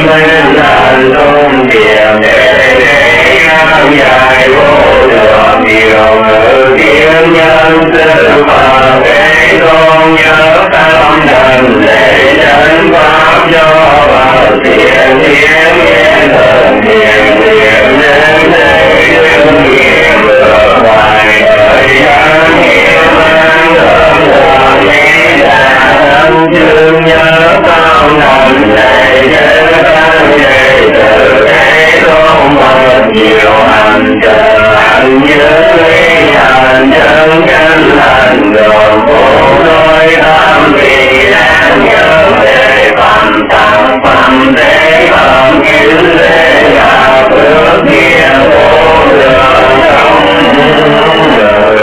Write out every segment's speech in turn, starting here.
lên đàn tôn tiền để ngang dài vô lượng điều ngữ thiên nhân sư mà thế tôn nhớ tâm thần để chân pháp cho vào thiện thiên nhiên thần thiện thiện nên để đương nhiên vừa hoài thời gian nghiêm an thượng thượng nghĩ đàn chương nhớ tâm thần để chân pháp để từ thế tôn một nhiều hành trợ hành nhớ lý hành chân chân hành đường vô đôi tham vị đang nhớ để phạm tăng phạm để phạm kiến lễ là phước nghĩa vô lượng trong đời.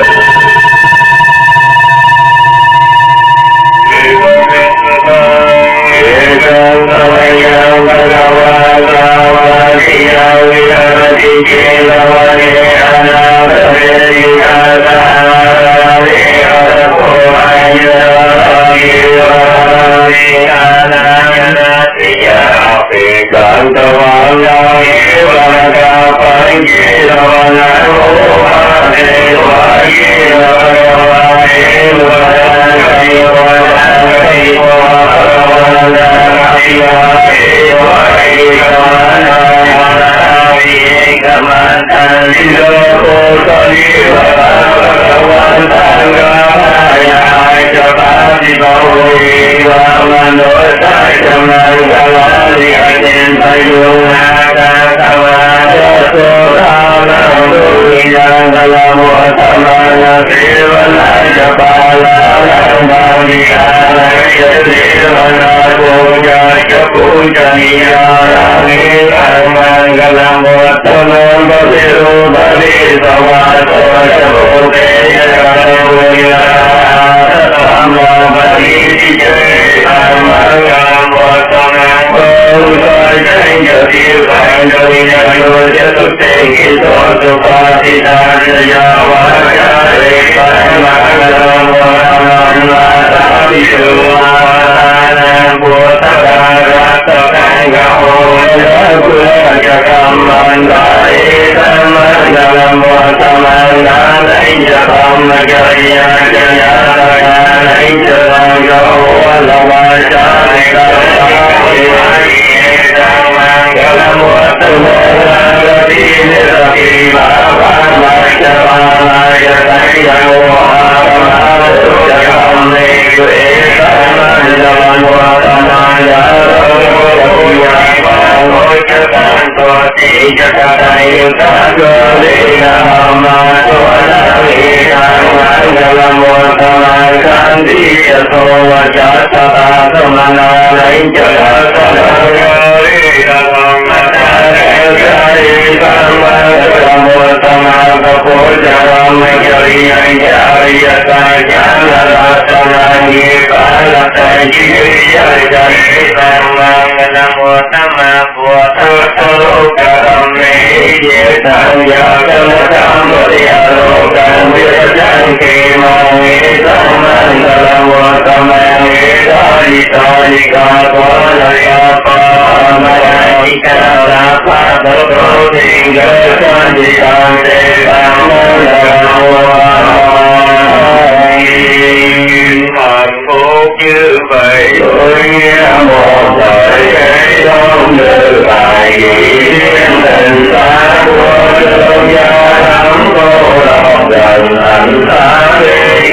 Như vậy tôi nghe một lời kể đông nữ bài ghi tình ta của thương gia lắm cô lòng gần anh ta đi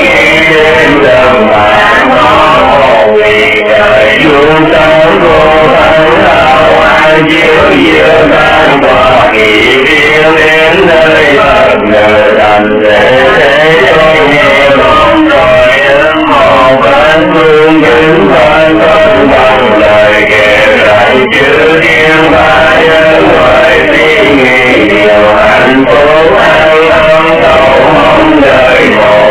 đêm đêm mà nó vì trời dương tâm cô thân nào ai chiếu giữa tan qua kỳ viên đến nơi thật ngờ đành để tôi nghe lòng rồi đến một bên phương kính ban thân bằng lời kể lại chữ thiên ba nhân loại suy nghĩ điều hạnh phúc an tâm cầu mong đời một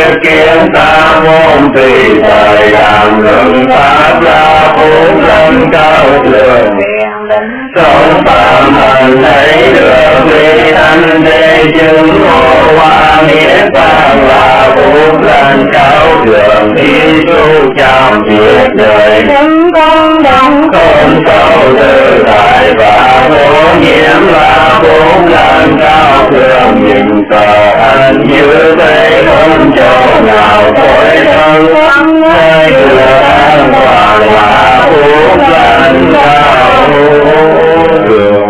kiến ta môn tùy thời làm luận pháp ra bốn lần cao thượng sống phạm hành thấy được vì thanh đế chứng ngộ hoa niết bàn là bốn lần cao thượng thi su chạm biết đời những con đông không cầu tự tại và vô nhiễm là bốn lần cao thượng nhìn sợ anh như thế không chỗ nào tội thân nơi cửa an toàn là bốn lần cao thượng.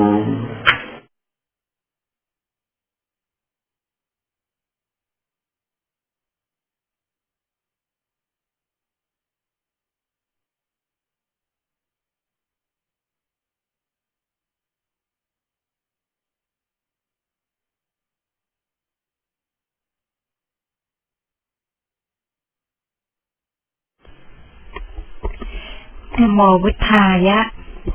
Nam mô Bụt Thầy á.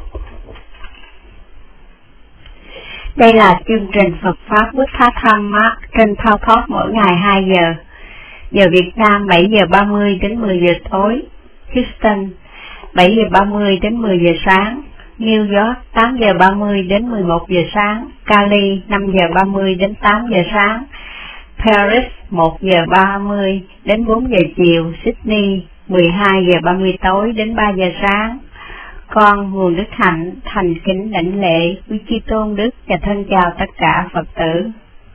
Đây là chương trình Phật pháp Bụt Thá Thăm á, trên Thao Talk mỗi ngày 2 giờ. Giờ Việt Nam 7 giờ 30 đến 10 giờ tối. Houston 7 giờ 30 đến 10 giờ sáng. New York 8 giờ 30 đến 11 giờ sáng. Cali 5 giờ 30 đến 8 giờ sáng. Paris 1 giờ 30 đến 4 giờ chiều. Sydney 12 giờ 30 tối đến 3 giờ sáng. Con nguồn Đức Hạnh thành kính đảnh lễ quý Chi Tôn Đức và thân chào tất cả Phật tử.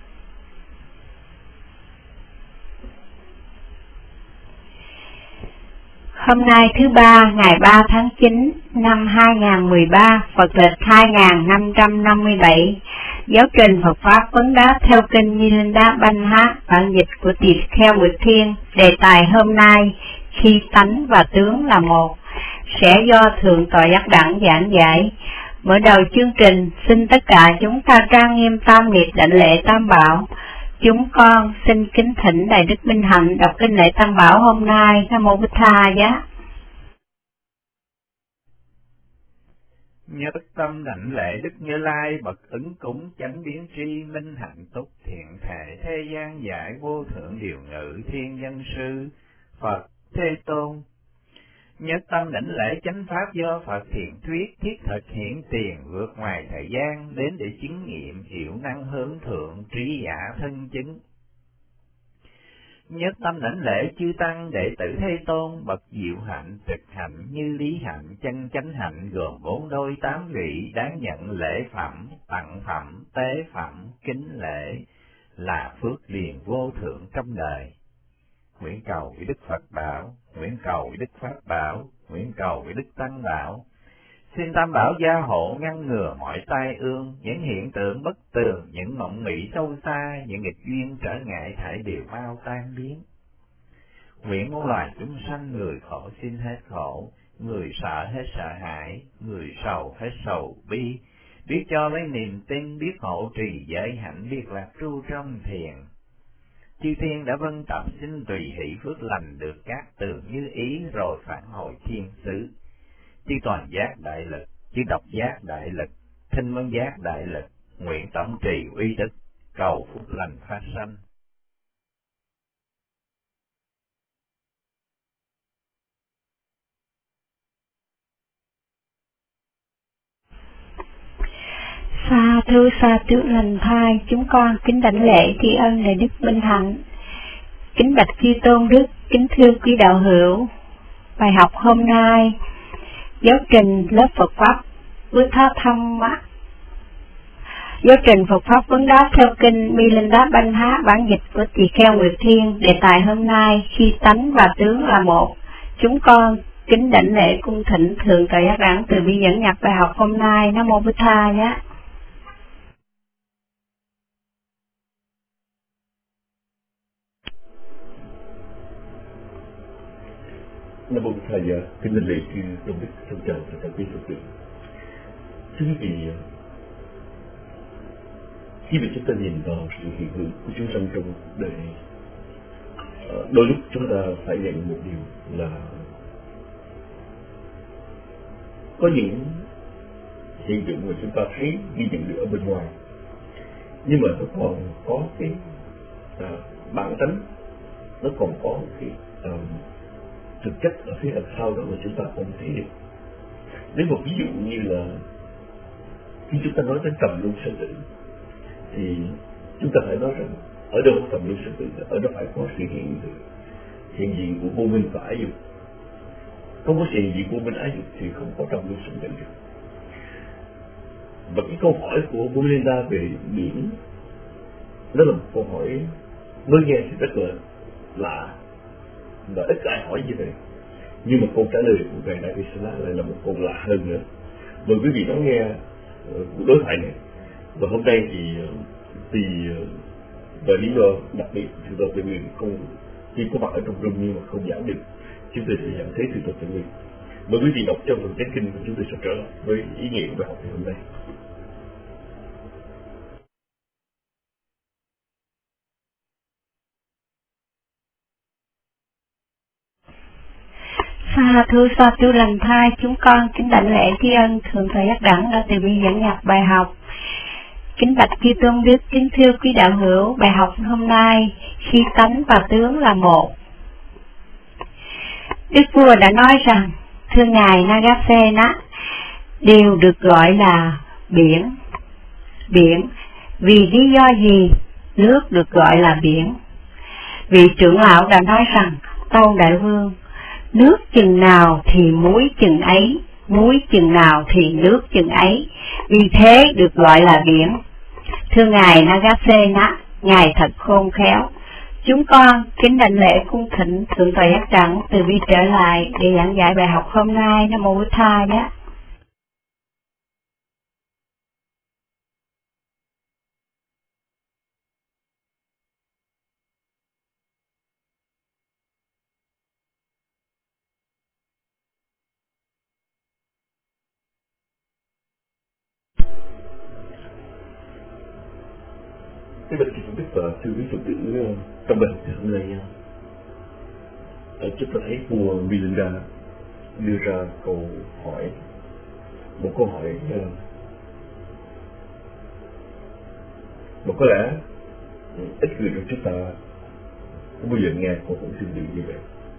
Hôm nay thứ Ba, ngày 3 tháng 9 năm 2013, Phật lịch 2557, giáo trình Phật Pháp Vấn Đáp theo kinh Milinda Banh bản dịch của Tỳ Kheo Nguyệt Thiên. Đề tài hôm nay, khi tánh và tướng là một, sẽ do Thượng tọa Giác Đẳng giảng giải. Mở đầu chương trình, xin tất cả chúng ta trang nghiêm tam nghiệp đảnh lễ Tam Bảo. Chúng con xin kính thỉnh Đại Đức Minh Hạnh đọc kinh lễ Tam Bảo hôm nay. Nam mô Bụt Thầy giá. Nhất tâm đảnh lễ Đức Như Lai bậc ứng cúng chánh biến tri minh hạnh túc thiện thể thế gian giải vô thượng điều ngự thiên nhân sư Phật Thế Tôn. Nhất tâm đảnh lễ chánh pháp do Phật thiện thuyết thiết thực hiện tiền vượt ngoài thời gian đến để chứng nghiệm hiệu năng hướng thượng trí giả thân chứng. Nhất tâm đảnh lễ chư tăng đệ tử Thế Tôn bậc diệu hạnh trực hạnh như lý hạnh chân chánh hạnh gồm 4 đôi 8 vị đáng nhận lễ phẩm tặng phẩm tế phẩm kính lễ là phước điền vô thượng trong đời. Nguyện cầu với Đức Phật bảo, nguyện cầu với Đức Pháp bảo, nguyện cầu với Đức Tăng bảo. Xin Tam Bảo gia hộ ngăn ngừa mọi tai ương, những hiện tượng bất tường, những mộng nghĩ sâu xa, những nghịch duyên trở ngại thảy đều mau tan biến. Nguyện muôn loài chúng sanh người khổ xin hết khổ, người sợ hết sợ hãi, người sầu hết sầu bi, biết cho lấy niềm tin, biết hộ trì giới hạnh, biết lạc tru trong thiền. Chư thiên đã vân tập xin tùy hỷ phước lành được các tường như ý rồi phản hồi thiên xứ. Chư toàn giác đại lực, chư độc giác đại lực, thinh vân giác đại lực, nguyện tổng trì uy đức, cầu phúc lành phát sanh. Sa thú lành thai, chúng con kính đảnh lễ tri ân Đại Đức Minh Hạnh. Kính bạch Chư Tôn Đức, kính thưa quý đạo hữu. Bài học hôm nay, giáo trình lớp Phật Pháp Bụt Thá Thăm á. Giáo trình Phật Pháp Vấn Đáp theo kinh Milinda Banh bản dịch của Tỳ Kheo Nguyệt Thiên. Đề tài hôm nay, khi tánh và tướng là một. Chúng con kính đảnh lễ cung thỉnh Thượng tọa Giác Đẳng từ bi dẫn nhập bài học hôm nay. Nam mô Bụt Thầy nhé. Nam mô Bụt Thầy, kính đảnh lễ chư Tôn Đức, thân chào tất cả quý Phật tử. Thưa quý vị, khi mà chúng ta nhìn vào sự hiện hữu của chúng sanh trong đời này, đôi lúc chúng ta phải nhận một điều là có những hiện tượng mà chúng ta thấy ghi nhận được ở bên ngoài, nhưng mà nó còn có cái bản tánh nó còn có cái thực chất ở phía đằng sau đó mà chúng ta không thấy được. Lấy một ví dụ như là khi chúng ta nói đến trầm luân sinh tử thì chúng ta phải nói rằng ở đâu trầm luân sinh tử, ở đó phải có sự hiện diện của vô minh và ái dục. Không có sự hiện diện vô minh ái dục thì không có trầm luân sinh tử được. Và cái câu hỏi của Melinda về biển đó là một câu hỏi mới nghe thì rất là lạ và ít ai hỏi như vậy, nhưng mà câu trả lời của ngài Nagasena lại là một câu lạ hơn nữa. Mời quý vị đón nghe cuộc đối thoại này. Và hôm nay thì vì và lý do đặc biệt thì tôi tự nguyện không khi có mặt ở trong room nhưng mà không giảng được, chúng tôi sẽ giảng thế thì tôi tự nguyện. Mời quý vị đọc trong phần chánh kinh và chúng tôi sẽ trở lại với ý nghĩa của bài học ngày hôm nay. Sa thú lành thai, chúng con kính đảnh lễ tri ân thượng thầy giác đẳng đã từ bi dẫn nhập bài học. Kính bạch chư tôn đức, kính thưa quý đạo hữu, bài học hôm nay khi tánh và tướng là một. Đức vua đã nói rằng thưa ngài Nagasena, đều được gọi là biển. Vì lý do gì nước được gọi là biển? Vị trưởng lão đã nói rằng tâu đại vương, nước chừng nào thì muối chừng ấy, muối chừng nào thì nước chừng ấy, vì thế được gọi là biển. Thưa ngài Nagasena, ngài thật khôn khéo. Chúng con kính đảnh lễ cung thỉnh thượng tọa giác đẳng từ bi trở lại để giảng dạy bài học hôm nay. Nam mô Bổn Thầy nhé. Cái bậc thầy Đức và thưa quý Phật tử, trong bài học ngày hôm nay chúng ta thấy vua Melinda đưa ra một câu hỏi mà có lẽ ít người trong chúng ta không bao giờ nghe câu hỏi tương tự như vậy.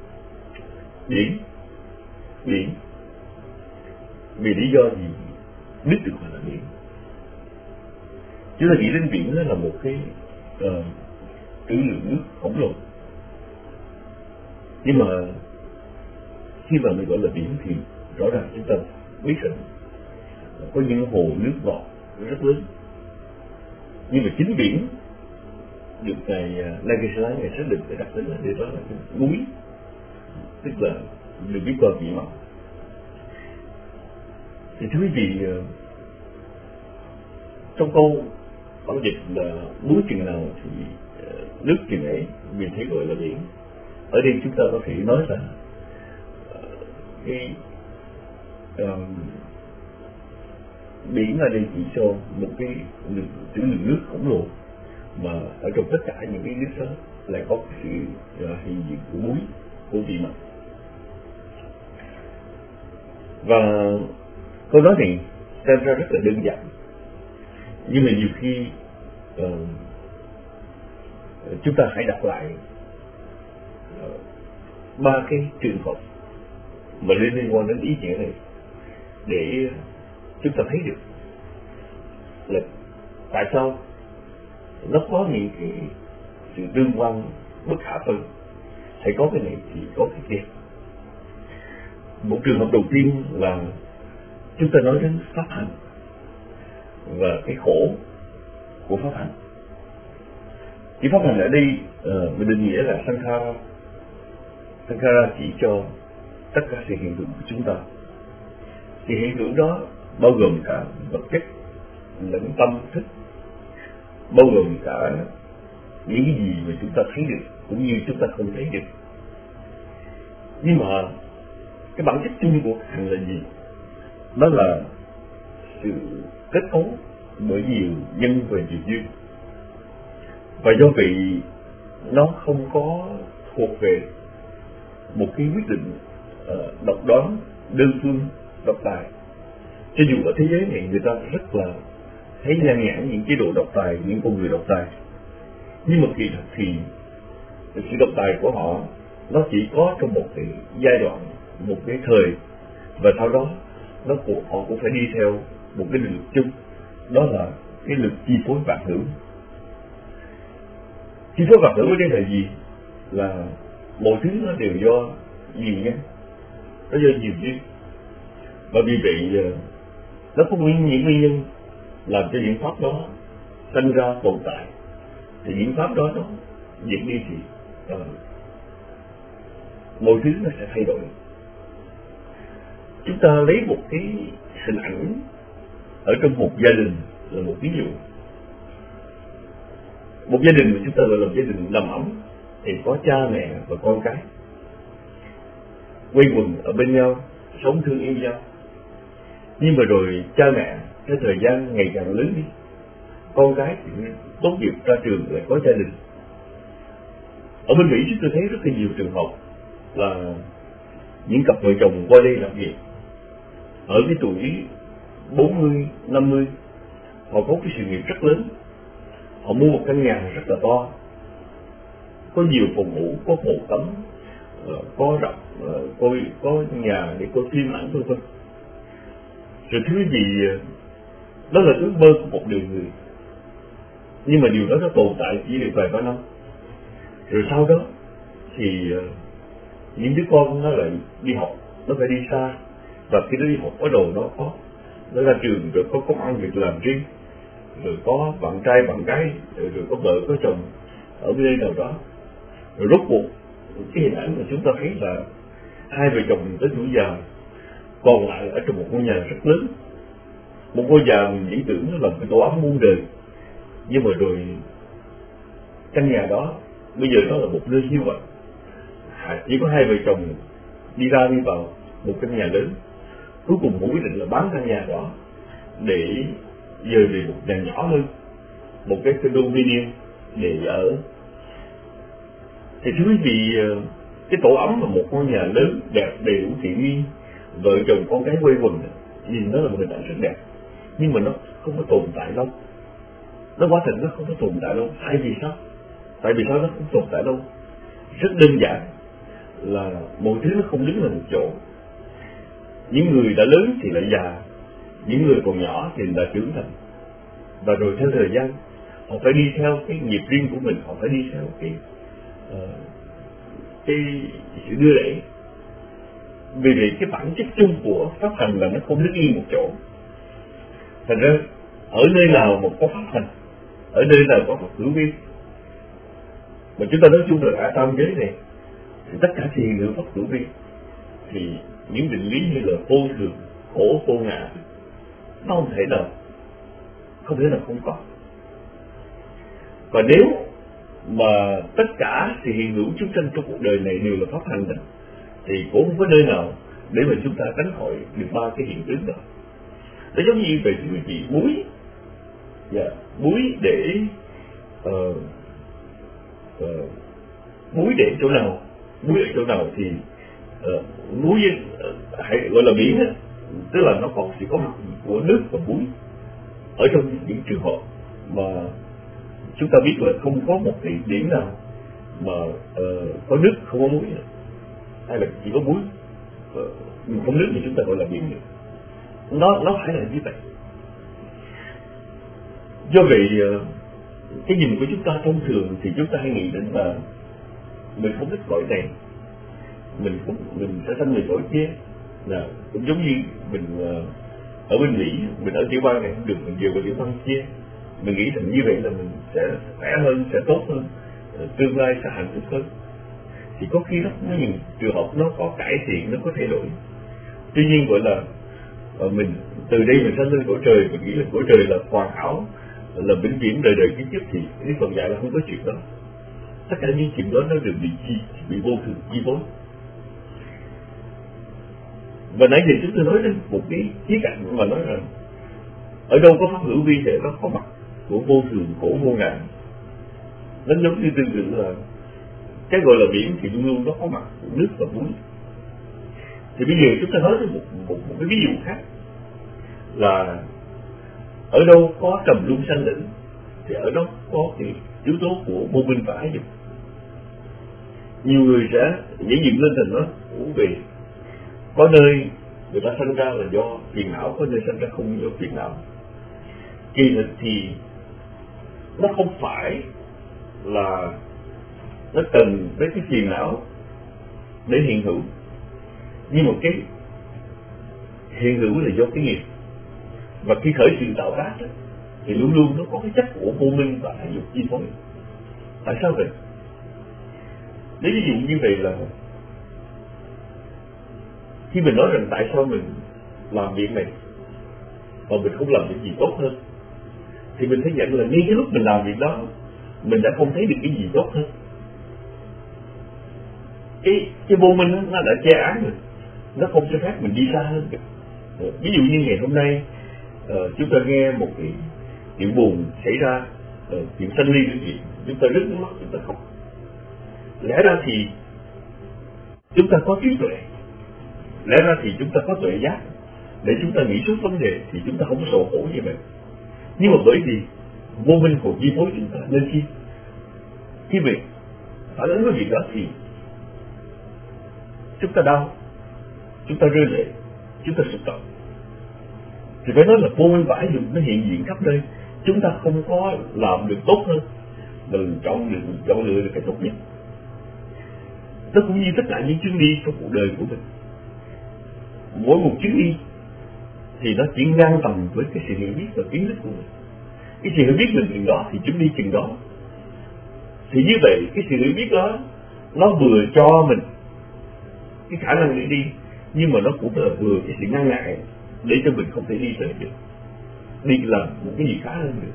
Biển vì lý do gì nước được gọi là biển? Chúng ta nghĩ đến biển đó là một cái trữ lượng nước khổng lồ, nhưng mà khi mà mình gọi là biển thì rõ ràng chúng ta biết rằng có những hồ nước ngọt rất lớn, nhưng mà chính biển được ngài Nagasena ngài xác định để đặt tên là điều đó là cái muối, tức là được biết qua vị mặn. Thì thưa quý vị, trong câu bản dịch là muối chừng nào thì nước chừng ấy, vì thế gọi là biển. Ở đây chúng ta có thể nói là cái biển ở đây chỉ cho một cái trữ lượng nước khổng lồ mà ở trong tất cả những cái nước đó lại có cái sự hiện diện của muối, của vị mặn. Và câu nói này xem ra rất là đơn giản, nhưng mà nhiều khi chúng ta hãy đọc lại ba cái trường hợp mà liên quan đến ý nghĩa này để chúng ta thấy được là tại sao nó có những cái sự tương quan bất khả phân, hay có cái này thì có cái kia. Một trường hợp đầu tiên là chúng ta nói đến pháp hành và cái khổ của pháp hành. Cái pháp hành ở đây mình định nghĩa là sankhara chỉ cho tất cả sự hiện hữu của chúng ta. Sự hiện hữu đó bao gồm cả vật chất lẫn tâm thức, bao gồm cả những cái gì mà chúng ta thấy được cũng như chúng ta không thấy được. Nhưng mà cái bản chất chung của hành là gì? Đó là sự kết cấu bởi nhiều nhân và nhiều duyên, và do vậy nó không có thuộc về một cái quyết định độc đoán, đơn phương, độc tài. Cho dù ở thế giới này người ta rất là thấy nhan nhản những chế độ độc tài, những con người độc tài, nhưng mà kỳ thật thì sự độc tài của họ nó chỉ có trong một cái giai đoạn, một cái thời, và sau đó họ cũng phải đi theo một cái định luật chung, đó là cái lực chi phối vạn hữu. Chi phối vạn hữu ở đây là gì? Là mọi thứ nó đều do nhiều nhân, nó do nhiều duyên, và vì vậy nó có những nguyên nhân làm cho những pháp đó sinh ra tồn tại, thì những pháp đó nó diễn đi thì mọi thứ nó sẽ thay đổi. Chúng ta lấy một cái hình ảnh ở trong một gia đình là một ví dụ. Một gia đình mà chúng ta gọi là gia đình đầm ấm thì có cha mẹ và con cái quây quần ở bên nhau, sống thương yêu nhau. Nhưng mà rồi cha mẹ cái thời gian ngày càng lớn đi, con cái thì tốt nghiệp ra trường lại có gia đình. Ở bên Mỹ chúng tôi thấy rất là nhiều trường hợp là những cặp vợ chồng qua đây làm việc ở cái tuổi 40, 50, họ có cái sự nghiệp rất lớn, họ mua một căn nhà rất là to, có nhiều phòng ngủ, có hồ tắm, có rộng, có nhà để coi phim ảnh vân vân. Rồi thứ gì đó là ước mơ của một đời người, nhưng mà điều đó nó tồn tại chỉ được vài ba năm, rồi sau đó thì những đứa con nó lại đi học, nó phải đi xa, và khi nó đi học bắt đầu nó ra trường rồi có công ăn việc làm riêng, rồi có bạn trai bạn gái, rồi có vợ có chồng ở bên đây nào đó, rồi rốt cuộc cái hình ảnh mà chúng ta thấy là hai vợ chồng tới tuổi già còn lại ở trong một ngôi nhà rất lớn, một ngôi nhà mình nghĩ tưởng nó là cái tổ ấm muôn đời, nhưng mà rồi căn nhà đó bây giờ nó là một nơi như vậy, chỉ có hai vợ chồng đi ra đi vào một căn nhà lớn, cuối cùng họ quyết định là bán căn nhà đó để dời về một nhà nhỏ hơn, một cái condominium để ở. Thì thưa quý vị, cái tổ ấm là một ngôi nhà lớn đẹp đầy đủ tiện nghi, vợ chồng con cái quây quần, nhìn nó là một hình ảnh rất đẹp, nhưng mà nó không có tồn tại lâu. Nó quá thật nó không có tồn tại lâu. Tại vì sao? Tại vì sao nó không tồn tại lâu? Rất đơn giản là mọi thứ nó không đứng ở một chỗ. Những người đã lớn thì lại già, những người còn nhỏ thì đã trưởng thành, và rồi theo thời gian họ phải đi theo cái nghiệp riêng của mình, họ phải đi theo cái sự đưa đẩy. Vì vậy cái bản chất chung của pháp hành là nó không đứng yên một chỗ. Thành ra ở nơi nào mà có pháp hành, ở nơi nào có pháp hữu vi, mà chúng ta nói chung là cả tam giới này thì tất cả thì hiện hữu pháp hữu vi, thì những định lý như là vô thường, khổ, vô ngã nó không thể nào không có. Và nếu mà tất cả sự hiện hữu chúng sanh trong cuộc đời này đều là pháp hành thì cũng không có nơi nào để mà chúng ta tránh khỏi được ba cái hiện tướng đó. Nó giống như về quý vị muối để muối để chỗ nào, muối ở chỗ nào thì muối hãy gọi là biển, tức là nó còn chỉ có mặt của nước và muối. Ở trong những trường hợp mà chúng ta biết là không có một cái điểm nào mà có nước không có muối, hay là chỉ có muối mình không nước thì chúng ta gọi là biển được. Nó phải là như vậy. Do vậy cái nhìn của chúng ta thông thường thì chúng ta hay nghĩ đến là mình không thích cõi này, mình sẽ sanh về cõi kia, là cũng giống như mình ở bên Mỹ, mình ở tiểu bang này không được, mình về vào tiểu bang kia, mình nghĩ rằng như vậy là mình sẽ khỏe hơn, sẽ tốt hơn, tương lai sẽ hạnh phúc hơn. Thì có khi nó có những trường hợp nó có cải thiện, nó có thay đổi. Tuy nhiên gọi là mình từ đây mình sanh lên cõi trời, mình nghĩ là cõi trời là hoàn hảo, là vĩnh viễn đời đời kiếp kiếp, thì Đức Phật dạy là không có chuyện đó. Tất cả những chuyện đó nó đều bị vô thường chi phối. Và nãy giờ chúng tôi nói đến một cái khía cạnh mà nói rằng ở đâu có pháp hữu vi thì nó có mặt của vô thường, khổ, vô ngã. Nó giống như tương tự là cái gọi là biển thì luôn luôn nó có mặt của nước và muối. Thì bây giờ chúng ta nói đến một cái ví dụ khác là ở đâu có trầm luân sanh tử thì ở đó có cái yếu tố của vô minh và ái dục. nhiều người sẽ nhảy dựng lên thành nó uống về. Có nơi người ta sanh ra là do phiền não, có nơi sanh ra không do phiền não. Kỳ thực thì nó không phải là nó cần tới cái phiền não để hiện hữu, nhưng mà cái hiện hữu là do cái nghiệp. Và khi khởi sự tạo tác thì luôn luôn nó có cái chất của vô minh và dục chi phối. Tại sao vậy? Nếu ví dụ như vậy là khi mình nói rằng tại sao mình làm việc này mà mình không làm việc gì tốt hơn, thì mình phải nhận là ngay cái lúc mình làm việc đó mình đã không thấy được cái gì tốt hơn. Cái vô minh nó đã che án rồi, nó không cho phép mình đi xa hơn. Ví dụ như ngày hôm nay chúng ta nghe một cái chuyện buồn xảy ra, chuyện sanh ly cái chuyện, chúng ta rớt nước mắt, chúng ta khóc. Lẽ ra thì chúng ta có trí tuệ, lẽ ra thì chúng ta có tuệ giác để chúng ta nghĩ suốt vấn đề, thì chúng ta không có sầu khổ như vậy. Nhưng mà bởi vì vô minh còn chi phối chúng ta, nên khi việc phản ứng với việc đó thì chúng ta đau, chúng ta rơi lệ, chúng ta xúc động. Thì phải nói là vô minh vãi dụng nó hiện diện khắp nơi. Chúng ta không có làm được tốt hơn, mình chọn lựa được cái tốt nhất. Nó cũng như tất cả những chuyến đi trong cuộc đời của mình. Mỗi một chuyến đi thì nó chỉ ngang tầm với cái sự hiểu biết và kiến thức của mình. Cái sự hiểu biết là chừng đó thì chuyến đi chừng đó. Thì như vậy cái sự hiểu biết đó nó vừa cho mình cái khả năng để đi, nhưng mà nó cũng là vừa cái sự ngăn ngại để cho mình không thể đi tới được, đi làm một cái gì khá hơn được.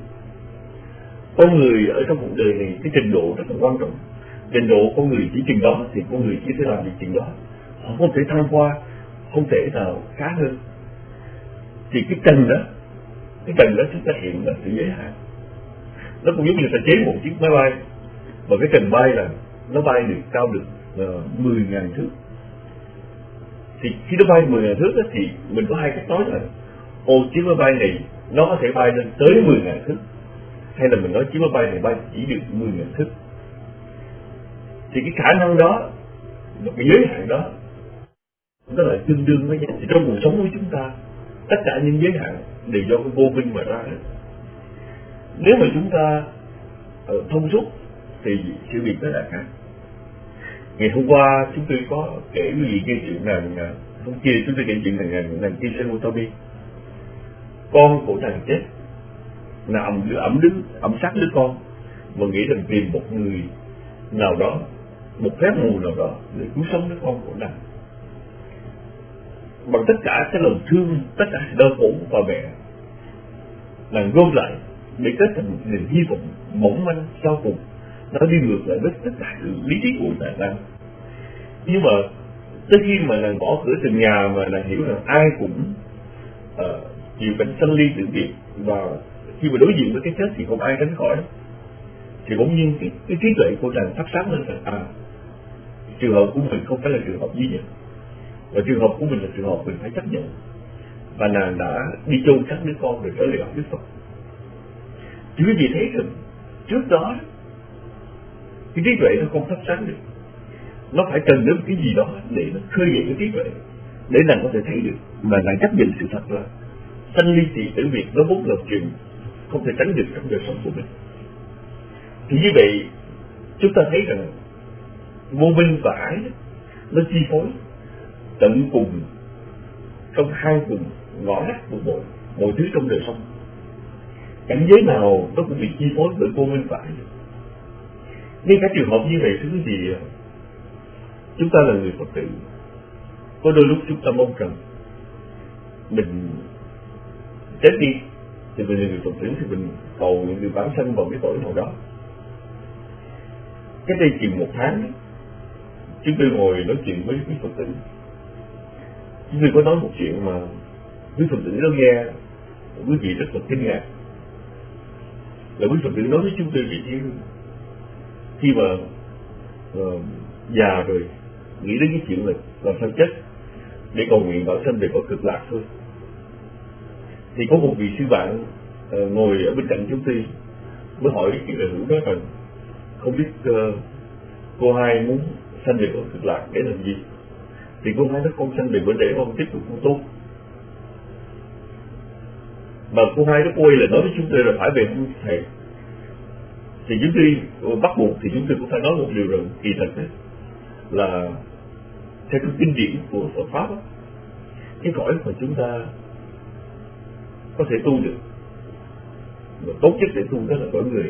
Con người ở trong cuộc đời này cái trình độ rất là quan trọng. Trình độ con người chỉ chừng đó thì con người chỉ thể làm được chừng đó, họ không thể thăng qua, không thể nào khá hơn. Thì cái trần đó chúng ta hiện là sự giới hạn. Nó cũng giống như ta chế một chiếc máy bay, và cái trần bay là nó bay được cao được 10.000 thước. Thì khi nó bay 10.000 thước đó, thì mình có hai cách nói là chiếc máy bay này nó có thể bay lên tới 10.000 thước, hay là mình nói chiếc máy bay này bay chỉ được 10.000 thước. Thì cái khả năng đó, cái giới hạn đó, nó là tương đương với nhau. Thì trong cuộc sống của chúng ta, tất cả những giới hạn đều do cái vô minh mà ra. Nếu mà chúng ta thông suốt thì sự việc nó là khác. Ngày hôm qua chúng tôi có kể quý vị nghe chuyện rằng hôm kia chúng tôi kể chuyện rằng nàng Kim Motomi, con của nàng chết, nàng ẩm sát đứa con và nghĩ rằng tìm một người nào đó, một phép mù nào đó để cứu sống đứa con của nàng. Bằng tất cả cái lòng thương, tất cả sự đau khổ của bà mẹ, nàng gom lại để kết thành một niềm hy vọng mỏng manh sau cùng. Nó đi ngược lại với tất cả sự lý trí của nàng. Nhưng mà tới khi mà nàng bỏ cửa từng nhà mà nàng hiểu rằng ai cũng chịu cảnh sanh ly tử biệt, và khi mà đối diện với cái chết thì không ai tránh khỏi, thì bỗng nhiên cái trí tuệ của nàng phát sáng lên rằng trường hợp của mình không phải là trường hợp duy nhất, và trường hợp của mình là trường hợp mình phải chấp nhận. Và nàng đã đi chôn xác đứa con rồi trở lại gặp Đức Phật. Chứ quý vị thấy rằng trước đó cái trí tuệ nó không phát sáng được, nó phải cần đến cái gì đó để nó khơi dậy cái trí tuệ, để nàng có thể thấy được mà nàng chấp nhận sự thật là sanh ly thì tử biệt nó vốn là chuyện không thể tránh được trong đời sống của mình. Thì như vậy chúng ta thấy rằng vô minh và ái nó chi phối tận cùng, trong hang cùng ngõ ngách của mọi thứ trong đời sống. Cảnh giới nào nó cũng bị chi phối bởi vô minh và ái. Ngay cả trường hợp như vậy, thưa quý vị, chúng ta là người Phật tử, có đôi lúc chúng ta mong rằng mình chết đi thì mình là người Phật tử, thì mình cầu những người vãng sanh vào cái tuổi nào đó. Cách đây chừng 1 tháng, chúng tôi ngồi nói chuyện với quý Phật tử. Chúng tôi có nói một chuyện mà quý Phật tử đó nghe quý vị rất là kinh ngạc. Là quý Phật tử nói với chúng tôi vậy, khi mà già rồi nghĩ đến cái chuyện là làm sao chết để cầu nguyện bảo sanh về cõi cực lạc thôi. Thì có một vị sư bạn ngồi ở bên cạnh chúng tôi mới hỏi cái lời hữu đó rằng không biết cô hai muốn sanh về cõi cực lạc để làm gì? Thì con hai nói con sanh về bên để con tiếp tục con tu. Mà cô hai nó quay là nói với chúng tôi là phải về thăm thầy. Thì chúng tôi bắt buộc thì chúng tôi cũng phải nói một điều rằng kỳ thật ấy, là theo cái kinh điển của Phật pháp ấy, cái cõi mà chúng ta có thể tu được mà tốt nhất để tu đó là cõi người.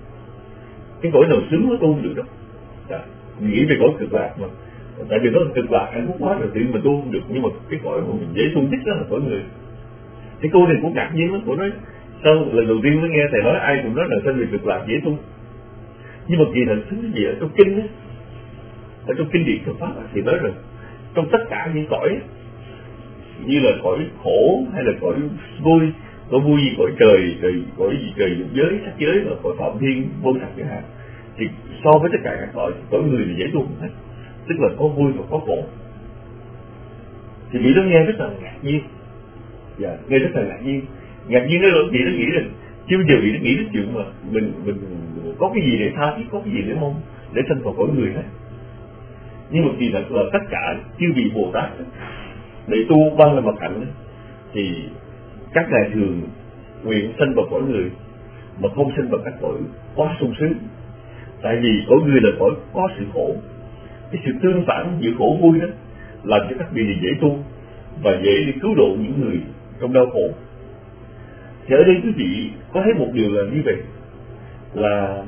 Cái cõi nào sướng mới tu được đó. Nghĩ về cõi cực lạc mà, tại vì nó là cực lạc hạnh phúc quá rồi thì mình tu không được, nhưng mà cái cõi mà mình dễ tu nhất đó là cõi người. Cái cô này cũng ngạc nhiên lắm, cô nói sao lần đầu tiên mới nghe thầy nói ai cũng nói là sanh về cực lạc dễ tu, nhưng mà kỳ thật thứ gì ở trong kinh ấy, ở trong kinh điển Phật pháp thì nói rằng trong tất cả những cõi như là cõi khổ hay là cõi vui gì cõi trời cõi gì trời dục giới sắc giới và cõi phạm thiên vô sắc chẳng hạn, thì so với tất cả các cõi người thì dễ tu hết, tức là có vui và có khổ. Thì vị đó nghe rất là ngạc nhiên, nghe rất là ngạc nhiên nó nghĩ rằng chứ bây giờ vị nó nghĩ đến chuyện mà mình có cái gì để tha thiết, có cái gì để mong để sanh vào cõi người hết. Nhưng mà kỳ thật là tất cả chư vị Bồ Tát để tu ban làm mặt hạnh thì các ngài thường nguyện sanh vào cõi người mà không sanh vào các cõi quá sung sướng. Tại vì cõi người là cõi có sự khổ, cái sự tương phản giữa khổ vui đó làm cho các vị dễ tu và dễ đi cứu độ những người trong đau khổ. Thì ở đây quý vị có thấy một điều là như vậy, là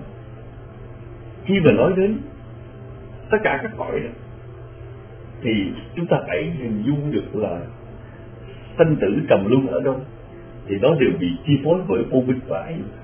khi mà nói đến tất cả các cõi đó, thì chúng ta phải hình dung được là sanh tử trầm luân ở đâu thì nó đều bị chi phối bởi vô minh và ái dục.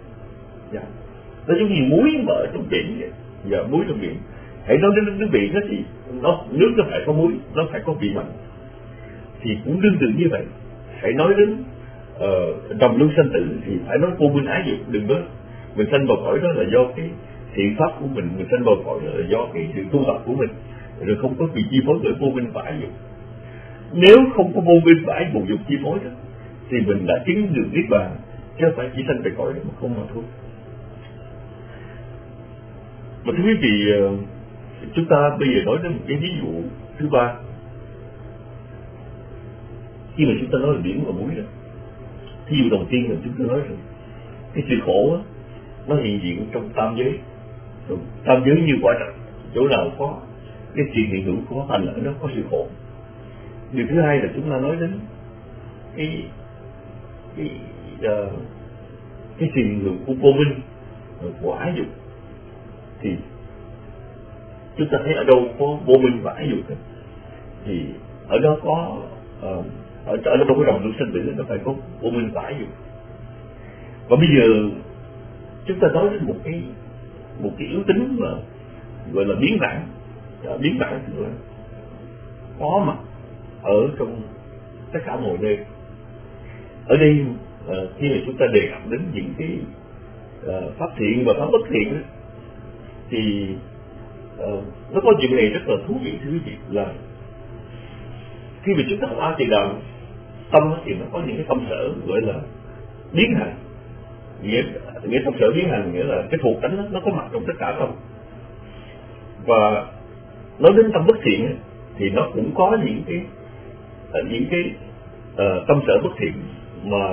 Nó giống như muối mà ở trong biển vậy. Muối trong biển, hãy nói đến nước biển đó thì nước nó phải có muối, nó phải có vị mặn. Thì cũng tương tự như vậy, hãy nói đến trầm luân sanh tử thì phải nói vô minh ái dục. Đừng nói mình sanh vào cõi đó là do cái thiện pháp của mình sanh vào cõi đó là do cái sự tu tập của mình, rồi không có bị chi phối bởi vô minh và ái dục. Nếu không có vô minh và ái dục chi phối đó thì mình đã chứng được niết bàn, chứ không phải chỉ sanh về cõi đó mà không mà thôi. Mà thưa quý vị, chúng ta bây giờ nói đến một cái ví dụ thứ ba. Khi mà chúng ta nói về biển và muối đó, ví dụ đầu tiên là chúng ta nói rằng cái sự khổ đó, nó hiện diện trong tam giới. Tam giới như quả trạch, chỗ nào có cái sự hiện hữu có thành ở đó có sự khổ. Điều thứ hai là chúng ta nói đến cái sự hiện hữu của vô minh, của ái dục. Thì chúng ta thấy ở đâu có vô minh và ái dục thì ở đó có ở đâu có rộng lượng sinh tử, nó phải có vô minh và ái dục. Và bây giờ chúng ta nói đến một cái yếu tính mà gọi là biến bản. Biến bản thì là có mặt ở trong tất cả mọi nơi. Ở đây khi mà chúng ta đề cập đến những cái pháp thiện và pháp bất thiện đó, thì nó có chuyện này rất là thú vị thưa quý vị, là khi mà chúng ta qua tiền đạo tâm thì nó có những cái tâm sở gọi là biến hành. Nghĩa tâm sở biến hành nghĩa là cái thuộc tánh nó có mặt trong tất cả tâm. Và nói đến tâm bất thiện thì nó cũng có những cái tâm sở bất thiện mà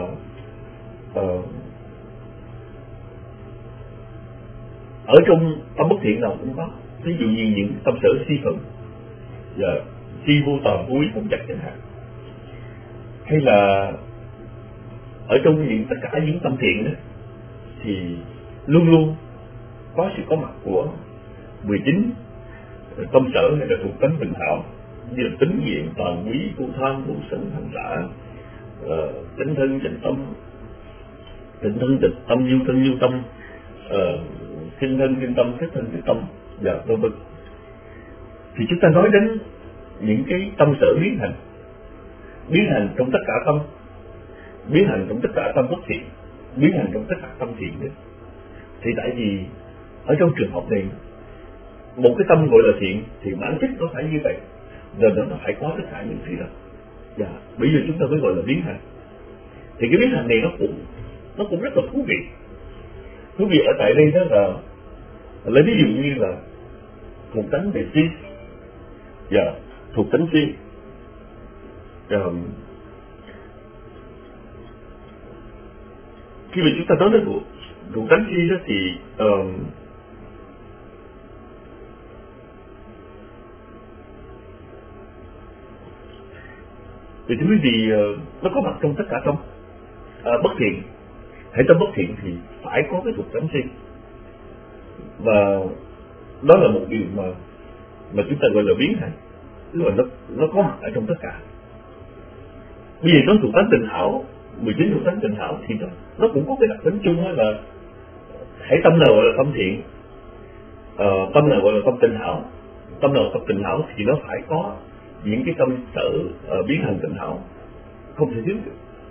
ở trong tâm bất thiện nào cũng có. Ví dụ như những tâm sở si phận và si vô tàm vô ý không chặt chẳng hạn, hay là ở trong tất cả những tâm thiện đó thì luôn luôn có sự có mặt của 19 tâm sở hay là thuộc tánh bình thảo, như là tính nghiện, tàm quý, vô tham, vô sân, hành xả, chánh thân, chánh tâm, tịnh thân, tịnh tâm, du thân, du tâm, kinh thân, kinh tâm, kết thân, kết tâm, và vân vân. Thì chúng ta nói đến những cái tâm sở biến hành trong tất cả tâm, biến hành trong tất cả tâm bất thiện, biến hành trong tất cả tâm thiện nữa. Thì tại vì ở trong trường hợp này, một cái tâm gọi là thiện thì bản chất nó phải như vậy, rồi nó phải có tất cả những thứ đó. Và bây giờ chúng ta mới gọi là biến hành. Thì cái biến hành này nó cũng rất là thú vị. Thú vị ở tại đây đó là lấy ví dụ như là thuộc tánh về si, Dạ, thuộc tánh riêng. Khi mà chúng ta nói đến thuộc tánh riêng đó thì thưa quý vị, nó có mặt trong tất cả tâm. Bất thiện, hãy tâm bất thiện thì phải có cái thuộc tánh riêng, và đó là một điều mà chúng ta gọi là biến thành, tức là nó có mặt ở trong tất cả. Bây giờ nói thuộc tánh tình hảo, 19 thuộc tánh tình hảo thì nó cũng có cái đặc tính chung là hãy tâm nào gọi là tâm thiện, tâm nào gọi là tâm tình hảo, tâm nào tâm tình hảo thì nó phải có những cái tâm sở biến thành tình hảo, không thể thiếu được.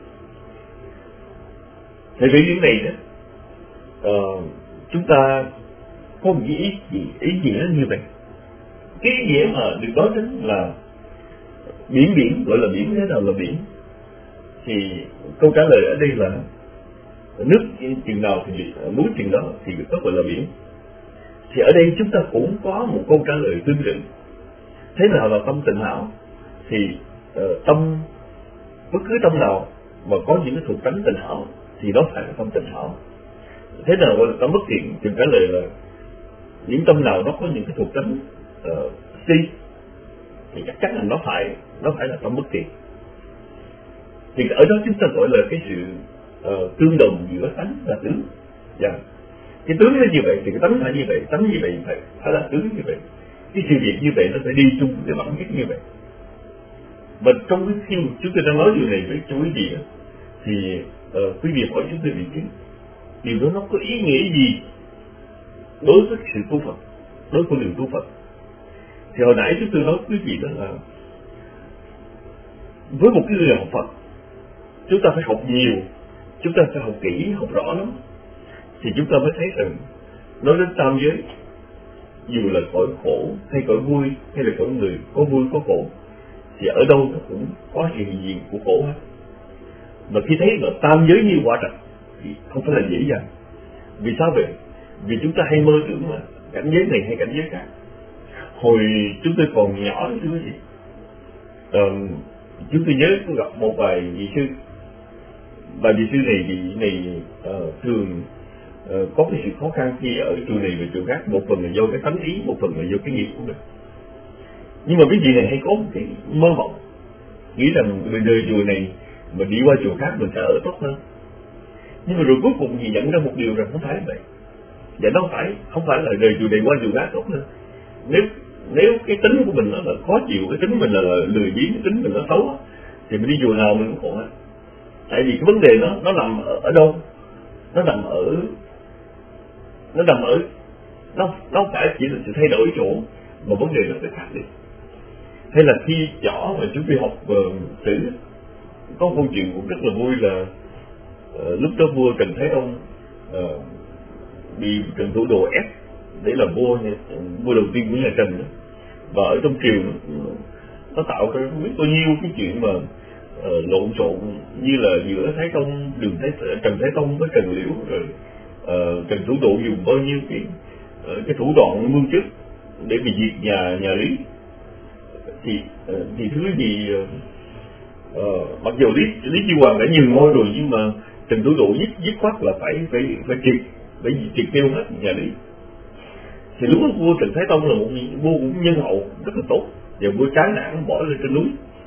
Tại vì những này đó, chúng ta có một cái ý nghĩa như vậy. Cái ý nghĩa mà được nói đến là biển, gọi là biển, thế nào là biển? Thì câu trả lời ở đây là nước chừng nào thì núi chừng đó thì đó gọi là biển. Thì ở đây chúng ta cũng có một câu trả lời tương tự. Thế nào là tâm tình hảo? Thì bất cứ tâm nào mà có những cái thuộc tánh tình hảo thì nó phải là tâm tình hảo. Thế nào gọi là tâm bất thiện? Thì trả lời là những tâm nào nó có những cái thuộc tánh si thì chắc chắn là nó phải là tâm bất thiện. Thì ở đó chúng ta gọi là cái sự tương đồng giữa tánh và tướng. Cái tướng nó như vậy thì cái tánh phải như vậy, tánh như vậy phải là tướng như vậy. Cái sự việc như vậy nó phải đi chung với bản chất như vậy. Và trong cái khi chúng tôi đang nói điều này với quý vị thì quý vị hỏi chúng tôi vị chứ điều đó nó có ý nghĩa gì đối với sự tu Phật, đối với con đường tu Phật? Thì hồi nãy chúng tôi nói quý vị đó là với một cái người học Phật, chúng ta phải học nhiều, chúng ta phải học kỹ, học rõ lắm, thì chúng ta mới thấy rằng nói đến tam giới, dù là cõi khổ hay cõi vui, hay là cõi người có vui có khổ, thì ở đâu nó cũng có hiện diện của khổ hết. Mà khi thấy là tam giới như quả trạch thì không phải là dễ dàng. Vì sao vậy? Vì chúng ta hay mơ tưởng là cảnh giới này hay cảnh giới khác. Hồi chúng tôi còn nhỏ đó thưa quý vị, chúng tôi nhớ tôi gặp một vài vị sư. Và vị sư này thường có cái sự khó khăn khi ở chùa này và chùa khác, một phần là do cái tánh ý, một phần là do cái nghiệp của mình. Nhưng mà cái vị này hay có một cái mơ mộng, nghĩ rằng đời chùa này mà đi qua chùa khác mình sẽ ở tốt hơn. Nhưng mà rồi cuối cùng thì nhận ra một điều rằng không phải vậy. Và nó không phải là đời chùa này qua chùa khác tốt hơn. Nếu cái tính của mình nó là khó chịu, cái tính mình là lười biếng, cái tính mình nó xấu, thì mình đi chùa nào mình cũng khổ hết. Tại vì cái vấn đề nó nằm ở đâu? Nó nằm ở nó không phải chỉ là sự thay đổi chỗ, mà vấn đề nó phải khác đi. Hay là khi nhỏ mà chúng tôi học sử, có câu chuyện cũng rất là vui là lúc đó vua Trần Thái Tông bị Trần Thủ Độ ép để làm vua đầu tiên của nhà Trần đó. Và ở trong triều nó tạo ra không biết bao nhiêu cái chuyện mà lộn xộn, như là giữa Trần Thái Tông với Trần Liễu, rồi Trần Thủ Độ dùng bao nhiêu cái thủ đoạn mưu trước để bị diệt nhà Lý. Thì thứ gì mặc dù Lý Chiêu Hoàng đã nhường ngôi rồi, nhưng mà Trần Thủ Độ dứt khoát là phải triệt tiêu hết nhà Lý. Thì lúc đó vua Trần Thái Tông là một vua cũng nhân hậu rất là tốt, và vua chán nản bỏ lên trên núi.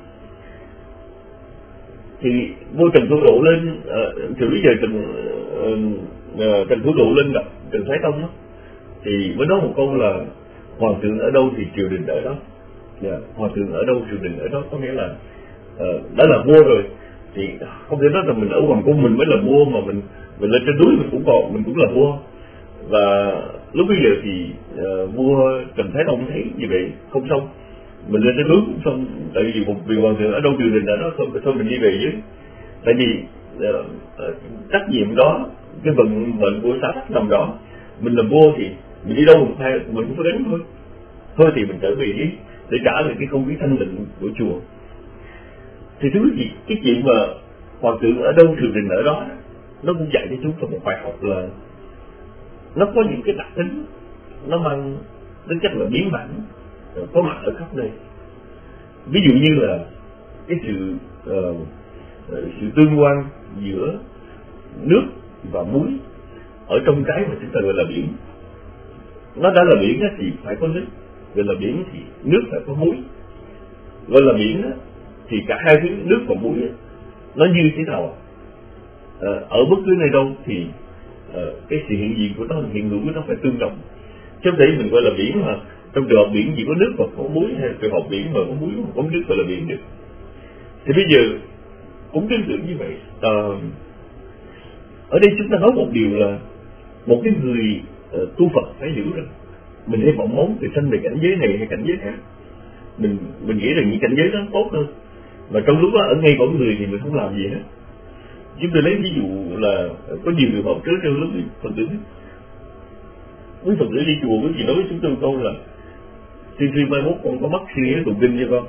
Thì vua Trần Thủ Độ lên từ bây giờ Trần Thủ Độ lên gặp Trần Thái Tông đó, thì mới nói một câu là hoàng thượng ở đâu thì triều đình ở đó. Hoàng thượng ở đâu triều đình ở đó, có nghĩa là đã là vua rồi thì không thể nói là mình ở hoàng cung mình mới là vua, mà mình lên trên núi mình cũng là vua. Và lúc bây giờ thì vua Trần Thái Tông thấy như vậy không xong, mình lên trên núi cũng xong, tại vì hoàng thượng ở đâu triều đình ở đó, thôi mình đi về dưới. Tại vì trách nhiệm đó, cái vận mệnh của xã tắc nằm đó, mình làm vua thì mình đi đâu mình cũng phải đánh thôi thì mình trở về dưới để trả lại cái không khí thanh tịnh của chùa. Thì thứ gì cái chuyện mà hoàng thượng ở đâu triều đình ở đó, nó cũng dạy cho chúng ta một bài học là nó có những cái đặc tính nó mang tính chất là biến bản, có mặt ở khắp nơi. Ví dụ như là cái sự tương quan giữa nước và muối ở trong cái mà chúng ta gọi là biển. Nó đã là biển thì phải có nước, gọi là biển thì nước phải có muối. Gọi là biển thì cả hai thứ nước và muối nó như thế nào? Ở bất cứ nơi đâu thì cái sự hiện diện của nó, hiện hữu của nó phải tương đồng. Chứ không thể mình gọi là biển mà trong trường hợp biển chỉ có nước và có muối, hay trường hợp biển mà có muối mà có nước gọi là biển được. Thì bây giờ cũng tương tự như vậy. Ở đây chúng ta nói một điều là một cái người tu Phật phải hiểu rằng mình hay vọng mong từ sanh về cảnh giới này hay cảnh giới khác. Mình nghĩ rằng những cảnh giới đó tốt hơn, mà trong lúc đó ở ngay cõi người thì mình không làm gì hết. Chúng tôi lấy ví dụ là có nhiều người học trước trong lúc Phật tử, quý Phật tử đi chùa, quý vị nói với chúng tôi câu là sư mai mốt con có mắc suy nghĩ tụng kinh cho con.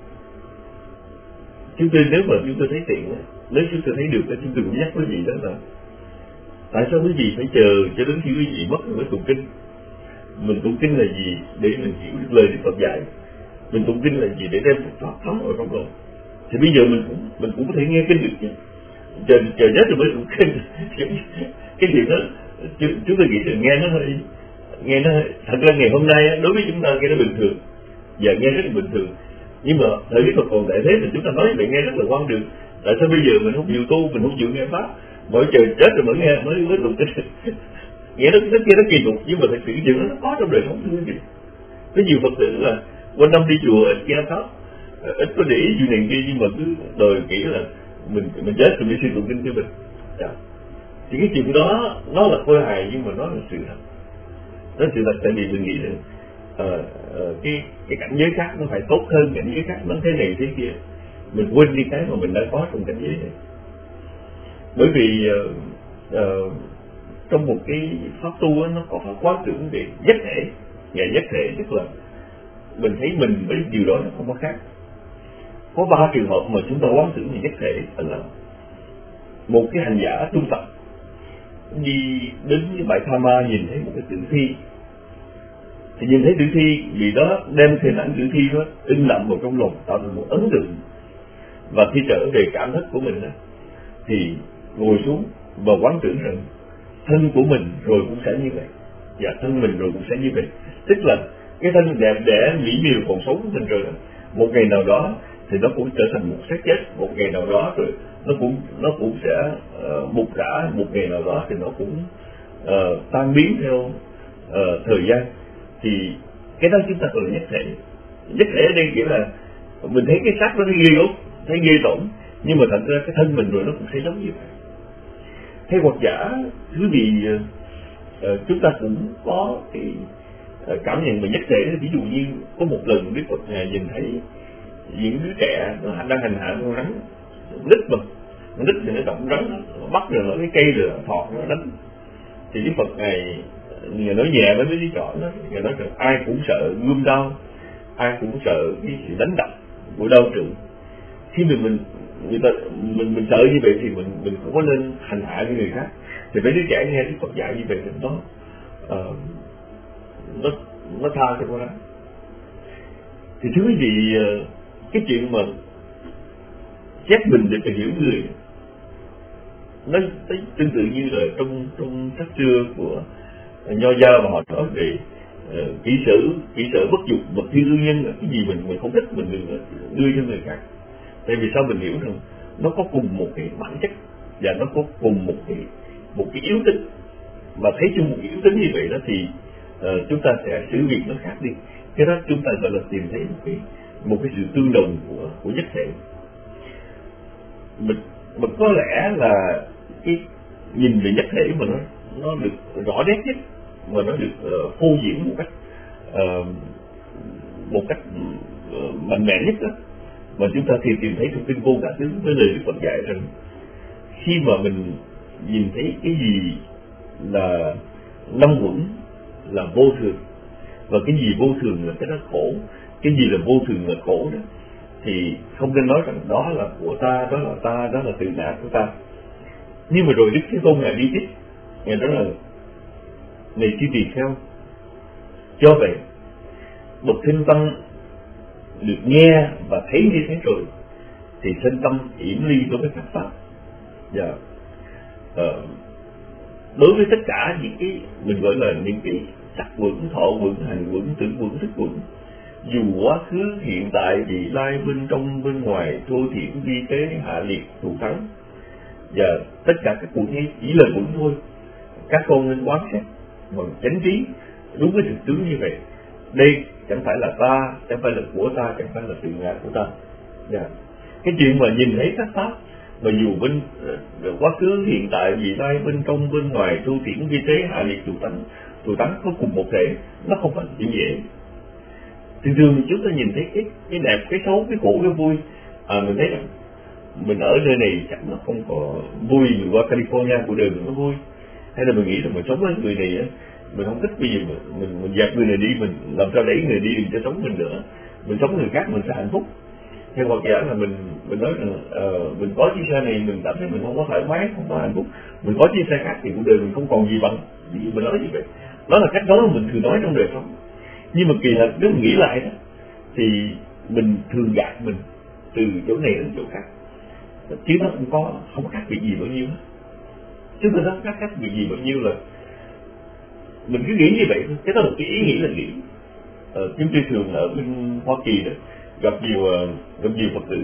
Chúng tôi nếu mà chúng tôi thấy tiện, nếu chúng tôi thấy được, chúng tôi cũng nhắc quý vị đó là tại sao quý vị phải chờ cho đến khi quý vị mất rồi mới tụng kinh? Mình tụng kinh là gì? Để mình hiểu được lời Đức Phật dạy. Mình tụng kinh là gì? Để đem Phật pháp thấm vào trong lòng. Thì bây giờ mình cũng có thể nghe kinh được chứ. Chờ chết rồi mới tụng kinh. Cái chuyện đó chúng tôi nghĩ là nghe nó thật ra ngày hôm nay đối với chúng ta nghe nó bình thường, và nghe rất là bình thường. Nhưng mà thời Đức Phật còn tại thế thì chúng ta nói vậy nghe rất là quan đường. Tại sao bây giờ mình không chịu tu, mình không chịu nghe pháp, mỗi chờ chết rồi mới nghe mới tụng kinh? Nghe nó kỳ cục, nhưng mà thật sự chuyện nó có trong đời sống thương gì. Có nhiều Phật tử là quanh năm đi chùa ít nghe pháp, ít có để ý chuyện này kia, nhưng mà cứ đòi nghĩ là mình chết rồi mới suy tụng kinh cho mình. Thì cái chuyện đó nó là khôi hài, nhưng mà nó là sự thật. Đó là sự thật, tại vì mình nghĩ rằng cái cảnh giới khác nó phải tốt hơn cảnh giới khác, nó thế này thế kia. Mình quên đi cái mà mình đã có trong cảnh giới này. Bởi vì trong một cái pháp tu nó có pháp quán tưởng về nhất thể, và nhất thể tức là mình thấy mình với điều đó nó không có khác. Có 3 trường hợp mà chúng ta quán tưởng về nhất thể là một cái hành giả tu tập đi đến cái bãi Tha Ma, nhìn thấy một cái tử thi, thì nhìn thấy tử thi vì đó đem hình ảnh tử thi đó in đậm vào trong lòng, tạo thành một ấn tượng. Và khi trở về cảm thức của mình thì ngồi xuống và quán tưởng rằng thân của mình rồi cũng sẽ như vậy, và thân mình rồi cũng sẽ như vậy. Tức là cái thân đẹp đẽ mỹ miều còn sống của mình rồi đó, một ngày nào đó thì nó cũng trở thành một xác chết, một ngày nào đó rồi nó cũng sẽ mục rã, một ngày nào đó thì nó cũng tan biến theo thời gian. Thì cái đó chúng ta gọi là nhất thể. Nhất thể ở đây nghĩa là mình thấy cái xác nó thấy ghê gớm, thấy ghê tởm, nhưng mà thật ra cái thân mình rồi nó cũng sẽ giống như vậy. Hay hoặc giả quý vị chúng ta cũng có cái cảm nhận về nhất thể. Ví dụ như có một lần Đức Phật Ngài nhìn thấy những đứa trẻ nó đang hành hạ con rắn nít, mà con nít thì nó động rắn, nó bắt rồi nó cái cây rồi thọt nó đánh. Thì Đức Phật Ngài nói nhẹ với mấy đứa nhỏ đó, Ngài nói rằng ai cũng sợ gươm đao, ai cũng sợ cái sự đánh đập của đao trượng. Khi mình sợ như vậy thì mình không có nên hành hạ với người khác. Thì mấy đứa trẻ nghe Đức Phật dạy như vậy thì nó tha cho con. Thì thưa quý vị, cái chuyện mà xét mình để phải hiểu người, nó tương tự như là trong sách xưa của Nho gia, mà họ nói về kỹ sở bất dục, bậc thiên ương nhân, cái gì mình không thích mình đừng đưa cho người khác. Tại vì sao? Mình hiểu rằng nó có cùng một cái bản chất, và nó có cùng một cái yếu tính, mà thấy chung một cái yếu tính như vậy đó thì chúng ta sẽ xử việc nó khác đi. Cái đó chúng ta gọi là tìm thấy một cái sự tương đồng của nhất thể. Mình có lẽ là cái nhìn về nhất thể mà nó được rõ nét nhất, mà nó được phô diễn một cách mạnh mẽ nhất đó, mà chúng ta tìm thấy trong kinh Vô Ngã Tướng với lời Đức Phật dạy rằng khi mà mình nhìn thấy cái gì là năm uẩn là vô thường, và cái gì vô thường là cái đó khổ, cái gì là vô thường là khổ đó, thì không nên nói rằng đó là của ta, đó là ta, đó là tự ngã của ta. Nhưng mà rồi Đức Thế Tôn Ngài đi tiếp, Ngài nói là này chư tỳ kheo, do vậy bậc Thiên Tăng được nghe và thấy như thế rồi thì sinh tâm yểm ly đối với các pháp. Và đối với tất cả những cái mình gọi là những cái sắc quẩn, thọ quẩn, hành quẩn, tưởng quẩn, thức quẩn, dù quá khứ, hiện tại, vị lai, bên trong, bên ngoài, thô thiển, vi tế, hạ liệt, thù thắng, và tất cả các quẩn ấy chỉ là quẩn thôi. Các con nên quán xét bằng chánh trí đúng với thực tướng như vậy. Đây chẳng phải là ta, chẳng phải là của ta, chẳng phải là tự ngã của ta. Cái chuyện mà nhìn thấy các pháp mà dù bên quá khứ, hiện tại, vị lai, bên trong, bên ngoài, thô thiển, vi tế, hạ liệt, thù thắng có cùng một thể, nó không phải chuyện dễ. Thường thường chúng ta nhìn thấy cái đẹp, cái xấu, cái khổ, cái vui, mình thấy rằng mình ở nơi này chắc nó không có vui, mình qua California của đời mình nó vui, hay là mình nghĩ rằng mình sống với người này á, mình không thích, bây giờ mình dẹp người này đi, mình làm sao đẩy người đi đừng cho sống mình nữa, mình sống người khác mình sẽ hạnh phúc. Hay hoặc giả là mình nói rằng mình có chiếc xe này mình cảm thấy mình không có thoải mái, không có hạnh phúc, mình có chiếc xe khác thì cuộc đời mình không còn gì bằng. Mình nói như vậy, đó là cách nói mà mình thường nói trong đời sống. Nhưng mà kỳ thật nếu mình nghĩ lại đó thì mình thường gạt mình từ chỗ này đến chỗ khác, chứ nó không có khác biệt gì bao nhiêu hết. Chứ nó không khác biệt gì bao nhiêu, là mình cứ nghĩ như vậy thôi. Cái đó là cái ý nghĩ là nghĩ. Chúng tôi thường ở bên Hoa Kỳ đó gặp nhiều Phật tử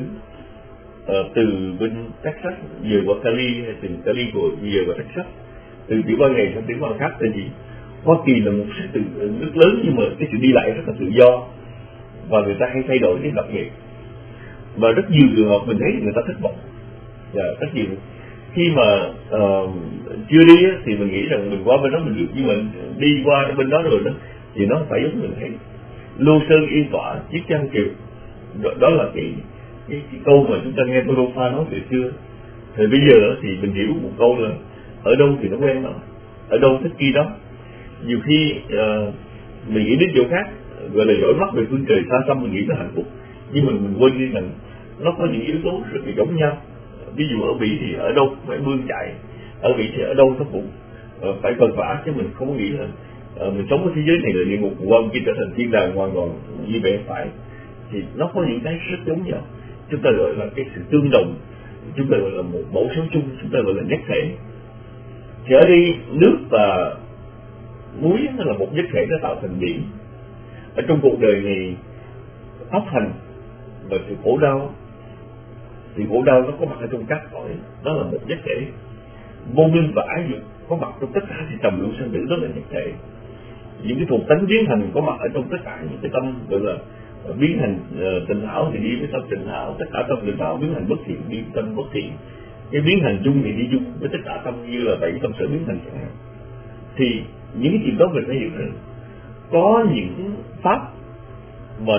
từ bên Texas về qua Cali, hay từ Cali về qua Texas, từ tiểu bang này sang tiểu bang khác. Tại vì Hoa Kỳ là một nước lớn nhưng mà cái sự đi lại rất là tự do và người ta hay thay đổi cái lập nghiệp, và rất nhiều trường hợp mình thấy người ta thất vọng. Rất nhiều khi mà chưa đi thì mình nghĩ rằng mình qua bên đó mình được, nhưng mà đi qua bên đó rồi đó thì nó phải giống mình thấy lô sơn yên tỏa chiếc chăn kiều. Đó là cái câu mà chúng ta nghe Bonhoeffer nói từ xưa. Thì bây giờ thì mình hiểu một câu là ở đâu thì nó quen đó, ở đâu thích khi đó. Nhiều khi mình nghĩ đến chỗ khác, gọi là dõi mắt về phương trời xa xăm, mình nghĩ là hạnh phúc, nhưng mà mình quên đi rằng nó có những yếu tố rất là giống nhau. Ví dụ ở Mỹ thì ở đâu phải bươn chạy, ở Mỹ thì ở đâu nó cũng phải vật vã, chứ mình không nghĩ là mình sống ở thế giới này là địa ngục, qua kia trở thành thiên đàng hoàn toàn như vậy phải. Thì nó có những cái rất giống nhau. Chúng ta gọi là cái sự tương đồng, chúng ta gọi là một mẫu số chung, chúng ta gọi là nhất thể. Thì ở đây nước và núi nó là một nhất thể, nó tạo thành biển. Ở trong cuộc đời này pháp hành và sự khổ đau nó có mặt ở trong các cõi, đó là một nhất thể. Vô minh và ái dục có mặt trong tất cả thì trầm luân sanh tử, đó là nhất thể. Những cái thuộc tánh biến thành có mặt ở trong tất cả những cái tâm, gọi là biến thành tịnh hảo thì đi với tâm tịnh hảo, tất cả tâm tịnh hảo biến thành bất thiện đi với tâm bất thiện, cái biến thành chung thì đi chung với tất cả tâm, như là 7 tâm sở biến thành chẳng hạn. Thì những cái chuyện đó mình phải hiểu rằng có những pháp mà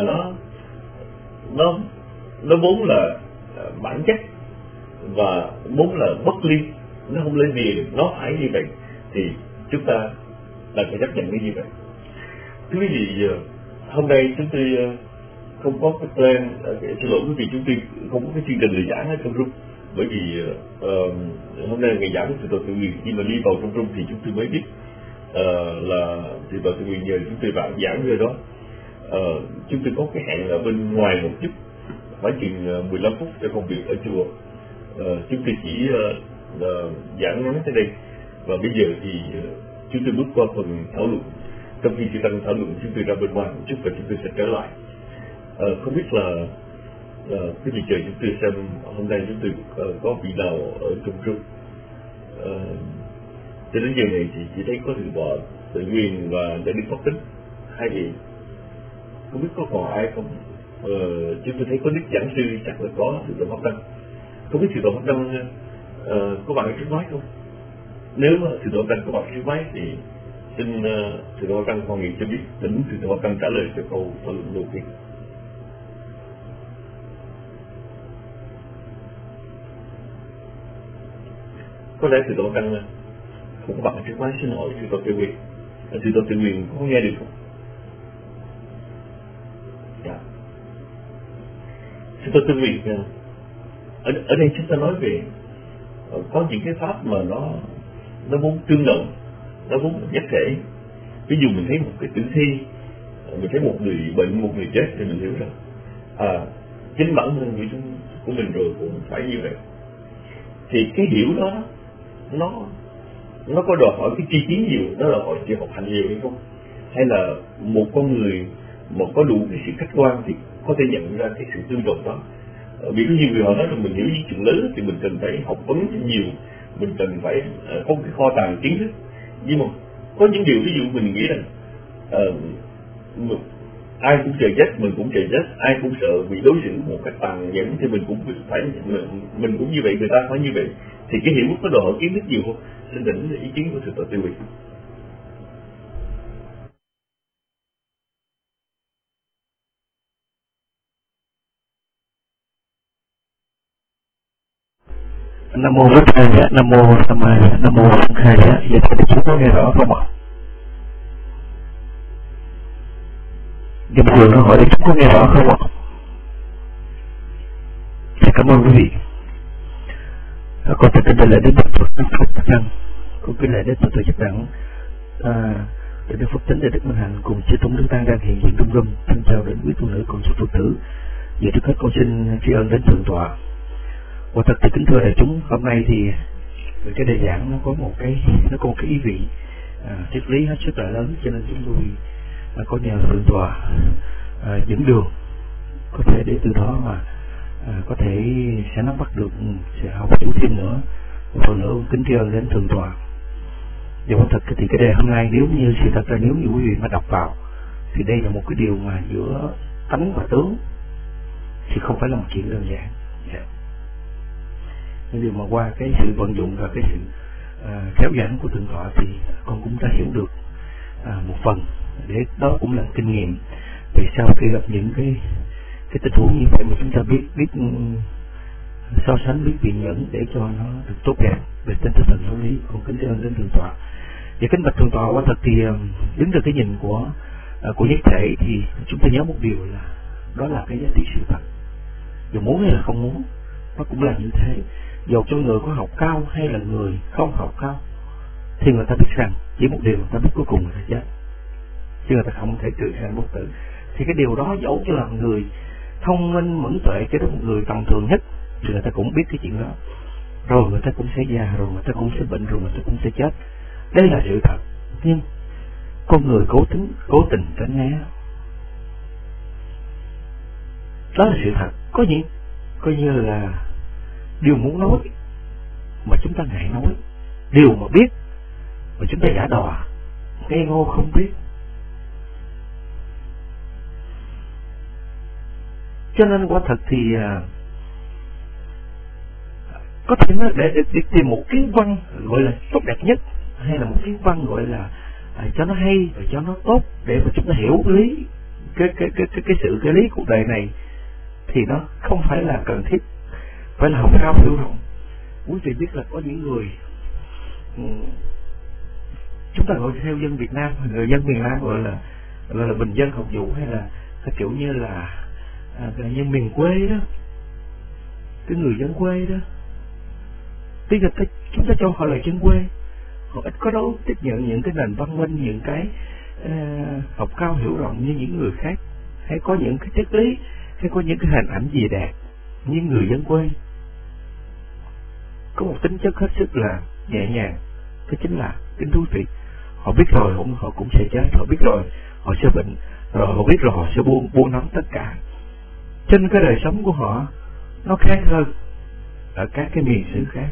nó vốn là bản chất và vốn là bất ly, nó không lên gì được, nó phải như vậy thì chúng ta là phải chấp nhận như vậy. Thưa quý vị, hôm nay chúng tôi không có cái plan, xin lỗi quý vị, chúng tôi không có cái chương trình lời giảng ở trong room, bởi vì hôm nay là ngày giảng của Thượng tọa Tự Quyền. Khi mà đi vào trong room thì chúng tôi mới biết là Thượng tọa Tự Quyền nhờ chúng tôi vào giảng rồi đó. Chúng tôi có cái hẹn ở bên ngoài một chút, khoảng chừng 15 phút cho công việc ở chùa. Chúng tôi chỉ giảng ngắn tới đây, và bây giờ thì chúng tôi bước qua phần thảo luận. Trong khi chúng ta thảo luận, chúng tôi ra bên ngoài một chút và chúng tôi sẽ trở lại. Không biết là cái vị chờ chúng tôi xem hôm nay chúng tôi có vị nào ở trong room. Cho đến giờ này thì chỉ thấy có Thượng tọa Tự Quyền và Đại Đức Pháp Tính, hai vị. Không biết có còn ai không? Chúng tôi thấy có Đức Giảng Sư, chắc là có Thượng tọa Pháp Đăng. Không biết Thượng tọa Pháp Đăng có bạn trước máy không? Nếu mà Thượng tọa Pháp Đăng có bạn trước máy thì xin Thượng tọa Pháp Đăng hoan nghênh cho biết, tỉnh Thượng tọa Pháp Đăng trả lời cho câu thảo luận đầu tiên. Có lẽ Thượng tọa Pháp Đăng không có bạn trước máy, xin hỏi Thượng tọa Tự Quyền. Thượng tọa Tự Quyền có nghe được không? Dạ. Thượng tọa Tự Quyền, ở đây chúng ta nói về có những cái pháp mà nó vốn tương đồng, nó vốn nhất thể. Ví dụ mình thấy một cái tử thi, mình thấy một người bệnh, một người chết thì mình hiểu rằng chính bản thân của mình rồi cũng phải như vậy. Thì cái hiểu đó nó có đòi hỏi cái chi kiến nhiều, nó đòi hỏi sự học hành nhiều hay không? Hay là một con người mà có đủ cái sự khách quan thì có thể nhận ra cái sự tương đồng đó? Vì có nhiều người họ nói là mình hiểu những chuyện lớn thì mình cần phải học vấn nhiều, mình cần phải có cái kho tàng kiến thức. Nhưng mà có những điều ví dụ mình nghĩ rằng ai cũng chờ chết, mình cũng chờ chết, ai cũng sợ bị đối xử một cách tàn nhẫn thì mình cũng phải mình cũng như vậy, người ta phải như vậy. Thì cái hiểu có đòi hỏi kiến thức nhiều không? Xin đỉnh ý kiến của Thượng tọa Tiêu Huy. Nam mô Bổn Thầy, Nam mô Tham Ma, Nam mô Sanh Khai. Vậy thì chúng có nghe rõ không ạ? Dùm Cường nó hỏi để chúng có nghe rõ không ạ? Xin cảm ơn quý vị. Con xin kính lễ đến Đức Phật Thích Năng, con kính lễ đến Phật Tử Chấp Đẳng, để Đức Phật Tính, để Đức Minh Hạnh cùng chư tôn đức tăng đang hiện diện trong rung. Thân chào đến quý phụ nữ cùng chư Phật tử. Vậy trước hết con xin tri ân đến Thượng tọa. Và thật thì kính thưa đại chúng, hôm nay thì cái đề giảng nó có một cái ý vị triết lý hết sức là lớn, cho nên chúng tôi có nhờ Thượng tọa dẫn đường, có thể để từ đó mà có thể sẽ nắm bắt được, sẽ học chút thêm nữa. Một phần nữa kính tri ân đến Thượng tọa. Và quả thật thì cái đề hôm nay, nếu như sự thật là nếu như quý vị mà đọc vào thì đây là một cái điều mà giữa tánh và tướng thì không phải là một chuyện đơn giản. Nhưng điều mà qua cái sự vận dụng và cái sự khéo giảng của Thượng tọa thì con cũng đã hiểu được một phần, để đó cũng là kinh nghiệm về sau khi gặp những cái tình huống như vậy mà chúng ta biết so sánh, biết biện nhẫn để cho nó được tốt đẹp về tinh thần giáo lý. Con kính ơn đến Thượng tọa. Và kính bạch Thượng tọa, quả thật thì đứng từ cái nhìn của nhất thể thì chúng ta nhớ một điều là đó là cái giá trị sự thật, dù muốn hay là không muốn nó cũng là như thế. Dù cho người có học cao hay là người không học cao thì người ta biết rằng chỉ một điều, người ta biết cuối cùng người ta chết, chứ người ta không thể trừ sanh bất tử. Thì cái điều đó dẫu cho là người thông minh mẫn tuệ, cho đến một người tầm thường nhất thì người ta cũng biết cái chuyện đó. Rồi người ta cũng sẽ già, rồi người ta cũng sẽ bệnh, rồi người ta cũng sẽ chết. Đây là sự thật. Nhưng con người cố tình tránh né, đó là sự thật. Có những coi như là điều muốn nói mà chúng ta ngại nói, điều mà biết mà chúng ta giả đò ngây ngô không biết. Cho nên quả thật thì có thể nói để tìm một kiến văn gọi là tốt đẹp nhất, hay là một kiến văn gọi là cho nó hay và cho nó tốt, để mà chúng ta hiểu lý cái lý cuộc đời này, thì nó không phải là cần thiết phải là học cao hiểu rộng. Quý vị biết là có những người chúng ta gọi theo dân Việt Nam, người dân miền Nam gọi là bình dân học vụ, hay là kiểu như là dân miền quê đó, cái người dân quê đó. Tuy là chúng ta cho họ là dân quê, họ ít có đâu tiếp nhận những cái nền văn minh, những cái học cao hiểu rộng như những người khác, hay có những cái triết lý, hay có những cái hình ảnh gì đẹp như người dân quê. Có một tính chất hết sức là nhẹ nhàng, đó chính là kính thú vị. Họ biết rồi họ cũng sẽ chết, họ biết rồi họ sẽ bệnh, rồi họ biết rồi họ sẽ buông nắm tất cả. Trên cái đời sống của họ nó khác hơn ở các cái miền xứ khác,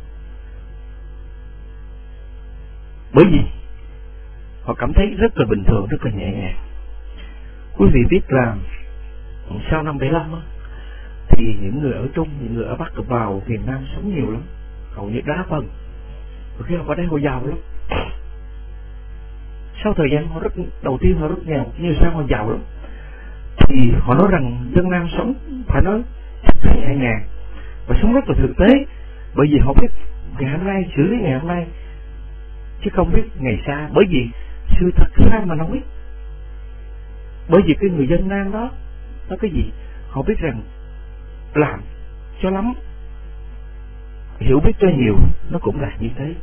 bởi vì họ cảm thấy rất là bình thường, rất là nhẹ nhàng. Quý vị biết là sau năm 75 á, thì những người ở Trung, những người ở Bắc vào miền Nam sống nhiều lắm, hầu như đa phần. Rồi khi họ ở đây họ giàu lắm. Sau thời gian đầu tiên họ rất nghèo, nhưng sau họ giàu lắm. Thì họ nói rằng dân Nam sống phải nói nhẹ nhàng và sống rất là thực tế, bởi vì họ biết ngày hôm nay xử lý ngày hôm nay, chứ không biết ngày xa. Bởi vì sự thật sao mà nói, bởi vì cái người dân Nam đó nó cái gì họ biết rằng làm cho lắm, hiểu biết cho nhiều, nó cũng là như thế.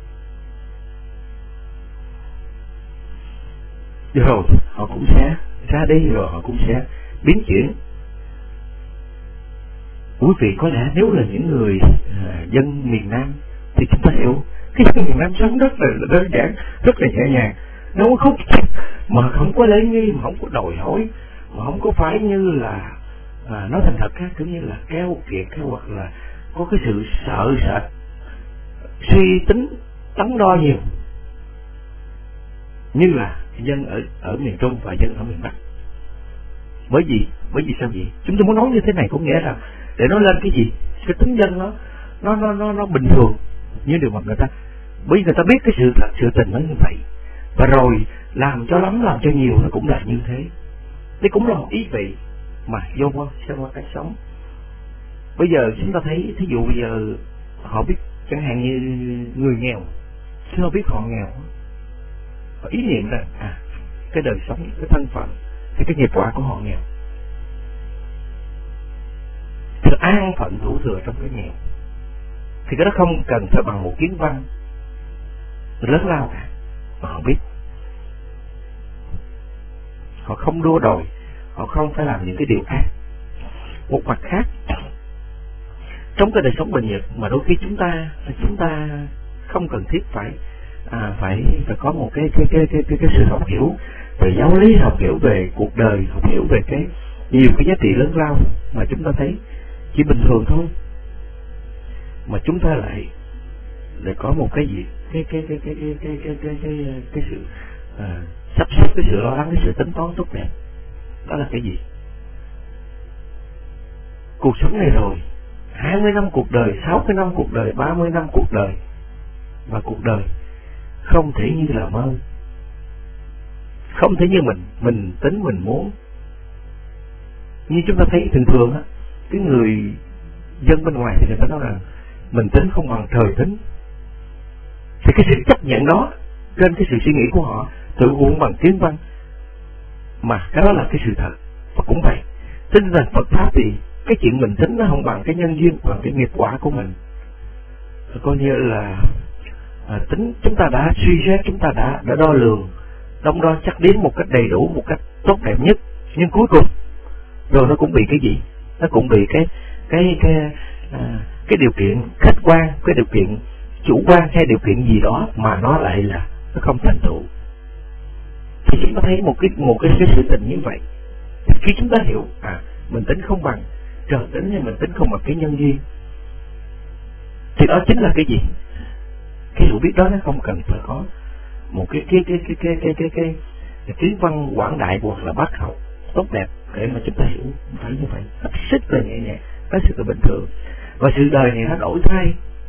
Rồi họ cũng sẽ ra đi rồi họ cũng sẽ biến chuyển. Quý vị có lẽ nếu là những người dân miền Nam thì chúng ta hiểu cái dân miền Nam sống rất là đơn giản, rất là nhẹ nhàng, nó không mà không có lễ nghi, mà không có đòi hỏi, mà không có phải như là nói thành thật á, kiểu như là keo kiệt hay hoặc là có cái sự sợ sệt, suy tính đắn đo nhiều như là dân ở miền Trung và dân ở miền Bắc. Bởi vì sao vậy? Chúng tôi muốn nói như thế này có nghĩa là để nói lên cái gì? Cái tính dân nó bình thường như điều mà người ta, bởi vì người ta biết cái sự thật, sự tình nó như vậy, và rồi làm cho lắm làm cho nhiều nó cũng là như thế. Đây cũng là một ý vị mà vô qua cái sống. Bây giờ chúng ta thấy thí dụ bây giờ họ biết chẳng hạn như người nghèo, khi họ biết họ nghèo, họ ý niệm rằng cái đời sống, cái thân phận, cái nghiệp quả của họ nghèo, sự an phận thủ thừa trong cái nghèo, thì cái đó không cần phải bằng một kiến văn lớn lao cả, mà họ biết. Họ không đua đòi, họ không phải làm những cái điều ác. Một mặt khác, trong cái đời sống bình nhật mà đôi khi chúng ta không cần thiết phải có một cái sự học hiểu về giáo lý, học hiểu về cuộc đời, học hiểu về nhiều cái giá trị lớn lao mà chúng ta thấy chỉ bình thường thôi, mà chúng ta lại có một cái gì cái sự sắp xếp, cái sự lo lắng, cái sự tính toán tốt đẹp. Đó là cái gì? Cuộc sống này rồi 20 năm cuộc đời, 60 năm cuộc đời, 30 năm cuộc đời, và cuộc đời không thể như là mơ, không thể như mình tính mình muốn. Như chúng ta thấy thường thường á, cái người dân bên ngoài thì người ta nói rằng mình tính không bằng trời tính, thì cái sự chấp nhận đó trên cái sự suy nghĩ của họ tự uống bằng kiến văn, mà cái đó là cái sự thật. Và cũng vậy, tin rằng Phật pháp thì cái chuyện mình tính nó không bằng cái nhân duyên, bằng cái nghiệp quả của mình. Coi như là tính chúng ta đã suy xét, chúng ta đã đo lường, đong đo chắc đếm một cách đầy đủ, một cách tốt đẹp nhất, nhưng cuối cùng rồi nó cũng bị cái gì? Nó cũng bị cái điều kiện khách quan, cái điều kiện chủ quan hay điều kiện gì đó mà nó lại là nó không thành tựu. Thì chúng ta thấy một cái sự tình như vậy. Khi chúng ta hiểu mình tính không bằng trời tính hay mình tính không bằng cái nhân duyên, thì đó chính là cái gì? Cái hiểu biết đó nó không cần phải có một cái kiến văn quảng đại hoặc là bác học tốt đẹp để mà chúng ta hiểu. Phải như vậy, hết sức là nhẹ nhàng, hết sức là bình thường. Và sự đời này nó đổi thay.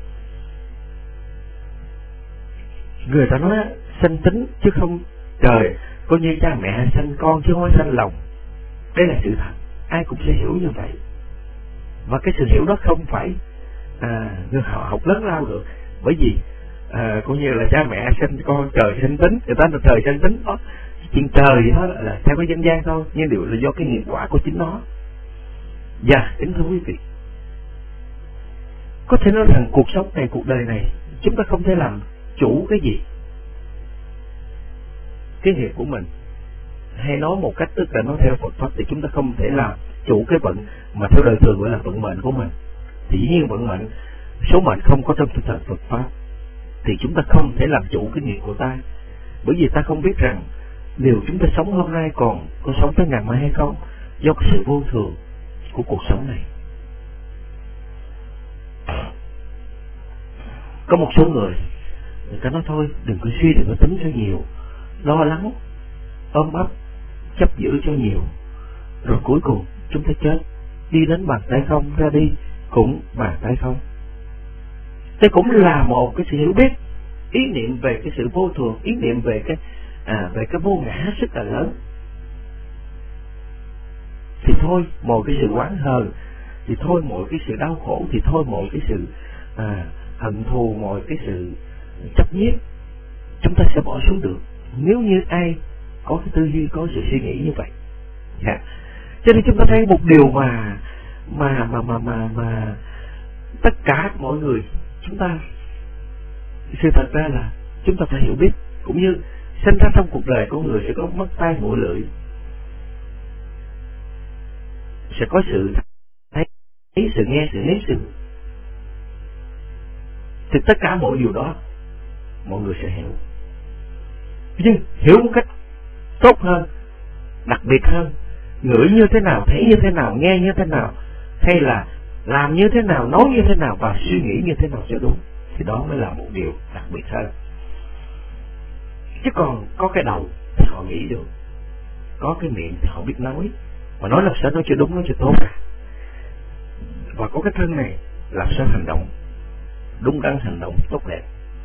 Người ta nói sanh tính chứ không trời, coi như cha mẹ sanh con chứ không phải sanh lòng. Đây là sự thật, ai cũng sẽ hiểu như vậy. Và cái sự hiểu đó không phải người họ học lớn lao được. Bởi vì coi như là cha mẹ sinh con trời sinh tính, người ta là trời sinh tính đó, chuyện trời đó là theo cái dân gian thôi, nhưng điều là do cái nghiệp quả của chính nó. Và kính thưa quý vị, có thể nói rằng cuộc sống này, cuộc đời này, chúng ta không thể làm chủ cái gì cái nghiệp của mình, hay nói một cách tức là nói theo Phật pháp thì chúng ta không thể làm chủ cái vận mà theo đời thường gọi là vận mệnh của mình. Thì dĩ nhiên vận mệnh, số mệnh không có trong tinh thần Phật pháp, thì chúng ta không thể làm chủ cái nghiệp của ta. Bởi vì ta không biết rằng điều chúng ta sống hôm nay còn có sống tới ngày mai hay không, do cái sự vô thường của cuộc sống này. Có một số người ta nói thôi đừng có suy, đừng có tính cho nhiều, lo lắng ôm ấp chấp giữ cho nhiều, rồi cuối cùng chúng ta chết, đi đến bàn tay không, ra đi cũng bàn tay không. Đây cũng là một cái sự hiểu biết, ý niệm về cái sự vô thường, ý niệm về cái vô ngã hết sức là lớn. Thì thôi mọi cái sự oán hờn, thì thôi mọi cái sự đau khổ, thì thôi mọi cái sự hận thù, mọi cái sự chấp nhiếp chúng ta sẽ bỏ xuống được, nếu như ai có cái tư duy, có sự suy nghĩ như vậy. Cho nên chúng ta thấy một điều mà tất cả mọi người chúng ta, sự thật ra là chúng ta phải hiểu biết, cũng như sinh ra trong cuộc đời con người sẽ có mất tay mũi lưỡi, sẽ có sự thấy, sự nghe, sự nếm, sự thì tất cả mọi điều đó mọi người sẽ hiểu. Nhưng hiểu một cách tốt hơn, đặc biệt hơn, ngửi như thế nào, thấy như thế nào, nghe như thế nào, hay là làm như thế nào, nói như thế nào và suy nghĩ như thế nào cho đúng, thì đó mới là một điều đặc biệt hơn. Chứ còn có cái đầu thì họ nghĩ được, có cái miệng thì họ biết nói, mà nói làm sao nói cho đúng, nói cho tốt, và có cái thân này làm sao hành động đúng đắn, hành động tốt đẹp,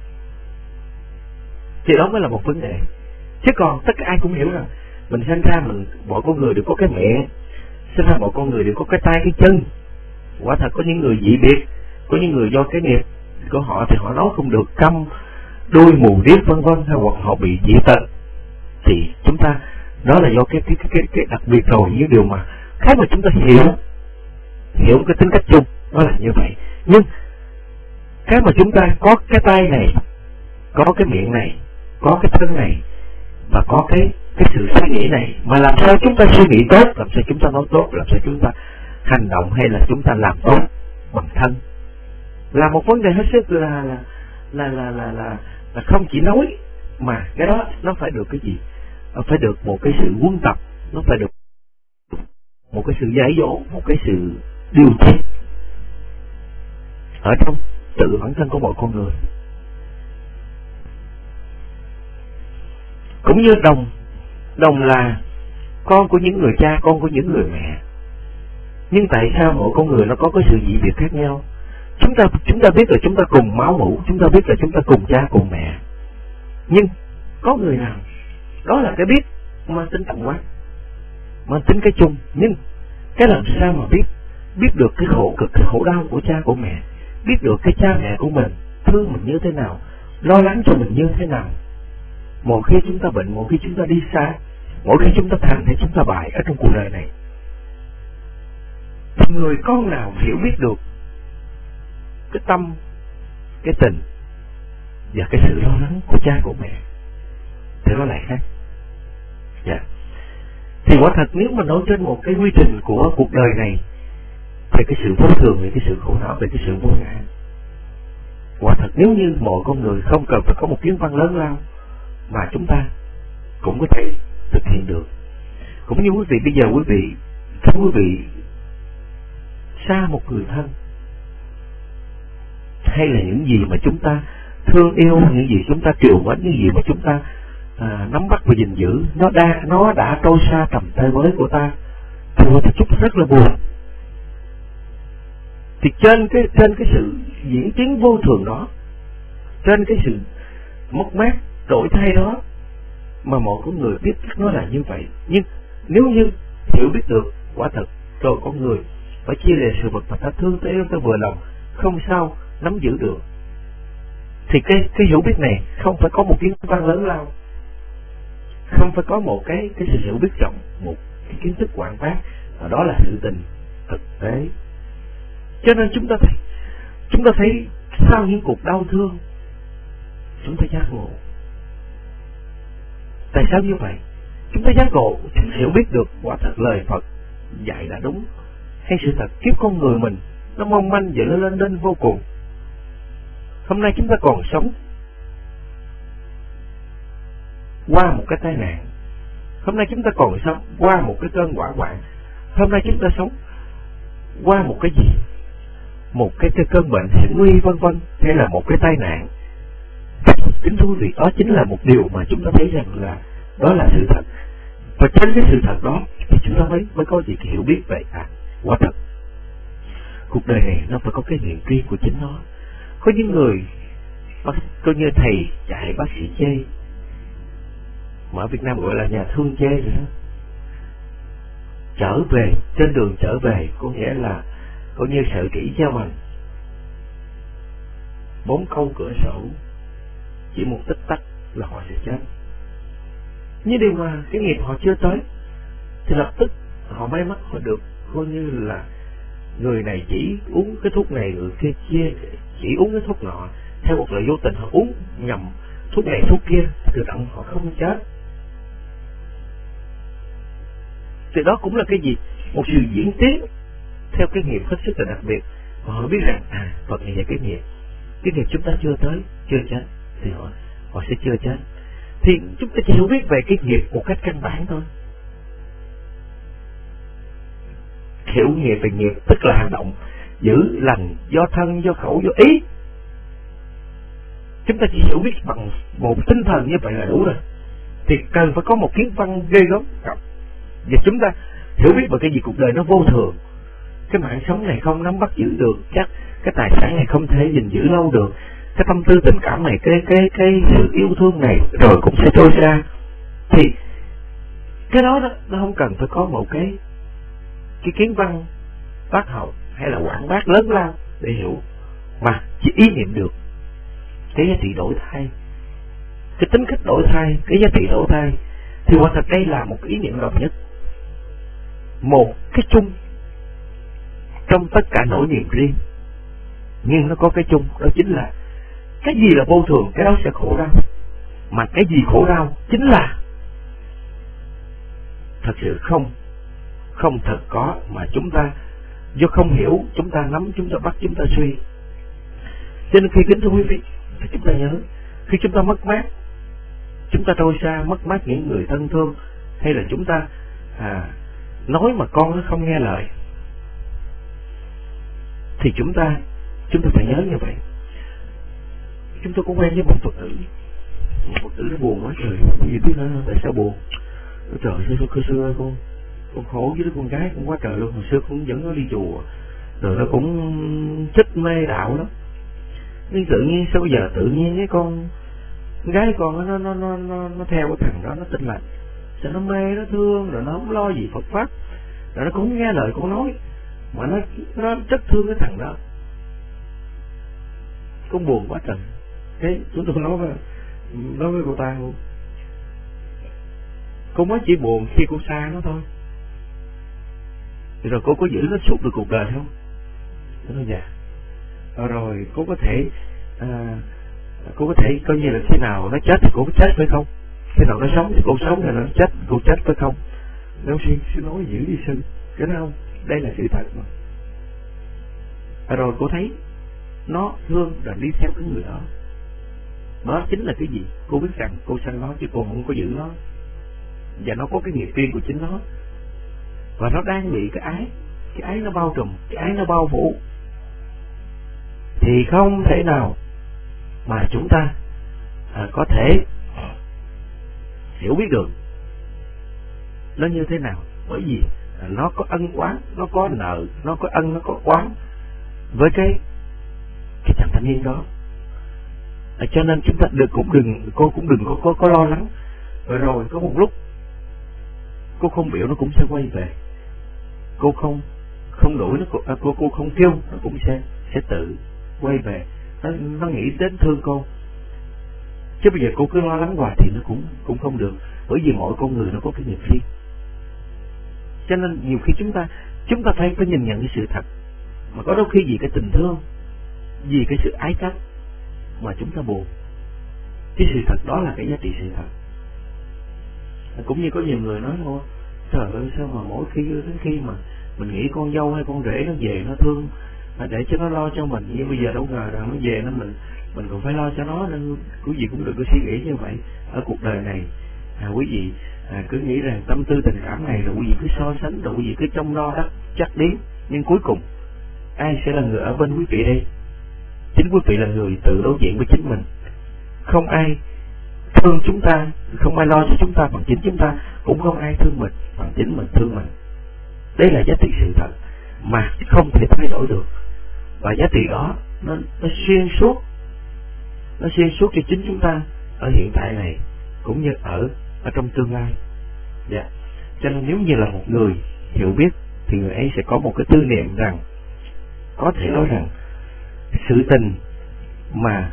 thì đó mới là một vấn đề. Chứ còn tất cả ai cũng hiểu rằng mình sinh ra, mọi con người đều có cái miệng, sinh ra mọi con người đều có cái tay, cái chân. Quả thật có những người dị biệt, có những người do cái nghiệp của họ thì họ nói không được, câm, đuôi, mù điếc vân vân, hay hoặc họ bị dị tật, thì chúng ta đó là do cái đặc biệt rồi. Những điều mà cái mà chúng ta hiểu cái tính cách chung nó là như vậy. Nhưng cái mà chúng ta có cái tay này, có cái miệng này, có cái thân này, và có cái sự suy nghĩ này, mà làm sao chúng ta suy nghĩ tốt, làm sao chúng ta nói tốt, làm sao chúng ta hành động hay là chúng ta làm tốt bằng thân, là một vấn đề hết sức là không chỉ nói, mà cái đó nó phải được cái gì? Nó phải được một cái sự huấn tập, nó phải được một cái sự dạy dỗ, một cái sự điều chỉnh ở trong tự bản thân của mọi con người. Cũng như đồng là con của những người cha, con của những người mẹ. Nhưng tại sao mỗi con người nó có cái sự dị biệt khác nhau? Chúng ta biết là chúng ta cùng máu mủ, chúng ta biết là chúng ta cùng cha cùng mẹ. Nhưng có người nào đó là cái biết mang tính tổng quát, mang tính cái chung. Nhưng cái làm sao mà biết được cái khổ cực, cái khổ đau của cha của mẹ, biết được cái cha mẹ của mình thương mình như thế nào, lo lắng cho mình như thế nào. Một khi chúng ta bệnh, một khi chúng ta đi xa, mỗi khi chúng ta thành hay chúng ta bại ở trong cuộc đời này, thì người con nào hiểu biết được cái tâm, cái tình và cái sự lo lắng của cha của mẹ thì nó lại khác. Thì quả thật nếu mà nói trên một cái quy trình của cuộc đời này, về cái sự vô thường, về cái sự khổ não, về cái sự vô ngã, quả thật nếu như mọi con người không cần phải có một kiến văn lớn lao mà chúng ta cũng có thể thực hiện được. Cũng như quý vị bây giờ, quý vị xa một người thân, hay là những gì mà chúng ta thương yêu, những gì chúng ta triều mến, những gì mà chúng ta nắm bắt và gìn giữ, nó đã trôi xa tầm tay với của ta, thì chúng ta rất là buồn. Thì trên cái sự diễn tiến vô thường đó, trên cái sự mất mát đổi thay đó, mà mọi con người biết nó là như vậy. Nhưng nếu như hiểu biết được quả thật rồi, con người phải chia lìa sự vật mà ta thương, ta yêu, ta vừa lòng, không sao nắm giữ được, thì cái hiểu biết này không phải có một kiến văn lớn lao, không phải có một cái sự hiểu biết rộng, một cái kiến thức quảng bác, và đó là sự tình thực tế. Cho nên chúng ta thấy sau những cuộc đau thương, chúng ta giác ngộ. Tại sao như vậy? Chúng ta giác ngộ, chúng ta hiểu biết được quả thật lời Phật dạy là đúng, hay sự thật kiếp con người mình nó mong manh và nó lên vô cùng. Hôm nay chúng ta còn sống qua một cái tai nạn, hôm nay chúng ta còn sống qua một cái cơn hỏa hoạn, hôm nay chúng ta sống qua một cái gì, một cái cơn bệnh hiểm nguy vân vân, hay là một cái tai nạn. Kính thưa quý vị, đó chính là một điều mà chúng ta thấy rằng là đó là sự thật. Và trên cái sự thật đó thì chúng ta mới có gì hiểu biết vậy. Quả thật cuộc đời này nó phải có cái nghiện riêng của chính nó. Có những người coi như thầy dạy, bác sĩ chê, mà ở Việt Nam gọi là nhà thương chê rồi đó. Trở về, trên đường trở về có nghĩa là coi như sợi chỉ treo mình, 4 câu cửa sổ, chỉ một tích tắc là họ sẽ chết. Nhưng điều mà cái nghiệp họ chưa tới thì lập tức họ may mắn họ được coi như là người này chỉ uống cái thuốc này, người kia chỉ uống cái thuốc nọ, theo một lời vô tình họ uống nhầm thuốc này thuốc kia, tự động họ không chết. Thì đó cũng là cái gì? Một sự diễn tiến theo cái nghiệp hết sức là đặc biệt. Và họ biết rằng Phật này dạy cái nghiệp chúng ta chưa tới, chưa chết, thì họ sẽ chưa chết. Thì chúng ta chỉ hiểu biết về cái nghiệp một cách căn bản thôi. Hiểu nghiệp về nghiệp tức là hành động giữ lành do thân, do khẩu, do ý. Chúng ta chỉ hiểu biết bằng một tinh thần như vậy là đủ rồi. Thì cần phải có một kiến văn ghê gớm. Và chúng ta hiểu biết về cái gì cuộc đời nó vô thường. Cái mạng sống này không nắm bắt giữ được, chắc cái tài sản này không thể gìn giữ lâu được, cái tâm tư tình cảm này, cái sự yêu thương này rồi cũng sẽ trôi ra. Thì cái đó nó không cần phải có một cái kiến văn bác học hay là quảng bác lớn lao để hiểu, mà chỉ ý niệm được cái giá trị đổi thay, cái tính cách đổi thay, cái giá trị đổi thay. Thì quả thật đây là một cái ý niệm đồng nhất, một cái chung trong tất cả nỗi niềm riêng, nhưng nó có cái chung, đó chính là cái gì là vô thường, cái đó sẽ khổ đau. Mà cái gì khổ đau chính là thật sự không thật có, mà chúng ta do không hiểu, chúng ta nắm, chúng ta bắt, chúng ta suy. Cho nên khi kính thưa quý vị, chúng ta nhớ, khi chúng ta mất mát, chúng ta trôi xa, mất mát những người thân thương, hay là chúng ta nói mà con nó không nghe lời, thì chúng ta phải nhớ như vậy. Chúng tôi cũng quen với một Phật tử nó buồn quá trời, vì biết nó tại sao buồn. Trời xưa con khổ với đứa con gái cũng quá trời luôn. Hồi xưa cũng dẫn nó đi chùa, rồi nó cũng thích mê đạo lắm. Nhưng tự nhiên sao bây giờ tự nhiên cái con gái con nó theo cái thằng đó, nó tin lành, sao nó mê, nó thương, rồi nó không lo gì Phật pháp, rồi nó cũng không nghe lời con nói, mà nó rất thương cái thằng đó. Con buồn quá trời. Thế chúng tôi nói với cô ta luôn, cô mới chỉ buồn khi cô xa nó thôi, rồi cô có giữ nó suốt được cuộc đời không? Nó nói dạ. Rồi cô có thể coi như là khi nào nó chết thì cô có chết phải không? Khi nào nó sống thì cô sống, rồi nó chết cô chết phải không? Nếu sư nói giữ đi sư, cái đó không? Đây là sự thật mà. Rồi cô thấy nó thương rồi đi theo cái người đó. Đó chính là cái gì? Cô biết rằng cô sanh nó chứ cô không có giữ nó, và nó có cái nghiệp riêng của chính nó, và nó đang bị cái ái nó bao trùm, cái ái nó bao phủ. Thì không thể nào mà chúng ta có thể hiểu biết được nó như thế nào, bởi vì nó có ân oán, nó có nợ, nó có ân, nó có oán với cái thằng thanh niên đó. Cho nên chúng ta cô cũng đừng có lo lắng. Rồi có một lúc cô không biểu nó cũng sẽ quay về, cô không đuổi nó, cô không kêu nó cũng sẽ tự quay về. Nó nghĩ đến thương cô. Chứ bây giờ cô cứ lo lắng hoài thì nó cũng không được, bởi vì mỗi con người nó có cái nghiệp riêng. Cho nên nhiều khi chúng ta phải nhìn nhận cái sự thật, mà có đôi khi vì cái tình thương, vì cái sự ái cách mà chúng ta buồn. Cái sự thật đó là cái giá trị sự thật. Cũng như có nhiều người nói thôi, trời ơi sao mà mỗi khi đến khi mà mình nghĩ con dâu hay con rể nó về nó thương, để cho nó lo cho mình, nhưng bây giờ đâu ngờ rằng nó về nó mình cũng phải lo cho nó. Nên quý vị cũng đừng có suy nghĩ như vậy. Ở cuộc đời này quý vị cứ nghĩ rằng tâm tư tình cảm này, rồi quý vị cứ so sánh, rồi quý vị cứ trông đo đắc chắc điếm, nhưng cuối cùng ai sẽ là người ở bên quý vị đây? Chính quý vị là người tự đối diện với chính mình. Không ai thương chúng ta, không ai lo cho chúng ta bằng chính chúng ta, cũng không ai thương mình bằng chính mình thương mình. Đây là giá trị sự thật mà không thể thay đổi được, và giá trị đó nó xuyên suốt cho chính chúng ta ở hiện tại này cũng như ở trong tương lai. Cho nên nếu như là một người hiểu biết thì người ấy sẽ có một cái tư niệm rằng, có thể nói rằng sự tình mà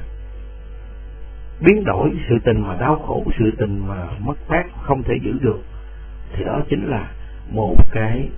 biến đổi, sự tình mà đau khổ, sự tình mà mất mát không thể giữ được, thì đó chính là một cái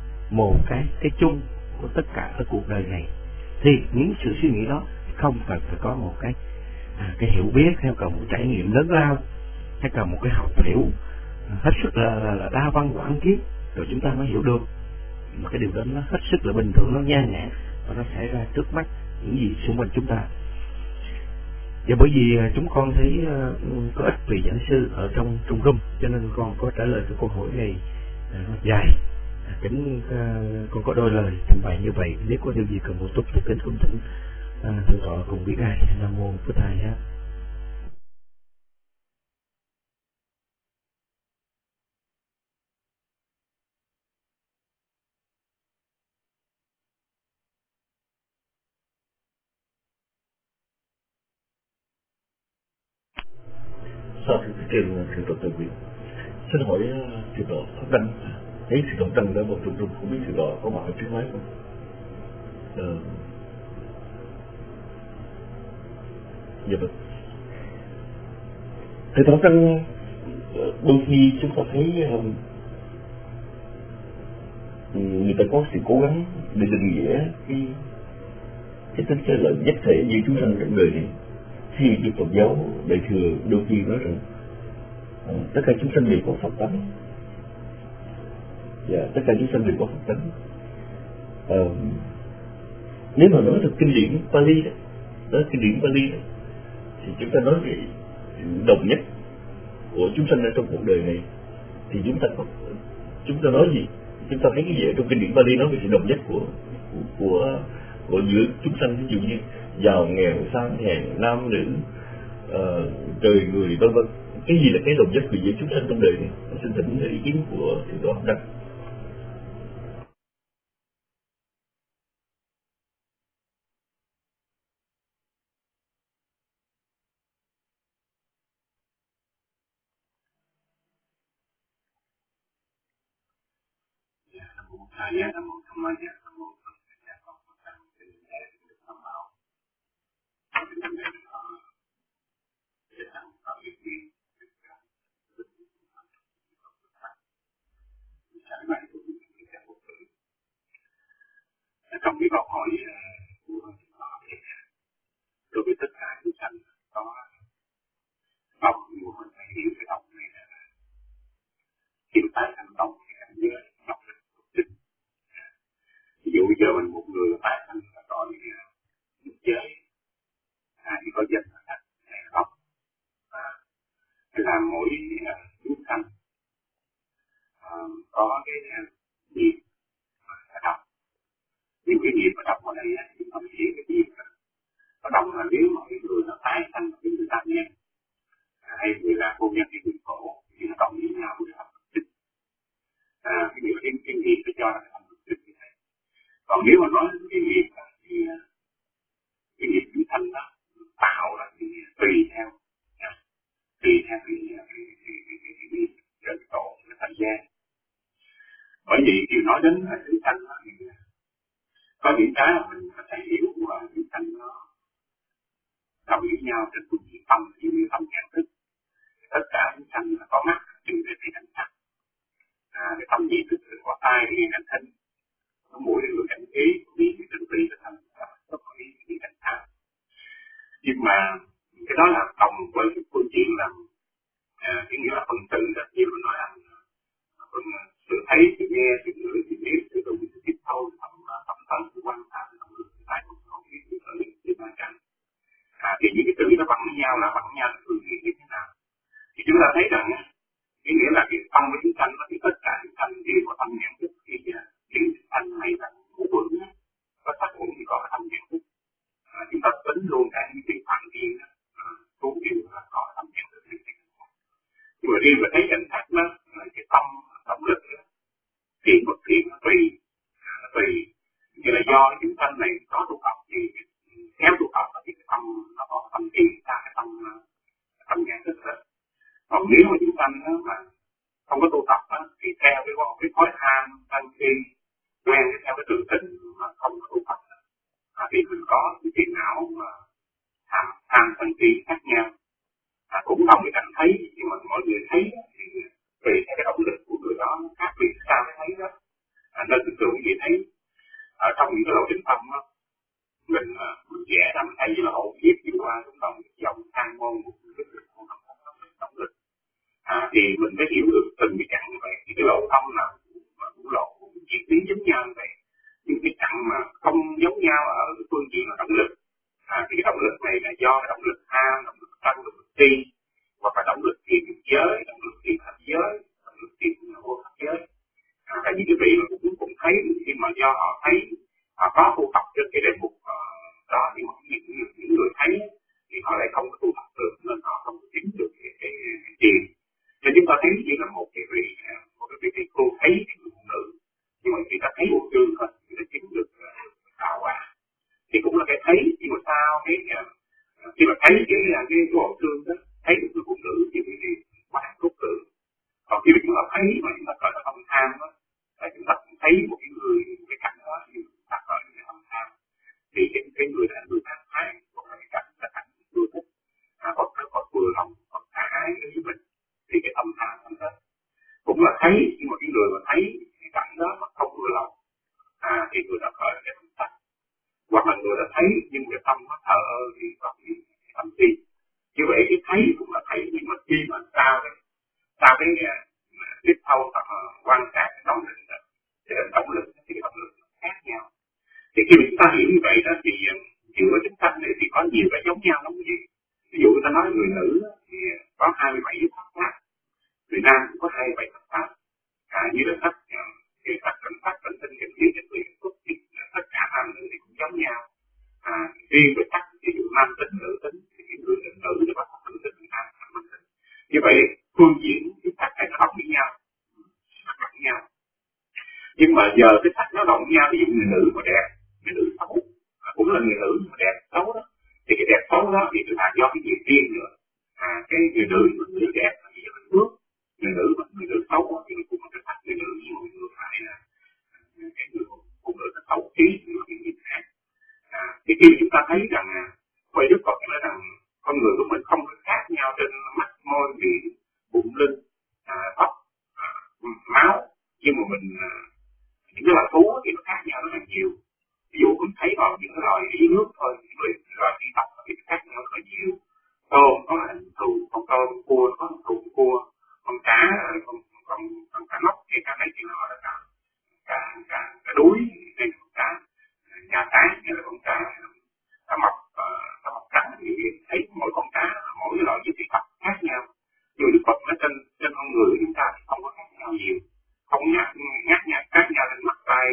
chung của tất cả ở cuộc đời này. Thì những sự suy nghĩ đó không cần phải có một cái hiểu biết, hay cần một trải nghiệm lớn lao, hay cần một cái học hiểu hết sức là đa văn quảng kiến rồi chúng ta mới hiểu được. Mà cái điều đó nó hết sức là bình thường, nó nhan nhản và nó xảy ra trước mắt những gì xung quanh chúng ta. Và bởi vì chúng con thấy có ít vị giảng sư ở trong room, cho nên con có trả lời cái câu hỏi này nó dài. Kính con có đôi lời trình bày như vậy. Nếu có điều gì cần bổ túc thì kính cung thỉnh thượng tọa cùng biết ai. Nam mô Phật Thầy ha. Sau khi trên thượng tọa tự nguyện, xin hỏi thượng tọa Pháp Đăng, thấy thượng tọa Đăng đã vào trong room, không biết thượng tọa có mặt ở trước máy không? Dạ vâng. Thượng tọa Đăng, đôi khi chúng ta thấy người ta có sự cố gắng để định nghĩa cái tính chất là nhất thể như chúng sanh trong đời này. Thì Đức Phật giáo Đại thừa đôi khi nói rằng tất cả chúng sanh đều có Phật tánh, và tất cả chúng sanh đều có Phật tánh. Nếu mà nói được kinh điển Pali đó, kinh điển Pali đó, thì chúng ta nói về đồng nhất của chúng sanh ở trong cuộc đời này, thì chúng ta nói gì? Chúng ta thấy cái gì ở trong kinh điển Pali nói về sự đồng nhất của giữa chúng sanh, ví dụ như giàu nghèo, sang hèn, nam nữ, trời người, vân vân. Cái gì là cái đồng nhất của giữa chúng sanh trong đời này? Xin thỉnh ý kiến của thượng tọa Đăng. Nam mô Tham Ma Dạ, Nam mô Phật Dạ, Con Phật Tăng, Xin Lễ Đức Tam Bảo, Xin Lễ Đức Phật, Xin Tăng Phật Ý Kiến, trong cái câu hỏi của đối với tất cả chúng sanh có đọc của mình phải hiểu cái đọc này là hiện tại thành công thì cảnh giới đọc được tích. Ví dụ bây giờ mình một người phát thành là gọi một giới thì có dân là thành đọc, hay là mỗi chúng sanh có cái nghiệp phải đọc. Nhưng cái nghiệp mà đọc ở đây chúng ta chỉ cái nghiệp nó đọc là nếu mà cái người nó tái thành cái người tạm nhân hay người là vô nhân cái người khổ thì nó đồng với nhau để thành thực tích. Cái nghiệp cái nghiệp phải cho là thành thực tích như thế. Còn nếu mà nói cái nghiệp thì cái nghiệp chúng thành đó tạo là cái tùy theo cái nghiệp trên tổ cái thời gian. Bởi vì khi nói đến là chúng sanh thì có những cái mà mình có thể hiểu là chúng sanh nó đồng với nhau trên phương diện tâm, như tâm nhận thức. Tất cả chúng sanh là có mắt chừng để thấy cảnh sắc, cái tâm nhận thức là có tai để nghe cảnh thính, có mũi để ngửi cảnh khí, có miệng để tinh vi để thành có ý để cảnh sát. Nhưng mà cái đó là cộng với cái phương diện là cái nghĩa là phần từ rất nhiều nói là phần sự thấy, sự nghe, sự ngửi, sự biết, sự đụng, sự tiếp thâu, tâm thân, sự quan sát, sự động lực, sự tài của không khí, sự tự, sự ma cảnh. Thì những cái từ nó bằng với nhau là phương diện như thế nào? Thì chúng ta thấy rằng cái nghĩa là cái tâm của chúng sanh thì tất cả chúng sanh đều có tâm nhận thức. Thì chúng sanh này là ngũ vượng, có tác dụng thì có tâm nhận thức. Chúng ta tính luôn cả những cái phạm vi số điều là có tâm nhận thức. Nhưng mà riêng về thấy cảnh sát đó là cái tâm lực thiện bất thiện nó tùy, như là do chúng sanh này có tu học thì theo tu học thì cái tâm nó có tâm trí ra cái tâm nhận thức đó. Còn nếu mà chúng sanh mà không có tu tập thì theo cái thói tham sân si quen theo cái tự tình mà không có tu tập thì mình có cái phiền não mà tham sân si khác nhau. Cũng đồng cái cảnh thấy, nhưng mà mọi người thấy thì tùy theo cái động lực của người đó khác biệt sao mới thấy đó. Nên thực sự như thấy ở trong những cái lộ trình tâm đó, mình vẽ ra mình thấy như là hậu viết đi qua cũng đồng dòng sang môn một cái động lực. Thì mình mới hiểu được từng cái trạng như vậy. Thì cái lộ tâm nào nhau ở cái phương diện là động lực. Thì cái động lực này là do cái động lực tham, động lực sân, động lực si, hoặc là động lực thiền giới, động lực thiền hành giới, động lực thiền vô pháp giới. Tại vì cái vị mà cũng thấy khi mà do họ thấy họ có tu tập trên cái đề mục đó, nhưng mà những người thấy thì họ lại không có tu tập được, nên họ không có chứng được cái thiền. Nên chúng ta thấy chỉ là một cái vị cô thấy cái người phụ nữ, nhưng mà khi ta thấy bộ trương thôi thì ta chứng được đạo quả. Thì cũng là cái thấy, nhưng mà sao cái khi mà thấy cái bộ trương đó, thấy được người phụ nữ thì cái quá cốt tưởng. Còn khi mà chúng ta thấy mà chúng ta gọi là tâm tham đó, là chúng ta cũng thấy một cái người, một cái cảnh đó, nhưng chúng ta gọi là tâm tham. Thì cái người là người tham ái, hoặc là cái cảnh là cảnh người thích, hoặc vừa lòng, hoặc cả ái với mình, thì cái tâm tham cũng là thấy, nhưng mà cái người mà thấy cái cảnh đó mà không vừa lòng, thì người đó gọi là cái tâm tham. Hoặc là người đã thấy nhưng cái tâm nó thờ ơ thì còn cái tâm si. Như vậy cái thấy cũng là thấy, nhưng mà khi mà sao cái tiếp thâu quan sát cái động lực đó, thì cái động lực khác nhau. Thì khi chúng ta hiểu như vậy đó thì giữa chúng sanh này thì có nhiều cái giống nhau lắm gì. Ví dụ người ta nói người nữ thì có 27 pháp pháp, người nam cũng có 27 pháp pháp. Như là sắc thì sắc cảnh sắc cảnh tinh cảnh khí cảnh quyền phúc thì tất cả nam nữ thì cũng giống nhau. Riêng về sắc ví dụ nam tính nữ tính thì cái người nữ thì bắt nữ tính nam tính. Như vậy phương diện cái sắc này nó đồng với nhau, nhưng mà giờ cái sắc nó đồng với nhau, ví dụ người nữ mà đẹp, người nữ xấu, cũng là người nữ mà đẹp xấu đó, thì cái đẹp xấu đó thì là do cái gì riêng nữa. Cái người nữ mà người đẹp là gì mình bước, người nữ xấu thì cũng là cái sắc người nữ, nhưng mà người phải là cái người phụ nữ nó xấu trí, nhưng mà cái gì khác. Thì khi chúng ta thấy rằng Quay Đức Phật nói rằng con người của mình không có khác nhau trên mắt, môi, miệng, bụng, lưng, tóc, máu, nhưng mà mình những cái loài thú thì nó khác nhau rất là nhiều. Ví dụ mình thấy vào những cái loài dưới nước thôi, những loài thủy tộc thì khác nhau rất là nhiều. Tôm có hình thù con tôm, cua có hình thù cua, con cá, con cá nóc thì cá này thì nó là cá đuối, hay là con cá nhà tán, hay là con cá mập trắng, thì thấy mỗi con cá, mỗi loài thủy tộc khác nhau. Nhưng Đức Phật nói trên con người của chúng ta thì không có khác nhau nhiều, không khác nhau lên mắt tay,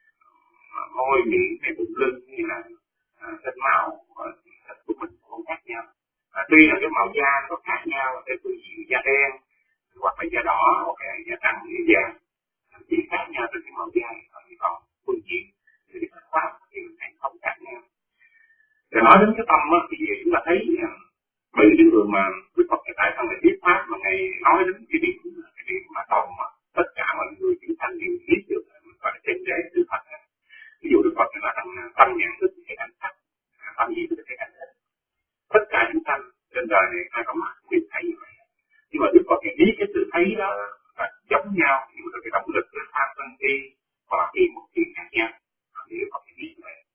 môi miệng hay bụng lưng như là trên máu thịt của mình cũng khác nhau. Tuy là cái màu da có khác nhau, cái phương diện da đen hoặc là da đỏ hoặc là da trắng hay vàng chỉ khác nhau trên cái màu da, còn phương diện thì cái sắc pháp thì mình không khác nhau. Để nói đến cái tâm thì chúng ta thấy bởi vì cái người mà Đức Phật tại sao lại biết pháp mà ngày nói đến cái điểm mà tâm mà tất cả mọi người chúng thành đều biết được, mình gọi là chân đế sự thật. Ví dụ Đức Phật là rằng tâm nhận thức cái cảnh sắc, tâm gì được cái cảnh sắc. Tất cả chúng sanh trên đời này ai có mắt cũng thấy như vậy. Nhưng mà Đức Phật biết cái sự thấy đó là giống nhau, nhưng mà cái động lực của tham sân si hoặc là một chuyện khác nhau. Thì Đức Phật biết như vậy.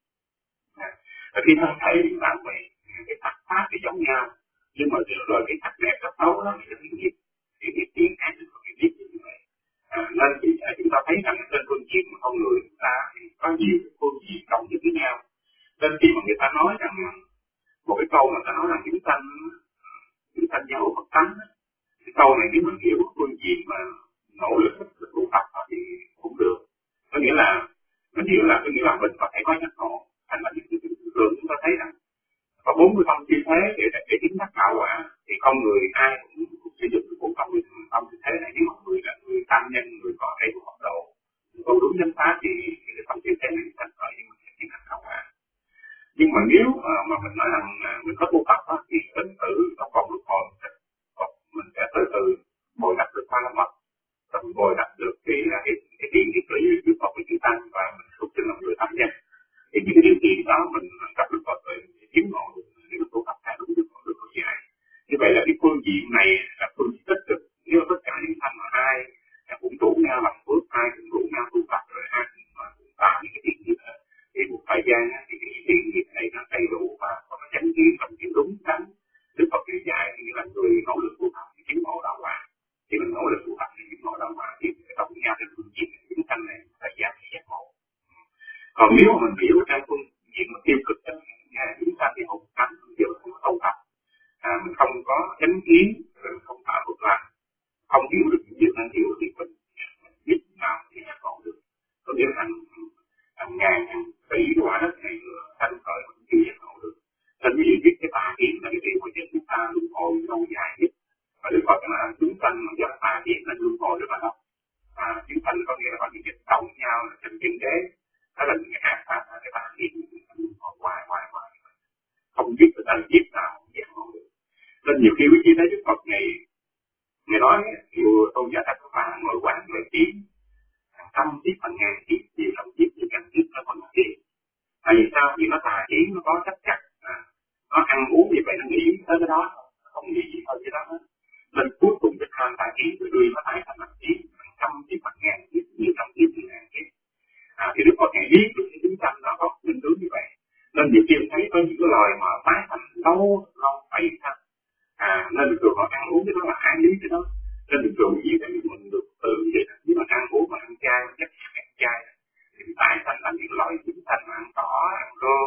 Và khi thân thể chúng ta vậy, cái sắc pháp thì giống nhau, nhưng mà rồi cái sắc đẹp sắc xấu đó thì nó biến nghiệp, thì cái tiếng khác Đức Phật biết như vậy. Nên chúng ta thấy rằng trên phương diện của con người chúng ta thì có nhiều phương diện cộng với nhau. Nên khi mà người ta nói rằng một cái câu mà ta nói rằng chúng sanh giáo Phật tánh, cái câu này nếu mình hiểu phương diện mà nỗ lực tu tập thì cũng được. Có nghĩa là mình hiểu là mình có thể có giác ngộ, thành là những thường chúng ta thấy rằng có 40 tâm chi thế để chứng đắc đạo quả, thì con người ai cũng sử dụng của tâm chi thế này. Nếu mà người là người tam nhân, người có thể của Phật độ, tu đúng nhân pháp thì cái tâm chi thế này thành khởi nhưng mình sẽ chứng đắc đạo quả. Nhưng mà nếu mà mình nói rằng mình có tu tập thì tình tử trong vòng luân hồi mình sẽ từ từ bồi đắp được qua mất, mình bồi đắp được cái điện cái tùy Đức Phật với chư tăng, và mình xuất sinh làm người tam nhân. Thì những cái điều kiện đó mình gặp Đức Phật rồi chứng ngộ được, nếu tu tập theo đúng Đức Phật dạy. Như vậy là cái phương diện này là phương diện tích cực. Nếu tất cả những thanh mà ai cũng rủ nhau làm phước, ai cũng rủ nhau tu tập, rồi ai cũng tạo những cái tiền nghiệp thì một thời gian thì cái tiền nghiệp này nó đầy đủ và có chánh kiến và những đúng đắn Đức Phật dạy, như là người nỗ lực tu tập thì chứng ngộ đạo quả. Khi mình nỗ lực tu tập thì chứng ngộ đạo quả thì cái tổng nhau trên phương diện chúng sanh này thời gian thì giác ngộ. Còn nếu mà mình hiểu trong phương diện mà tiêu cực đó, chúng ta thì hụt tánh giờ không có tu tập, mình không có chánh kiến, rồi không tạo được làm, không hiểu được những điều nên hiểu thì mình biết nào thì nó còn được. Còn nếu hàng ngàn hàng tỷ quả đất này nữa thành khởi mình chưa giác ngộ được. Nên ví dụ biết cái tà kiến là cái điều mà cho chúng ta luân hồi lâu dài nhất. Và được gọi là chúng sanh mà do tà kiến là luân hồi được đó. Chúng sanh có nghĩa là có những cái tổng nhau là thành chân đế, đó là những cái ác pháp là cái tà kiến luân hồi hoài. Không biết cái tầng giết nào không giác ngộ được. Nên nhiều khi quý vị thấy Đức Phật ngày nói nhiều tôn giả Thích Ca Mâu Ni ngồi quán lời tiếng trăm kiếp bằng ngàn kiếp, nhiều trăm kiếp nhiều trăm kiếp nó còn kiếp. Tại vì sao? Vì nó tà kiến, nó có chấp chặt, nó ăn uống như vậy nó nghĩ tới cái đó, không nghĩ gì hơn cái đó hết. Nên cuối cùng cái tham tà kiến rồi đưa nó tái thành mặt kiến, trăm kiếp bằng ngàn kiếp, nhiều trăm kiếp nhiều ngàn kiếp. Thì Đức Phật ngày biết được cái tính tâm nó có tính tướng như vậy. Nên nhiều khi thấy có những cái loài mà tái thành lâu phải thật. Nên được họ ăn uống cái đó là ăn lý cái đó. Nên được rồi như vậy mình được tự vậy. Nếu mà ăn uống mà ăn chay, chắc ăn chay thì tái thành là những loại chính thành mà ăn cỏ, ăn rơm,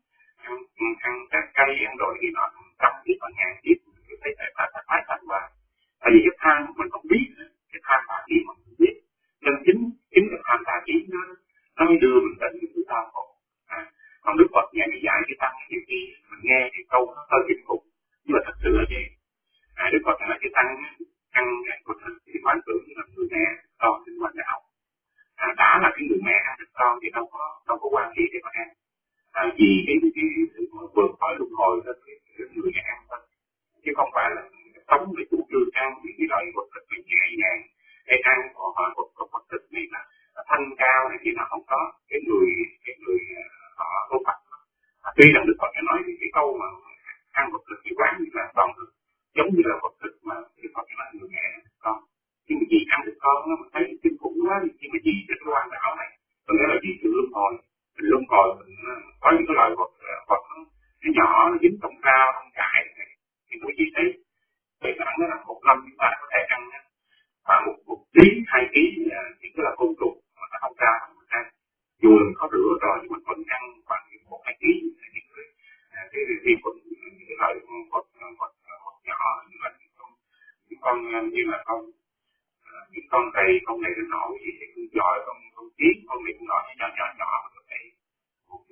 ăn trái cây, ăn đồ thì nó trăm kiếp và ngàn kiếp thì thấy tái thành qua. Tại vì cái tham mình không biết, cái tham tà kiến mình không biết. Nên chính cái tham tà kiến nó mới đưa mình đến những thứ đau khổ. Còn Đức Phật ngày dạy cái tăng nhiều khi mình nghe cái câu nó hơi kinh khủng, nhưng mà thật sự là vậy. Đức Phật là cái tăng ăn của thịt thì quán tưởng như là người mẹ con sinh hoạt đại học. Đã là cái người mẹ ăn thịt con thì đâu có quan hệ để mà ăn. Vì cái sự vượt khỏi luân hồi là cái người mẹ ăn thôi, chứ không phải là sống để chủ trương ăn những cái loại vật thịt nhẹ nhàng hay ăn của họ vật thịt này là thanh cao này thì nó không có cái người họ tôn Phật. Tuy rằng Đức Phật đã nói cái câu mà ăn vật thịt thì quán như là con thịt, giống như là vật thịt mà Đức Phật nói người mẹ con. Nhưng mà vì ăn thịt con nó mà thấy kinh khủng quá, nhưng mà vì cái quan đạo này, có nghĩa là vì sự luân hồi, mình có những cái loại vật nó nhỏ, nó dính trong cao, trong cải thì quý vị thấy về cái ăn đó là một năm chúng ta có thể ăn và một ký, 2 ký những cái là côn trùng mà nó không ra không ăn. Dù mình có rửa rồi nhưng mình vẫn ăn khoảng 1-2 ký cái vi khuẩn, những cái loại vật nhỏ như là những con như là những con rầy, con này nó nổi gì thì con giỏi, con kiến, con này nhỏ mà có thể một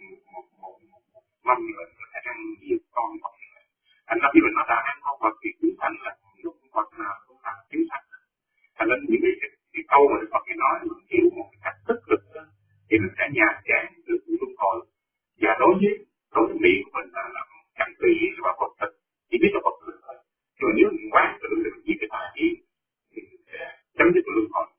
mâm như vậy có thể ăn nhiều con vật. Thành ra khi mình nói là ăn con vật thì chứng thành là những con vật nào cũng là chứng thành. Thành ra những cái câu mà Đức Phật nói mình hiểu một cách tích cực thì mình sẽ nhạt chán được luân hồi. Và đối với miệng của mình là chẳng tùy và vật thực, chỉ biết là vật thực thôi. Nhưng mà nếu mình quán tự được gì cái tà kiến thì mình sẽ chấm dứt luân hồi.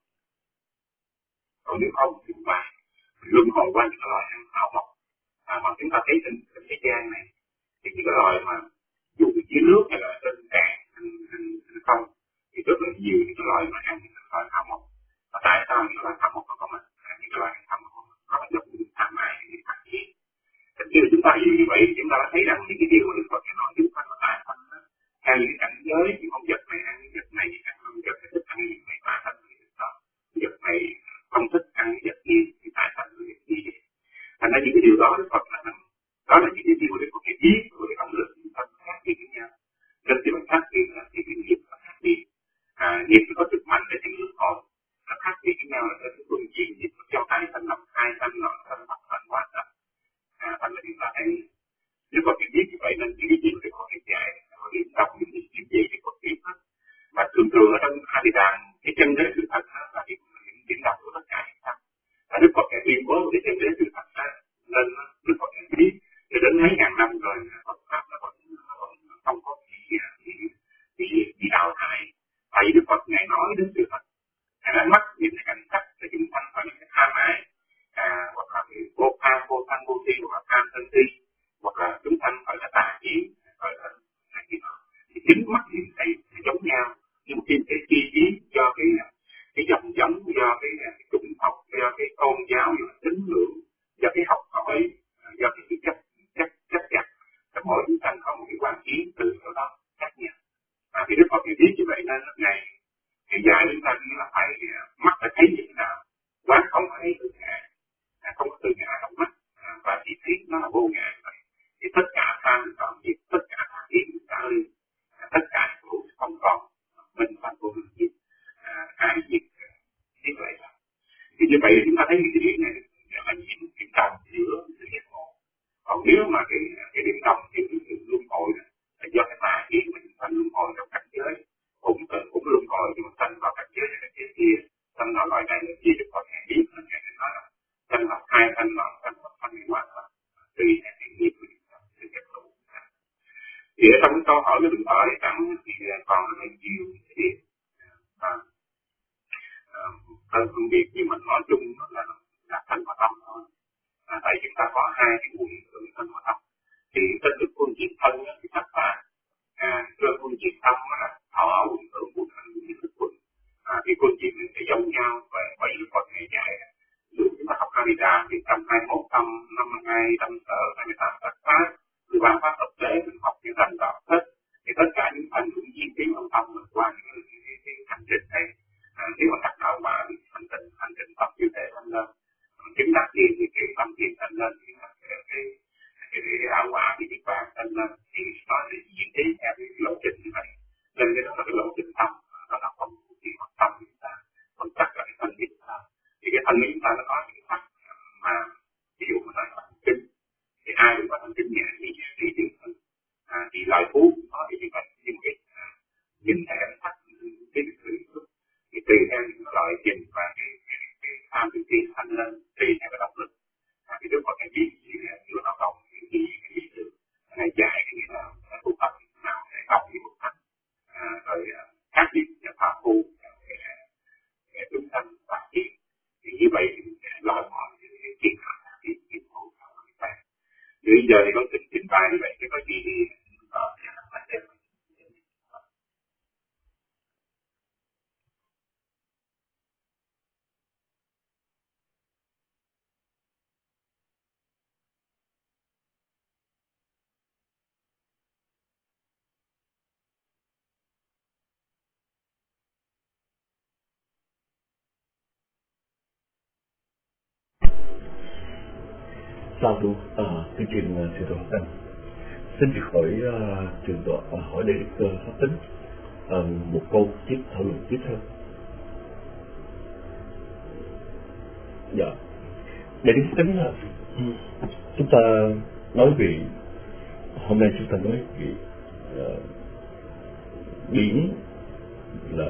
Còn nếu không thì luân hồi qua những loài ăn thảo mộc mà chúng ta thấy trên thế gian này thì những cái loài mà dù dưới nước hay là trên cạn hay không thì rất là nhiều những cái loài mà ăn những loài thảo mộc. Và tại sao những loài thảo mộc nó có mặt, những loài ăn thảo mộc nó là giống như tham ái những tà kiến. Thật khi chúng ta hiểu như vậy thì chúng ta đã thấy rằng những cái điều mà Đức Phật nói chúng ta có tà thành theo những cảnh giới, những con vật này ăn những vật này, con vật này thích ăn những này tà thành những vật đó, vật này không thích ăn những vật gì thì tà thành những vật gì. Thành ra những cái điều đó Đức Phật là đó là những cái điều mà Đức Phật biết của cái động lực chúng ta khác biệt với nhau. Nên khi mình khác biệt thì cái nghiệp nó khác biệt. Nghiệp nó có sức mạnh để thành luân hồi, nó khác biệt với nhau là cái luân chuyển nghiệp cho cái thành lập hai thành lập thành lập thành hóa thành. Thành ra chúng ta thấy Đức Phật biết như vậy nên cái gì mà Đức Phật dạy họ điểm đọc những cái gì Đức Phật biết hết. Và thường ở trong A Di Đà cái chân đế sự thật là điểm đọc của tất cả chúng ta. Và Đức Phật tuyên bố cái chân đế sự thật ra nên Đức Phật biết cho đến mấy ngàn năm rồi Phật pháp là vẫn không có gì đào thải. Tại vì Đức Phật ngài nói đến sự thật, ngài đã mắt nhìn cái cảnh sắc để chúng sanh phải những cái tham ái, hoặc là vô tham vô si, hoặc là tham sân si, hoặc là chúng sanh phải là tà kiến, phải là này kia nọ. Thì chính mắt nhìn thấy giống nhau, nhưng khi cái chi phí do cái dòng giống, do cái chủng tộc, do cái tôn giáo, do cái tín ngưỡng, do cái học hỏi, do cái chấp chặt, thì mỗi chúng sanh có một cái quan kiến từ chỗ đó khác nhau. Thì Đức Phật biết như vậy nên ngày cái dạy chúng ta là phải mắt phải thấy như thế nào, quán không phải từ ngã, không có từ ngã trong mắt, và chỉ thấy thì nó là vô ngã vậy. Thì tất cả tham còn diệt, tất cả tham kiến cả liên, tất cả cũng không còn mình thành vô ngã diệt, ai diệt như vậy là. Thì như vậy chúng ta thấy cái điểm này là những điểm đồng giữa sự giác ngộ. Còn nếu mà cái điểm đồng thì sự luân hồi là do cái tà kiến mình thành luân hồi trong cảnh giới, cũng luân hồi nhưng mà thành vào cảnh giới này cảnh giới kia, thành vào loại này là chia được vào ngày biết là ngày nói là thành vào hai thành vào thành hóa là tùy theo cái nghiệp của chúng ta sự giác ngộ. Thì ở trong cái câu hỏi của Đức Phật rằng thì còn là nhiều cái điểm phân biệt, nhưng mà nói chung là thân và tâm thôi. Tại chúng ta có hai cái nguồn hưởng thân và tâm. Thì tất được phương diện thân thì thất bại, cơ phương diện tâm là thọ quần hưởng quần thân như thức quần. Thì phương diện này sẽ giống nhau và bởi vì Phật ngày dạy. Dù chúng ta học Kalida thì trong 21 tâm, 52 tâm sở, 28 tất pháp, 13 pháp tập lễ mình học những thành đạo hết. Thì tất cả những thành cũng diễn tiến trong tâm mình qua những hành trình này. Nếu mà đặt đạo quả thì hành trình tâm như thế thành lên. Chứng đắc gì thì cái tâm thiền thành lên, cái đạo quả thì niết bàn thành lên, thì nó sẽ diễn tiến theo cái lộ trình như vậy. Nên cái đó là cái lộ trình tâm, nó là không chỉ bằng tâm của chúng ta, còn chắc là cái thân của chúng ta. Thì cái thân của chúng ta là có những pháp mà ví dụ mà nói là thần kinh, thì ai cũng có thần kinh nhẹ thì điều thân. Thì loại phú có thì như vậy, nhưng cái nhìn theo sắc cái sự thì tùy theo những loại trình và cái tham thực hiện thành lên tùy theo cái động lực. Cái Đức Phật này biết gì là chưa nó động những gì biết được ngày dài cái nghĩa là tu tập nào để động như một thành, rồi khác biệt và pháp phu để chúng sanh phát triển. Thì như vậy thì loại bỏ những cái chuyện khác biệt những khổ đau của chúng ta. Bây giờ thì có trình bày như vậy thì có gì thì mình sẽ Sao đủ chương trình Sư Tổ Tăng. Xin được hỏi trường tọa hỏi Đại Đức Pháp Tính một câu tiếp thảo luận tiếp theo. Dạ, Đại Đức Pháp Tính chúng ta nói về hôm nay chúng ta nói về biển là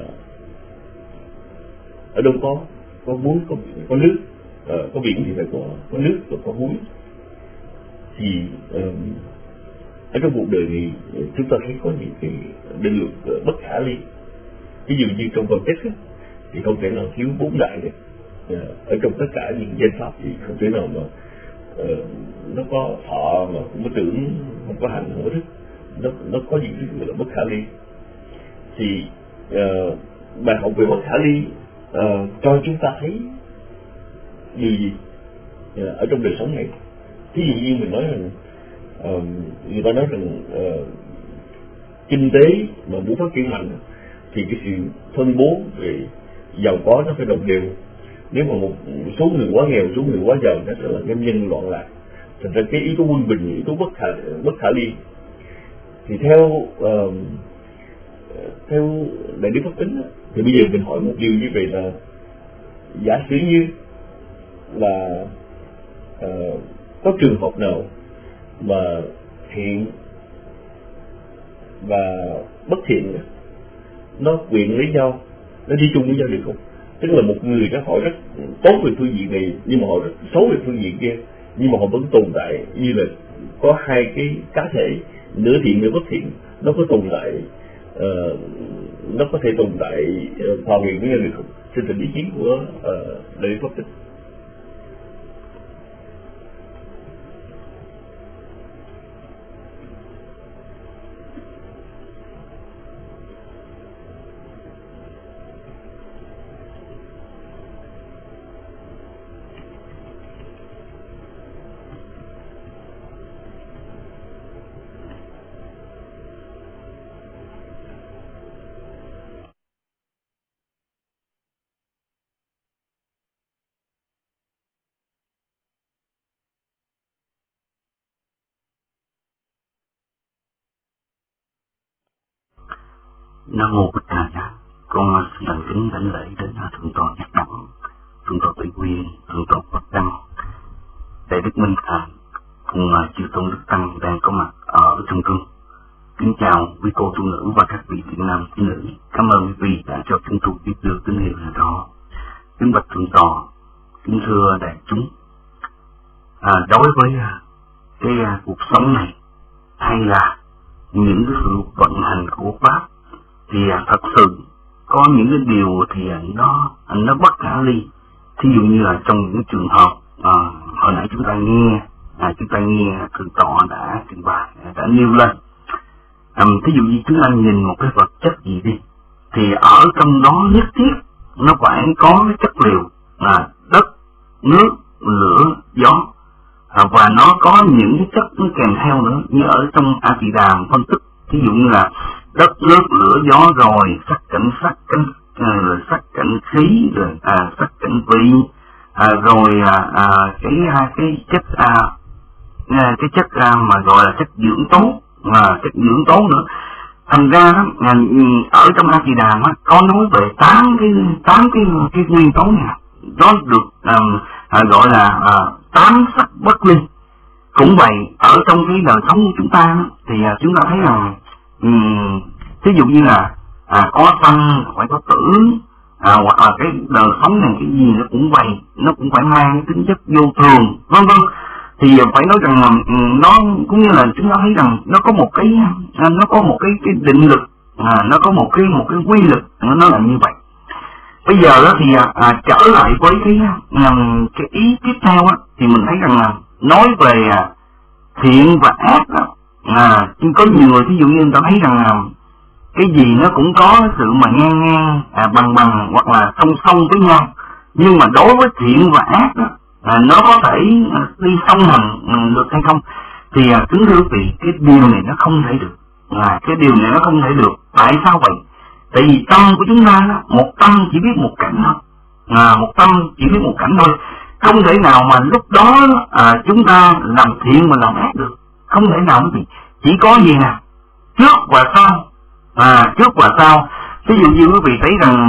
ở đâu có muối có nước, có biển thì phải có nước và có muối. Thì ở trong cuộc đời này chúng ta thấy có những cái định luật bất khả ly. Ví dụ như trong context thì không thể nào thiếu bốn đại được. Ở trong tất cả những danh pháp thì không thể nào mà nó có thọ mà không có tưởng, không có hành, không có thức. Nó có những cái là bất khả ly. Thì bài học về bất khả ly cho chúng ta thấy điều gì ở trong đời sống này. Ví dụ như mình nói rằng người ta nói rằng kinh tế mà muốn phát triển mạnh thì cái sự phân bố về giàu có nó phải đồng đều. Nếu mà một số người quá nghèo, số người quá giàu nó sẽ là nhân loạn lạc. Thành ra cái yếu tố quân bình, yếu tố bất khả ly. Thì theo Đại Đức Pháp Tính thì bây giờ mình hỏi một điều như vậy là giả sử như là có trường hợp nào mà thiện và bất thiện nó quyện lấy nhau, nó đi chung với nhau được không? Tức là một người đó họ rất tốt về phương diện này nhưng mà họ rất xấu về phương diện kia, nhưng mà họ vẫn tồn tại như là có hai cái cá thể nửa thiện nửa bất thiện, nó có tồn tại, nó có thể tồn tại hòa quyện với nhau được không? Xin tình ý kiến của Đại Đức Pháp Tính. Nam mô Bích Đà Giá. Con xin thành kính đảnh lễ đến thượng tọa Giác Đẳng, thượng tọa Tùy Quyên, thượng tọa Bạch Đăng, đại đức Minh Thành cùng chư tôn đức tăng đang có mặt ở trong trung. Kính chào quý cô tu nữ và các vị thiện nam tín nữ. Cảm ơn quý vị đã cho chúng tôi biết được tín hiệu nào đó. Kính bạch thượng tọa, kính thưa đại chúng. Đối với cái cuộc sống này hay là những cái sự vận hành của Pháp thì thật sự có những cái điều thì nó bất khả ly. Thí dụ như là trong những trường hợp hồi nãy chúng ta nghe thượng tọa đã trình bày, đã nêu lên. Thí dụ như chúng ta nhìn một cái vật chất gì đi, thì ở trong đó nhất thiết nó phải có cái chất liệu là đất, nước, lửa, gió, và nó có những cái chất nó kèm theo nữa, như ở trong A Tỳ Đàm phân tích. Thí dụ như là đất, nước, lửa, gió, rồi sắc cảnh khí, rồi sắc cảnh vị, rồi cái chất mà gọi là chất dưỡng tố nữa. Thành ra ở trong A Tỳ Đàm có nói về 8 cái nguyên tố này, nó được gọi là 8 sắc bất ly. Cũng vậy, ở trong cái đời sống của chúng ta thì chúng ta thấy rằng ví dụ như là có thân phải có tử, hoặc là cái đời sống này cái gì nó cũng vậy, nó cũng phải mang cái tính chất vô thường, vân vân. Thì phải nói rằng nó cũng như là chúng ta thấy rằng nó có một cái định lực, nó có một cái quy luật, nó là như vậy. Bây giờ đó thì trở lại với cái ý tiếp theo thì mình thấy rằng là nói về thiện và ác có nhiều người ví dụ như người ta thấy rằng cái gì nó cũng có sự mà ngang bằng hoặc là song song với nhau, nhưng mà đối với thiện và ác nó có thể đi song hành được hay không thì kính thưa quý vị, cái điều này nó không thể được. Tại sao vậy? Tại vì tâm của chúng ta một tâm chỉ biết một cảnh thôi, không thể nào mà lúc đó chúng ta làm thiện mà làm ác được, không thể nào. Chỉ có gì nè, trước và sau. Ví dụ như quý vị thấy rằng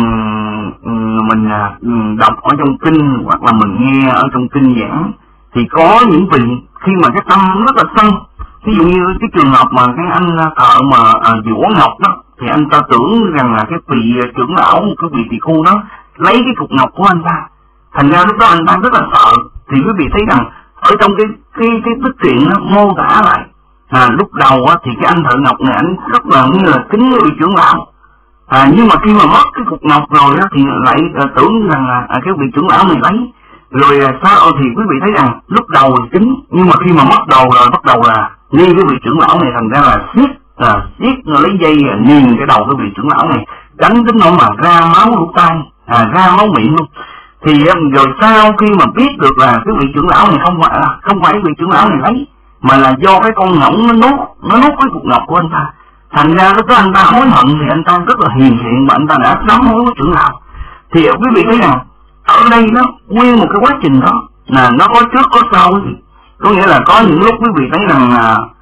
mình đọc ở trong kinh hoặc là mình nghe ở trong kinh giảng, thì có những vị khi mà cái tâm rất là sân. Ví dụ như cái trường hợp mà cái anh thợ mà Vũ Ngọc đó, thì anh ta tưởng rằng là cái vị trưởng lão, cái vị tỳ khu đó lấy cái cục ngọc của anh ta. Thành ra lúc đó anh ta rất là sợ. Thì quý vị thấy rằng ở trong cái bức truyện nó mô tả lại, lúc đầu thì cái anh thợ ngọc này anh rất là như là kính người trưởng lão. Nhưng mà khi mà mất cái cục ngọc rồi thì lại tưởng rằng là cái vị trưởng lão này lấy. Rồi sao thì quý vị thấy rằng lúc đầu thì kính, nhưng mà khi mà mất đầu rồi bắt đầu là nghi cái vị trưởng lão này, thành ra là siết lấy dây niềng cái đầu cái vị trưởng lão này, đánh đến nỗi mà ra máu lỗ tai, ra máu miệng luôn. Thì rồi sau khi mà biết được là cái vị trưởng lão này không phải vị trưởng lão này lấy, mà là do cái con ngỗng nó nuốt cái cục ngọc của anh ta. Thành ra lúc đó anh ta hối hận, thì anh ta rất là hiền thiện mà anh ta đã sám hối với trưởng lão. Thì quý vị thấy rằng ở đây nó nguyên một cái quá trình đó là nó có trước có sau ấy. Có nghĩa là có những lúc quý vị thấy rằng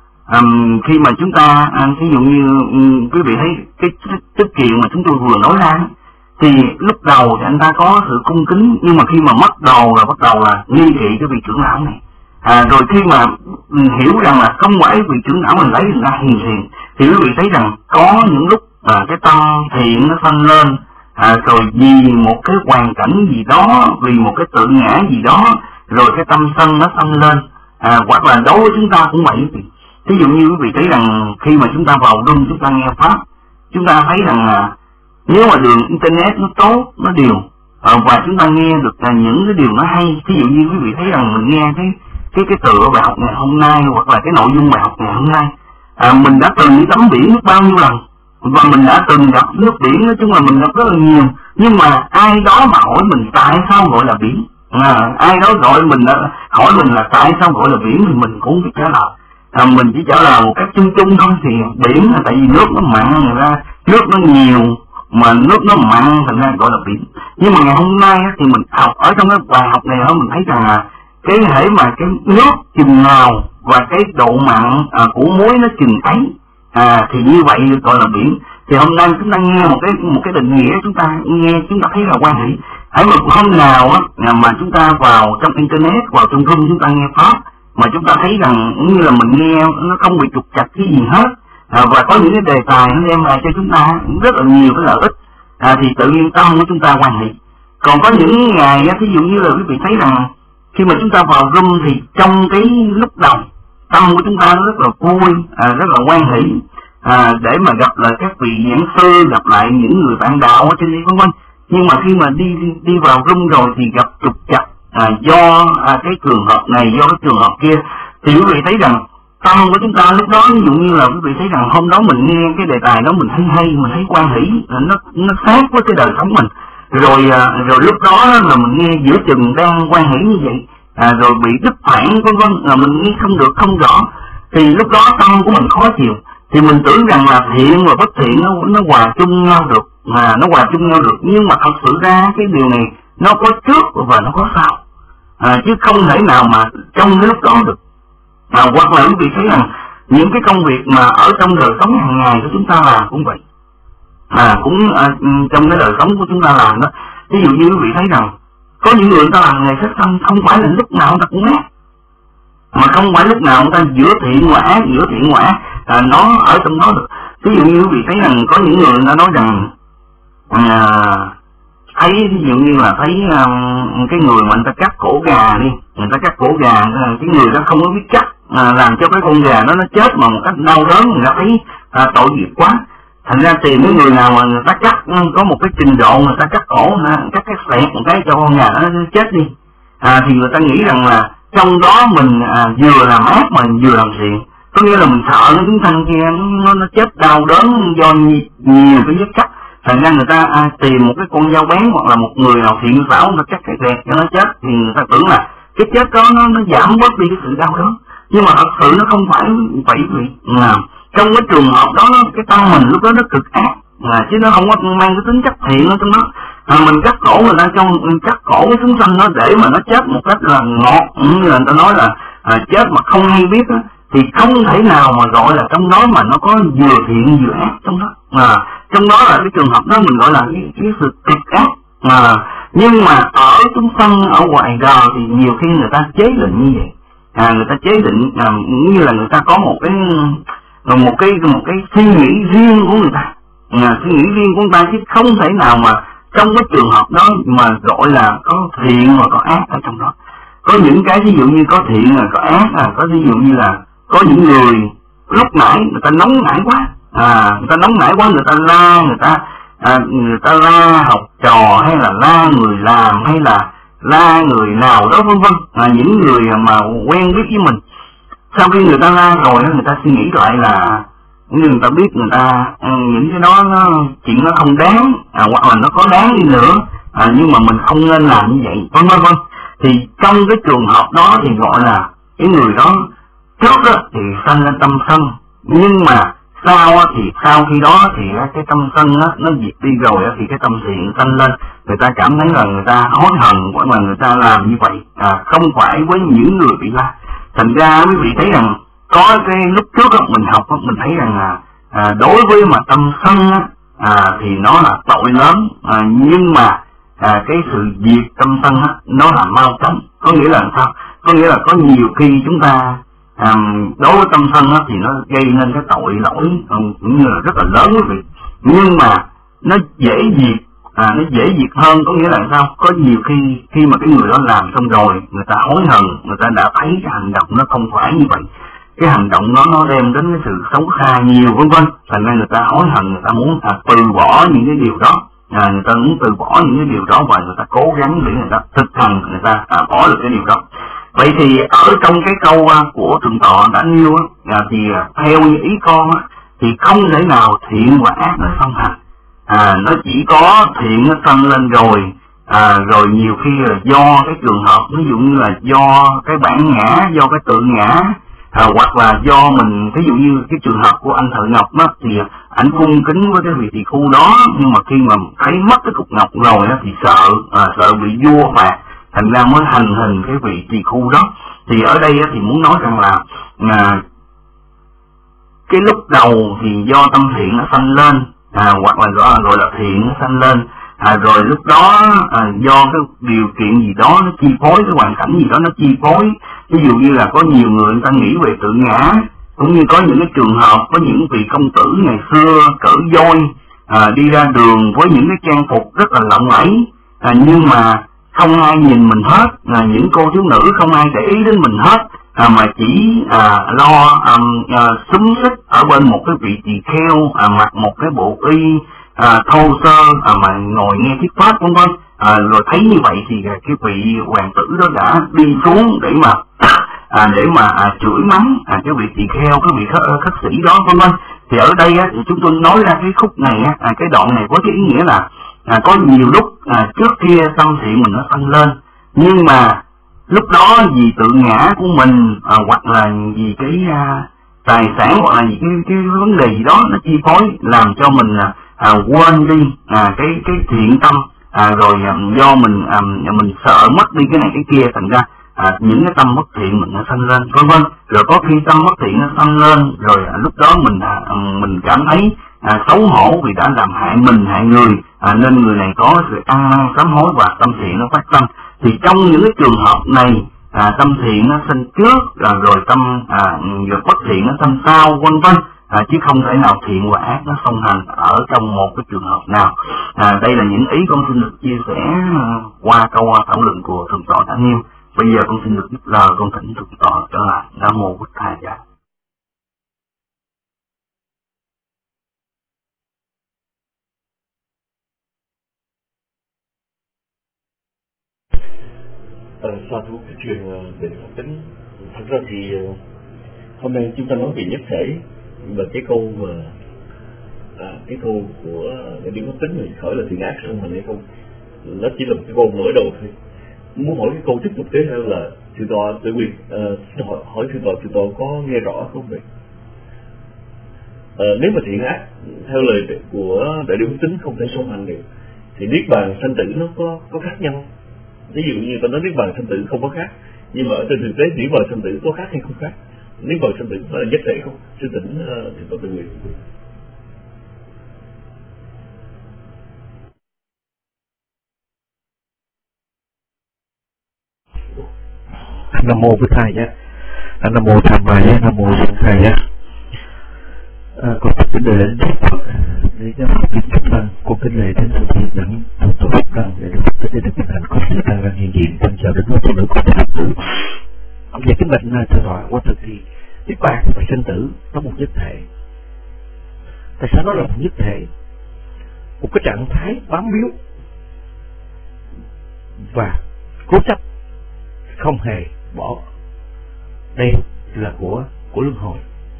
khi mà chúng ta ví dụ như quý vị thấy cái tích kiện mà chúng tôi vừa nói ra, thì lúc đầu thì anh ta có sự cung kính, nhưng mà khi mà mất đầu là bắt đầu là nghi kỵ cái vị trưởng lão này. Rồi khi mà hiểu rằng là không phải vị trưởng lão mình lấy người ta hiền thiện, thì quý vị thấy rằng có những lúc cái tâm thiện nó sanh lên, rồi vì một cái hoàn cảnh gì đó, vì một cái tự ngã gì đó, rồi cái tâm sân nó sanh lên. Hoặc là đối với chúng ta cũng vậy. Ví dụ như quý vị thấy rằng khi mà chúng ta vào room chúng ta nghe pháp, chúng ta thấy rằng nếu mà đường internet nó tốt, nó đều, và chúng ta nghe được những cái điều nó hay. Ví dụ như quý vị thấy rằng mình nghe cái tựa bài học ngày hôm nay, hoặc là cái nội dung bài học ngày hôm nay, mình đã từng tắm biển biết bao nhiêu lần, và mình đã từng gặp nước biển, nói chung là mình gặp rất là nhiều. Nhưng mà ai đó mà hỏi mình tại sao gọi là biển, ai đó hỏi mình là tại sao gọi là biển, thì mình cũng biết trả lời. Mình chỉ trả lời một cách chung chung thôi. Thì biển là tại vì nước nó mặn, ra nước nó nhiều mà nước nó mặn, thành ra gọi là biển. Nhưng mà ngày hôm nay thì mình học ở trong cái bài học này mình thấy rằng là cái hệ mà cái nước chừng nào và cái độ mặn của muối nó chừng ấy, thì như vậy gọi là biển. Thì hôm nay chúng ta nghe một cái định nghĩa, chúng ta thấy là quan hỷ. Hãy một hôm nào mà chúng ta vào trong internet, vào trong room chúng ta nghe pháp, mà chúng ta thấy rằng như là mình nghe nó không bị trục trặc cái gì hết, và có những cái đề tài nó đem lại cho chúng ta rất là nhiều cái lợi ích, thì tự nhiên tâm của chúng ta quan hỷ. Còn có những ngày ví dụ như là quý vị thấy rằng khi mà chúng ta vào room thì trong cái lúc đầu tâm của chúng ta nó rất là vui, rất là quan hỷ, để mà gặp lại các vị giảng sư, gặp lại những người bạn đạo ở trên đây vân vân. Nhưng mà khi mà đi vào room rồi thì gặp trục trặc do cái trường hợp này, do cái trường hợp kia, thì quý vị thấy rằng tâm của chúng ta lúc đó, ví dụ như là quý vị thấy rằng hôm đó mình nghe cái đề tài đó mình thấy hay, mình thấy quan hỷ, nó sát với cái đời sống mình. Rồi lúc đó là mình nghe giữa chừng đang quan hỷ như vậy, rồi bị đứt phản vân vân, là mình nghe không được, không rõ, thì lúc đó tâm của mình khó chịu. Thì mình tưởng rằng là thiện và bất thiện nó hòa chung nhau được, nhưng mà thật sự ra cái điều này nó có trước và nó có sau, chứ không thể nào mà trong cái lúc đó được. Hoặc là quý vị thấy rằng những cái công việc mà ở trong đời sống hàng ngày của chúng ta làm cũng vậy, cũng trong cái đời sống của chúng ta làm đó. Ví dụ như quý vị thấy rằng có những người ta làm nghề sát sanh, không phải là lúc nào người ta cũng ác, mà không phải lúc nào người ta giữa thiện và ác, nó ở trong đó được. Ví dụ như quý vị thấy rằng có những người ta nói rằng thấy ví dụ như là thấy cái người mà người ta cắt cổ gà đi, cái người đó không có biết cắt, làm cho cái con gà đó nó chết mà một cách đau đớn, người ta thấy tội nghiệp quá. Thành ra tìm cái người nào mà người ta cắt có một cái trình độ, người ta cắt cổ, cắt cái xẹt một cái cho con gà nó chết đi, thì người ta nghĩ rằng là trong đó mình vừa làm ác mà vừa làm thiện. Có nghĩa là mình sợ nó chúng thanh kia nó chết đau đớn do nhiều cái vết cắt. Thành ra người ta tìm một cái con dao bén hoặc là một người nào thiện xảo, người ta cắt cái xẹt cho nó chết, thì người ta tưởng là cái chết đó nó giảm bớt đi cái sự đau đớn. Nhưng mà thật sự nó không phải vậy vị. Trong cái trường hợp đó cái tâm mình lúc đó nó cực ác, chứ nó không có mang cái tính chất thiện ở trong đó. Mình cắt cổ người ta, cắt cổ cái chúng sanh nó để mà nó chết một cách là ngọt, như là người ta nói là chết mà không hay biết đó, thì không thể nào mà gọi là trong đó mà nó có vừa thiện vừa ác trong đó. Trong đó là cái trường hợp đó mình gọi là cái sự cực ác. Nhưng mà ở chúng sanh ở ngoài đời thì nhiều khi người ta chế định như vậy, người ta chế định như là người ta có một cái suy nghĩ riêng của người ta, chứ không thể nào mà trong cái trường hợp đó mà gọi là có thiện và có ác ở trong đó. Có những cái ví dụ như có thiện và có ác, có ví dụ như là có những người lúc nãy người ta nóng nảy quá, người ta la học trò, hay là la người làm, hay là la người nào đó vân vân, những người mà quen biết với mình. Sau khi người ta la rồi người ta suy nghĩ lại là người ta biết người ta những cái đó chuyện nó không đáng, hoặc là nó có đáng đi nữa, nhưng mà mình không nên làm như vậy, vân vân. Thì trong cái trường hợp đó thì gọi là cái người đó trước đó thì sanh lên tâm sân, nhưng mà sau khi đó thì cái tâm sân nó diệt đi rồi thì cái tâm thiện sanh lên. Người ta cảm thấy là người ta hối hận hoặc là người ta làm như vậy, không phải với những người bị la. Thành ra quý vị thấy rằng có cái lúc trước mình học mình thấy rằng đối với mà tâm sân thì nó là tội lớn, nhưng mà cái sự diệt tâm sân nó là mau chóng. Có nghĩa là sao? Có nghĩa là có nhiều khi chúng ta đối với tâm sân thì nó gây nên cái tội lỗi cũng như là rất là lớn quý vị, nhưng mà nó dễ diệt hơn. Có nghĩa là sao? Có nhiều khi mà cái người đó làm xong rồi, người ta hối hận, người ta đã thấy cái hành động nó không phải như vậy, cái hành động nó đem đến cái sự xấu xa nhiều vân vân. Thành ra người ta hối hận, người ta muốn từ bỏ những cái điều đó, người ta muốn từ bỏ những cái điều đó và người ta cố gắng để người ta thực hành, người ta bỏ được cái điều đó. Vậy thì ở trong cái câu của Thượng Tọa đã nêu thì theo như ý con thì không thể nào thiện và ác nó song hành, nó chỉ có thiện nó sanh lên rồi, rồi nhiều khi là do cái trường hợp, ví dụ như là do cái bản ngã, do cái tự ngã, hoặc là do mình, ví dụ như cái trường hợp của anh Thợ Ngọc thì ảnh cung kính với cái vị tỳ khu đó, nhưng mà khi mà thấy mất cái cục ngọc rồi thì sợ bị vua phạt, thành ra mới hành hình cái vị tỳ khu đó. Thì ở đây thì muốn nói rằng là cái lúc đầu thì do tâm thiện nó sanh lên, hoặc là gọi là thiện nó sanh lên. Rồi lúc đó do cái điều kiện gì đó nó chi phối, cái hoàn cảnh gì đó nó chi phối, ví dụ như là có nhiều người ta nghĩ về tự ngã, cũng như có những cái trường hợp có những vị công tử ngày xưa cởi voi đi ra đường với những cái trang phục rất là lộng lẫy, nhưng mà không ai nhìn mình hết, những cô thiếu nữ không ai để ý đến mình hết, mà chỉ lo xúm xích ở bên một cái vị tỳ kheo mặc một cái bộ y thô sơ mà ngồi nghe thuyết pháp vân vân. Rồi thấy như vậy thì cái vị hoàng tử đó đã đi xuống để mà chửi mắng cái vị tỳ kheo, cái vị khất sĩ đó vân vân. Thì ở đây thì chúng tôi nói ra cái khúc này, cái đoạn này với cái ý nghĩa là có nhiều lúc trước kia tâm thiện mình nó tăng lên, nhưng mà lúc đó vì tự ngã của mình hoặc là vì cái tài sản hoặc là vì cái vấn đề gì đó nó chi phối làm cho mình quên đi cái thiện tâm, rồi do mình sợ mất đi cái này cái kia, thành ra những cái tâm bất thiện mình nó sanh lên vân vân. Rồi có khi tâm bất thiện nó sanh lên rồi lúc đó mình cảm thấy xấu hổ vì đã làm hại mình hại người, nên người này có sự ăn năn sám hối và tâm thiện nó phát sinh. Thì trong những cái trường hợp này tâm thiện nó sanh trước rồi tâm rồi bất thiện nó sanh sau vân vân, chứ không thể nào thiện và ác nó song hành ở trong một cái trường hợp nào. Đây là những ý con xin được chia sẻ qua câu thảo luận của thượng tọa đã nêu. Bây giờ con xin được giúp lời, con thỉnh thượng tọa trở lại. Nam mô Bụt Thầy Dạ. Sa thú cái chuyện về pháp tính, thật ra thì hôm nay chúng ta nói về nhất thể, và cái câu của đại biểu pháp tính này khỏi là thiện ác song hành hay không, nó chỉ là một cái câu mở đầu thôi. Muốn hỏi cái câu tiếp tục tiếp theo là thượng tọa tự quyền hỏi thượng tọa có nghe rõ không vậy? Nếu mà thiện ác theo lời của đại biểu pháp tính không thể song hành được thì niết bàn sanh tử nó có khác nhau. Ví dụ như ta nói niết bàn sanh tử không có khác, nhưng mà ở trên thực tế niết bàn sanh tử có khác hay không khác? Niết bàn sanh tử là nhất thể không? Xin thỉnh thượng tọa tự nguyện. Nam mô Bụt Thầy nhé, Nam mô Tham Ma nhé, Nam mô Sanh Thầy nhé. Con kính lễ đến Đức Phật để cho Phật biết chúc tăng, con kính lễ đến sự thiện đẳng thượng tọa Phật đăng để được Phật để được bình hạnh con sự tăng đang hiện diện trong chào đến với phụ nữ của Phật tử. Ông về kính mệnh thượng tọa qua thực thì niết bàn và sinh tử nó một nhất thể. Tại sao nó là một nhất thể? Một cái trạng thái bám víu và cố chấp, không hề bỏ. Đây là của luân hồi.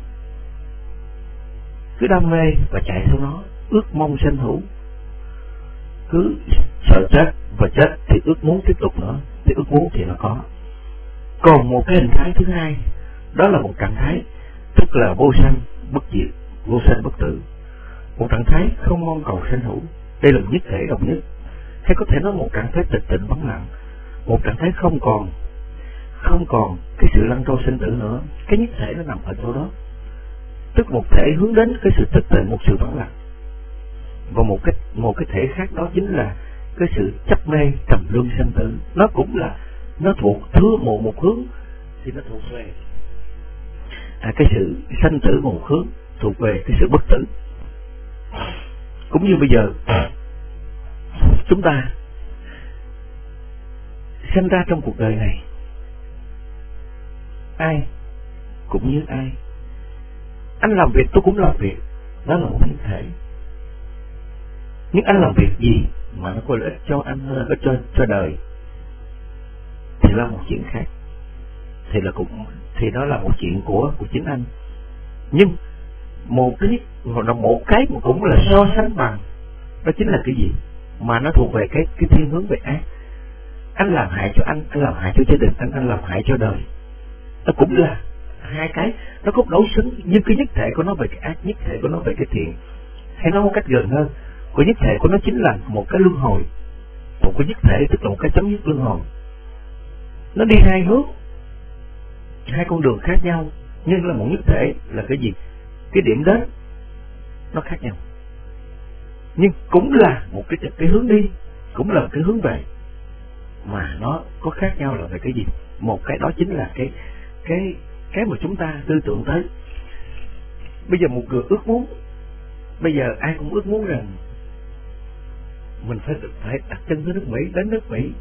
Cứ đam mê và chạy theo nó, ước mong sanh hữu, cứ sợ chết và chết thì ước muốn tiếp tục nữa, thì ước muốn thì nó có. Còn một cái hình thái thứ hai, đó là một trạng thái tức là vô sanh bất diệt, vô sanh bất tử, một trạng thái không mong cầu sanh hữu. Đây là một nhất thể độc nhất, hay có thể nói một trạng thái tịch tịnh vắng lặng, một trạng thái không còn cái sự lăn trôi sinh tử nữa. Cái nhất thể nó nằm ở chỗ đó, tức một thể hướng đến cái sự tịch tịnh, một sự vắng lặng. Và một cái thể khác đó chính là cái sự chấp mê trầm luân sinh tử. Nó cũng là nó thuộc thứ một hướng thì nó thuộc về cái sự sanh tử, một hướng thuộc về cái sự bất tử. Cũng như bây giờ chúng ta sinh ra trong cuộc đời này, ai cũng như ai. Anh làm việc tôi cũng làm việc, đó là một nhất thể. Nhưng anh làm việc gì mà nó có lợi ích cho anh, lợi ích cho đời thì là một chuyện khác, thì đó là một chuyện của chính anh. Nhưng một cái cũng là so sánh bằng, đó chính là cái gì mà nó thuộc về cái thiên hướng về ác. Anh làm hại cho anh làm hại cho gia đình anh làm hại cho đời. Nó cũng là hai cái, nó cũng đấu xứng, nhưng cái nhất thể của nó về cái ác, nhất thể của nó về cái thiện. Hay nói một cách gần hơn, của nhất thể của nó chính là một cái luân hồi. Một cái nhất thể tức là một cái chấm dứt luân hồi. Nó đi hai hướng, hai con đường khác nhau, nhưng là một nhất thể là cái gì? Cái điểm đến nó khác nhau. nhưng cũng là một cái hướng đi, cũng là một cái hướng về, mà nó có khác nhau là về cái gì? Một cái đó chính là cái mà chúng ta tư tưởng tới. Bây giờ một người ước muốn, bây giờ ai cũng ước muốn rằng mình phải đặt chân tới nước Mỹ, đến nước Mỹ.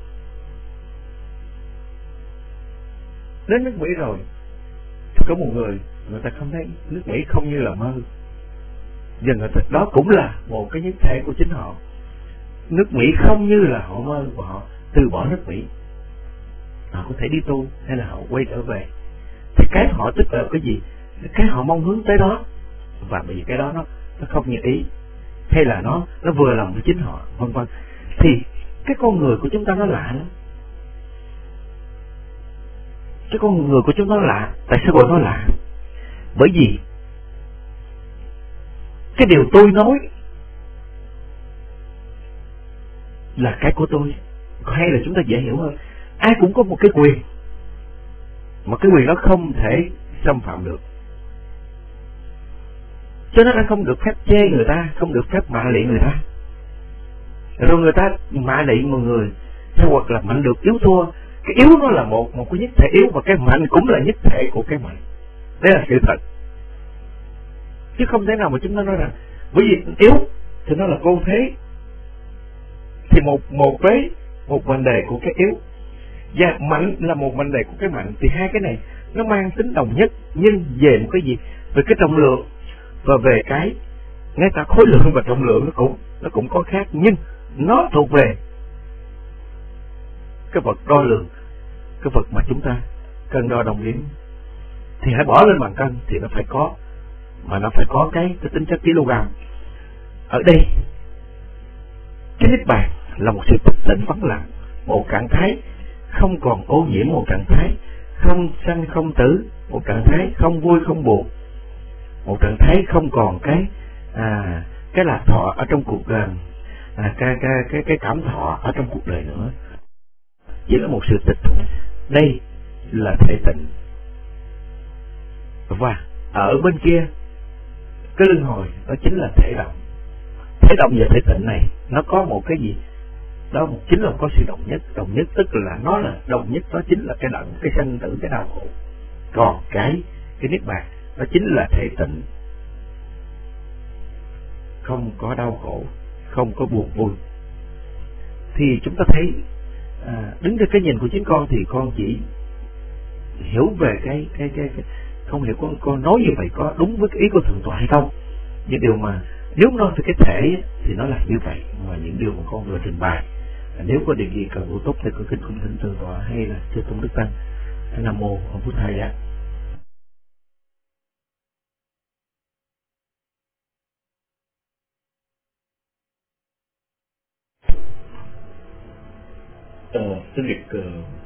Đến nước Mỹ rồi, có một người ta không thấy nước Mỹ không như là mơ. Giờ người ta, đó cũng là một cái nhất thể của chính họ. Nước Mỹ không như là họ mơ, và họ từ bỏ nước Mỹ. Họ có thể đi tu hay là họ quay trở về. Thì cái họ tức là cái gì? Cái họ mong hướng tới đó, và bởi vì cái đó nó không như ý, hay là nó vừa lòng với chính họ, vân vân. Thì cái con người của chúng ta nó lạ lắm. Cái con người của chúng ta nó lạ. Tại sao gọi nó lạ? Bởi vì cái điều tôi nói là cái của tôi, hay là chúng ta dễ hiểu hơn, ai cũng có một cái quyền, mà cái quyền đó không thể xâm phạm được. Cho nên anh không được phép chê người ta, không được phép mạ lị người ta. Rồi người ta mạ lị một người, hoặc là mạnh được yếu thua. Cái yếu nó là một cái nhất thể yếu, và cái mạnh cũng là nhất thể của cái mạnh. Đấy là sự thật. Chứ không thể nào mà chúng ta nói rằng bởi vì yếu thì nó là vô thế. Thì một mệnh đề của cái yếu và mạnh là một mệnh đề của cái mạnh, thì hai cái này nó mang tính đồng nhất, nhưng về một cái gì? Về cái trọng lượng và về cái ngay cả khối lượng và trọng lượng nó cũng có khác, nhưng nó thuộc về cái vật đo lường, cái vật mà chúng ta cân đo đong đếm. Thì hãy bỏ lên bàn cân thì nó phải có, mà nó phải có cái tính chất kg. Ở đây cái niết bàn là một sự tĩnh vắng lặng, một trạng thái không còn ô nhiễm, một trạng thái không sanh không tử, một trạng thái không vui không buồn, một trạng thái không còn cái lạc thọ ở trong cuộc đời, cái cảm thọ ở trong cuộc đời nữa. Chỉ là một sự tịch. Đây là thể tịnh. Và ở bên kia cái luân hồi đó chính là thể động. Thể động và thể tịnh này nó có một cái gì đó, chính là có sự đồng nhất. Đồng nhất tức là nó là đồng nhất, đó chính là cái đặng, cái sanh tử, cái đau khổ. Còn cái niết bàn đó chính là thể tịnh, không có đau khổ, không có buồn vui. Thì chúng ta thấy đứng trên cái nhìn của chính con thì con chỉ hiểu về cái không hiểu con nói như vậy có đúng với cái ý của thượng tọa hay không. Nhưng điều mà nếu nói về cái thể thì nó là như vậy, mà những điều mà con vừa trình bày, nếu có điều gì cần bổ túc thì con kính cung thỉnh thượng tọa hay là chư tôn đức tăng. Nam mô A Bổn Thầy Giá. Xin việc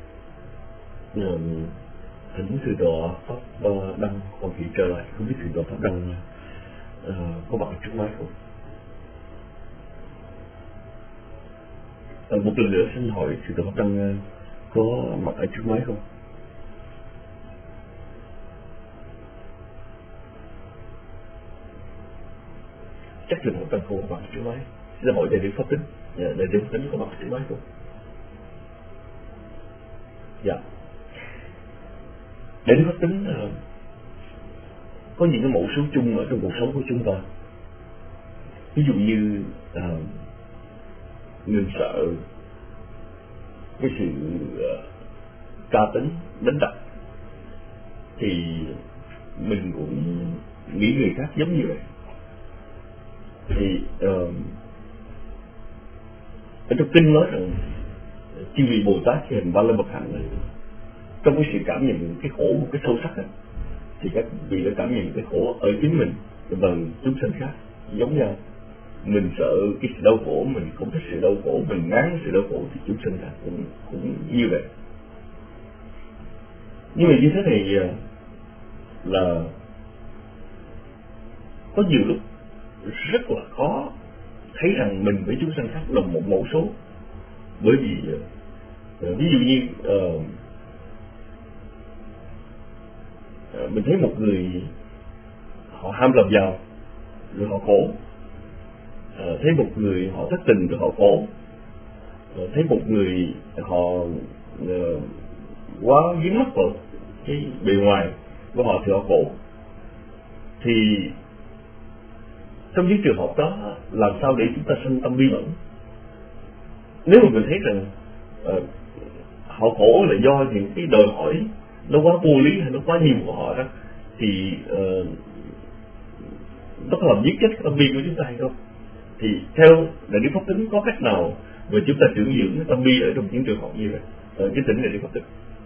thỉnh sư tọa Pháp Đăng còn hiện trở lại, không biết sư tọa Pháp Đăng có mặt ở trước máy không? Một lần nữa xin hỏi sư tọa Pháp Đăng có mặt ở trước máy không? Chắc là một Đăng không có mặt ở trước máy. Xin hỏi đại đức Pháp Tính, đại đức Pháp Tính có mặt ở trước máy không? Dạ. Để Đức Pháp Tính có những cái mẫu số chung ở trong cuộc sống của chúng ta. Ví dụ như ngừng sợ cái sự ca tính, đánh đập, thì mình cũng nghĩ người khác giống như vậy. Thì ở trong kinh nói rằng chư vị Bồ Tát khi hành Ba La Mật Hạnh này, trong cái sự cảm nhận cái khổ một cái sâu sắc ấy, thì các vị đã cảm nhận cái khổ ở chính mình và chúng sanh khác giống nhau. Mình sợ cái sự đau khổ, mình không thích sự đau khổ, mình ngán sự đau khổ, thì chúng sanh khác cũng như vậy. Nhưng mà như thế này là có nhiều lúc rất là khó thấy rằng mình với chúng sanh khác là một mẫu số. Bởi vì ví dụ như mình thấy một người họ ham làm giàu rồi họ khổ, thấy một người họ thất tình rồi họ khổ, thấy một người họ quá dính mắc vào cái bề ngoài của họ thì họ khổ. Thì trong những trường hợp đó làm sao để chúng ta sanh tâm bi mẫn? Nếu mà mình thấy rằng họ khổ là do những cái đòi hỏi nó quá vô lý hay nó quá nhiều của họ đó, thì nó có làm giết chết cái tâm bi của chúng ta hay không? Thì theo Đại Đức Pháp Tính có cách nào mà chúng ta dưỡng dưỡng cái tâm bi ở trong những trường hợp như vậy? Cái tỉnh Đại Đức Pháp Tính.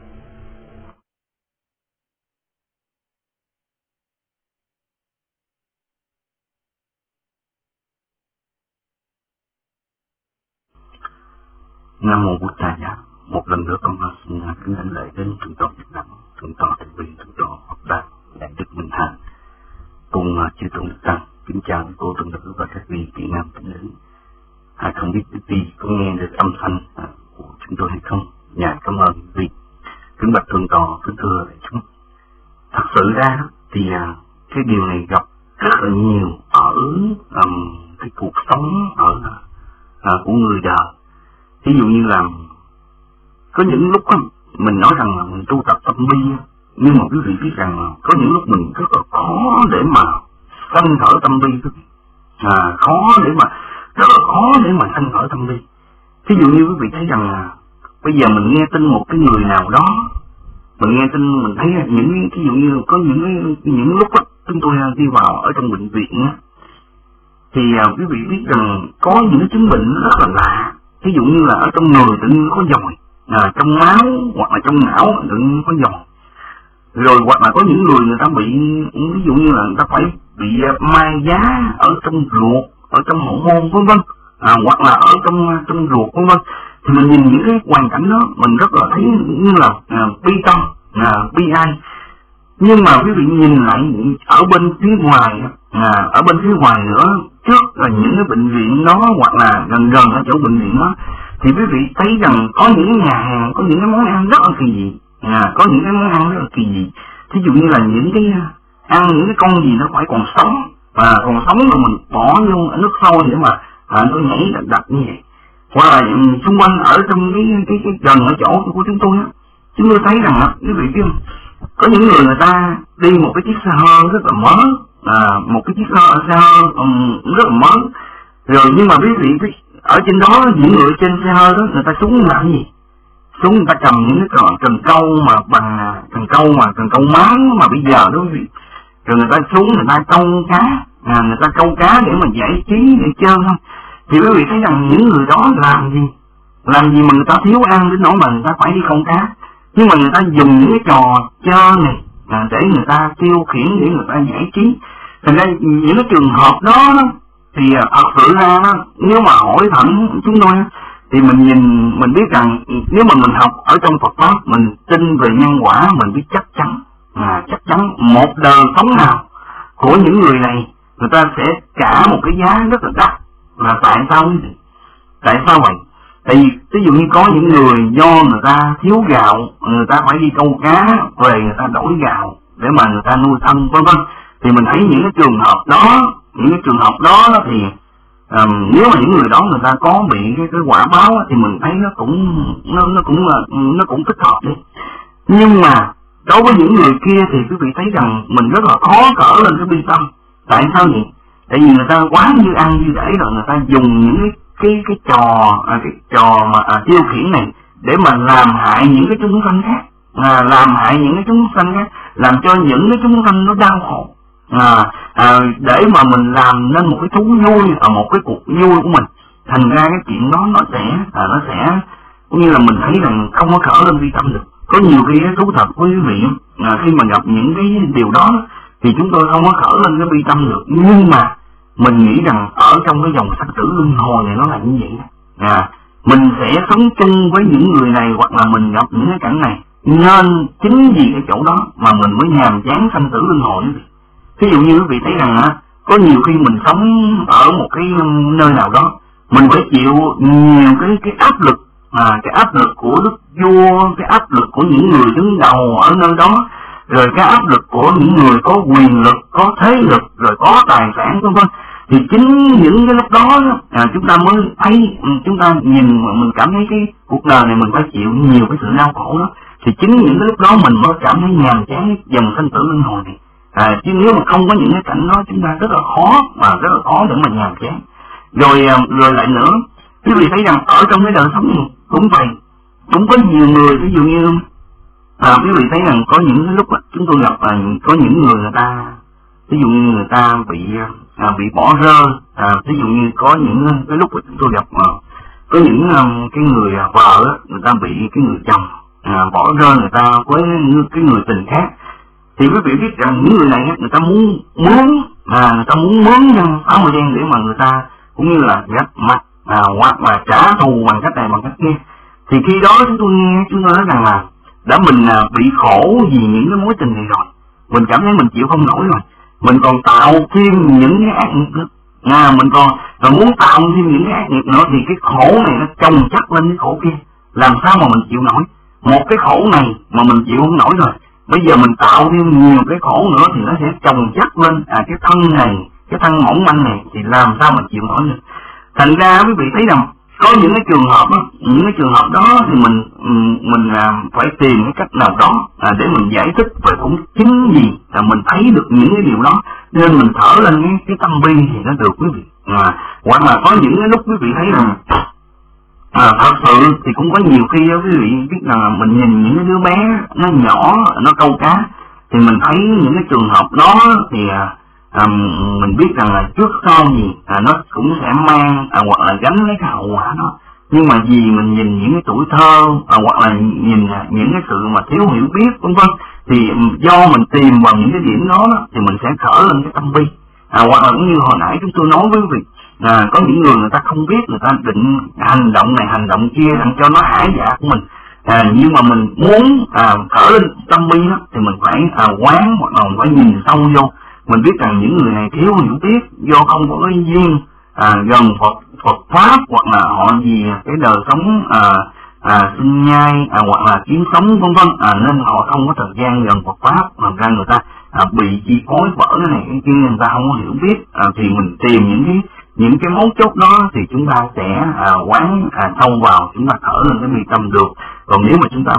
Nam mô Bụt Thầy. Một lần nữa con xin kính thỉnh lễ đến Thượng tọa Nhật Đặng, Thượng tọa Từ Bi, Thượng tọa Học Đăng, Đại Đức Minh Thành, cùng chư tôn đức tăng. Kính chào cô tôn nữ và các vị chị nam tín nữ. Không biết quý vị có nghe được âm thanh của chúng tôi hay không? Dạ, cảm ơn quý vị. Kính bạch Thượng tọa, kính thưa đại chúng. Thật sự ra thì cái điều này gặp rất là nhiều ở cái cuộc sống của người đời. Ví dụ như là có những lúc mình nói rằng là mình tu tập tâm bi, nhưng mà quý vị biết rằng là có những lúc mình rất là khó để mà sanh khởi tâm bi, rất là khó để mà sanh khởi tâm bi. Ví dụ như quý vị thấy rằng là bây giờ mình nghe tin một cái người nào đó, mình nghe tin mình thấy những ví dụ như có những lúc chúng tôi đi vào ở trong bệnh viện thì quý vị biết rằng có những cái chứng bệnh rất là lạ. Ví dụ như là ở trong người tự nhiên có dòi, trong máu hoặc là trong não tự nhiên có dòi. Rồi hoặc là có những người ta bị, ví dụ như là người ta phải bị mai giá ở trong ruột, ở trong hậu môn vân vân, hoặc là ở trong ruột vân vân. Thì mình nhìn những cái hoàn cảnh đó mình rất là thấy như là bi tâm, bi ai. Nhưng mà quý vị nhìn lại ở bên phía ngoài nữa, trước là những cái bệnh viện đó hoặc là gần ở chỗ bệnh viện đó, thì quý vị thấy rằng có những nhà hàng, có những cái món ăn rất là kỳ dị, có những cái món ăn rất là kỳ dị. Thí dụ như là những cái ăn những cái con gì nó phải còn sống, còn sống rồi mình bỏ vô nước sôi để mà nó nhảy đặc như vậy. Hoặc là xung quanh ở trong cái gần ở chỗ của chúng tôi á, chúng tôi thấy rằng quý vị biết không, có những người ta đi một cái chiếc xe hơi rất là mới, một cái chiếc xe hơi rất là mới, rồi nhưng mà quý vị ở trên đó những người trên xe hơi đó người ta xuống làm gì? Xuống người ta cầm những cái cần câu mà bằng cần câu máng mà bây giờ đó quý vị, rồi người ta xuống người ta câu cá để mà giải trí để chơi không? Thì quý vị thấy rằng những người đó làm gì mà người ta thiếu ăn đến nỗi mà người ta phải đi câu cá, nhưng mà người ta dùng những cái trò chơi này để người ta tiêu khiển, để người ta giải trí. Thành ra những cái trường hợp đó thì thật sự ra nếu mà hỏi thẳng chúng tôi thì mình biết rằng nếu mà mình học ở trong Phật pháp, mình tin về nhân quả, mình biết chắc chắn một đời sống nào của những người này người ta sẽ trả một cái giá rất là đắt. Là tại sao vậy? Tại vì ví dụ như có những người do người ta thiếu gạo, người ta phải đi câu cá về người ta đổi gạo để mà người ta nuôi thân vân vân, thì mình thấy những cái trường hợp đó thì nếu mà những người đó người ta có bị cái quả báo thì mình thấy nó cũng thích hợp đi. Nhưng mà đối với những người kia thì quý vị thấy rằng mình rất là khó cỡ lên cái bi tâm. Tại sao vậy? Tại vì người ta quá như ăn như để rồi người ta dùng những cái trò mà tiêu khiển này để mà làm hại những cái chúng sanh khác, làm cho những cái chúng sanh nó đau khổ, để mà mình làm nên một cái thú vui, một cái cuộc vui của mình. Thành ra cái chuyện đó nó sẽ cũng như là mình thấy rằng không có khởi lên vi tâm được. Có nhiều khi thú thật với quý vị, khi mà gặp những cái điều đó thì chúng tôi không có khởi lên cái vi tâm được. Nhưng mà mình nghĩ rằng ở trong cái dòng sanh tử luân hồi này nó là như vậy. Mình sẽ sống chung với những người này hoặc là mình gặp những cái cảnh này, nên chính vì cái chỗ đó mà mình mới nhàm chán sanh tử luân hồi. Ví dụ như quý vị thấy rằng có nhiều khi mình sống ở một cái nơi nào đó, mình phải chịu nhiều cái áp lực, cái áp lực của đức vua, cái áp lực của những người đứng đầu ở nơi đó, rồi cái áp lực của những người có quyền lực, có thế lực, rồi có tài sản vân vân. Thì chính những cái lúc đó chúng ta mới thấy, chúng ta nhìn mình cảm thấy cái cuộc đời này mình phải chịu nhiều cái sự đau khổ đó. Thì chính những cái lúc đó mình mới cảm thấy nhàm chán dòng sinh tử luân hồi này. Chứ nếu mà không có những cái cảnh đó chúng ta rất là khó để mà nhàm chán. Rồi lại nữa, quý vị thấy rằng ở trong cái đời sống này cũng vậy, cũng có nhiều người, ví dụ như quý vị thấy rằng có những lúc chúng tôi gặp có những người ta, ví dụ như người ta bị bỏ rơi, ví dụ như có những cái lúc chúng tôi gặp có những cái người vợ người ta bị cái người chồng bỏ rơi người ta với cái người tình khác. Thì quý vị biết rằng những người này người ta muốn mướn 60 đen để mà người ta cũng như là gấp mặt hoặc là trả thù bằng cách này bằng cách kia. Thì khi đó chúng tôi nói rằng là đã mình bị khổ vì những cái mối tình này rồi, mình cảm thấy mình chịu không nổi rồi, mình còn tạo thêm những cái ác nghiệp nữa, mình còn muốn tạo thêm những cái ác nghiệp nữa, thì cái khổ này nó chồng chất lên cái khổ kia, làm sao mà mình chịu nổi. Một cái khổ này mà mình chịu không nổi rồi, bây giờ mình tạo thêm nhiều cái khổ nữa thì nó sẽ chồng chất lên cái thân này, cái thân mỏng manh này, thì làm sao mà chịu nổi được. Thành ra quý vị thấy rằng có những cái trường hợp đó thì mình phải tìm cái cách nào đó để mình giải thích. Và cũng chính vì mình thấy được những cái điều đó nên mình thở lên cái tâm bi thì nó được quý vị. Hoặc là có những cái lúc quý vị thấy rằng thật sự thì cũng có nhiều khi quý vị biết rằng mình nhìn những cái đứa bé nó nhỏ, nó câu cá, thì mình thấy những cái trường hợp đó thì mình biết rằng là trước sau gì nó cũng sẽ mang hoặc là gánh lấy cái hậu quả đó. Nhưng mà vì mình nhìn những cái tuổi thơ hoặc là nhìn những cái sự mà thiếu hiểu biết vân vân, thì do mình tìm vào những cái điểm đó thì mình sẽ khởi lên cái tâm bi. Hoặc là cũng như hồi nãy chúng tôi nói với quý vị, có những người ta không biết, người ta định hành động này hành động kia làm cho nó hại dạ của mình, nhưng mà mình muốn khởi lên tâm bi đó thì mình phải quán hoặc là mình phải nhìn sâu vô. Mình biết rằng những người này thiếu hiểu biết do không có cái duyên gần Phật pháp, hoặc là họ vì cái đời sống sinh nhai hoặc là kiếm sống vân vân, nên họ không có thời gian gần Phật pháp, làm ra người ta bị chi phối bởi cái này cái kia, người ta không có hiểu biết. Thì mình tìm những cái mấu chốt đó thì chúng ta sẽ quán sâu vào, chúng ta khởi lên cái bi tâm được. Còn nếu mà chúng ta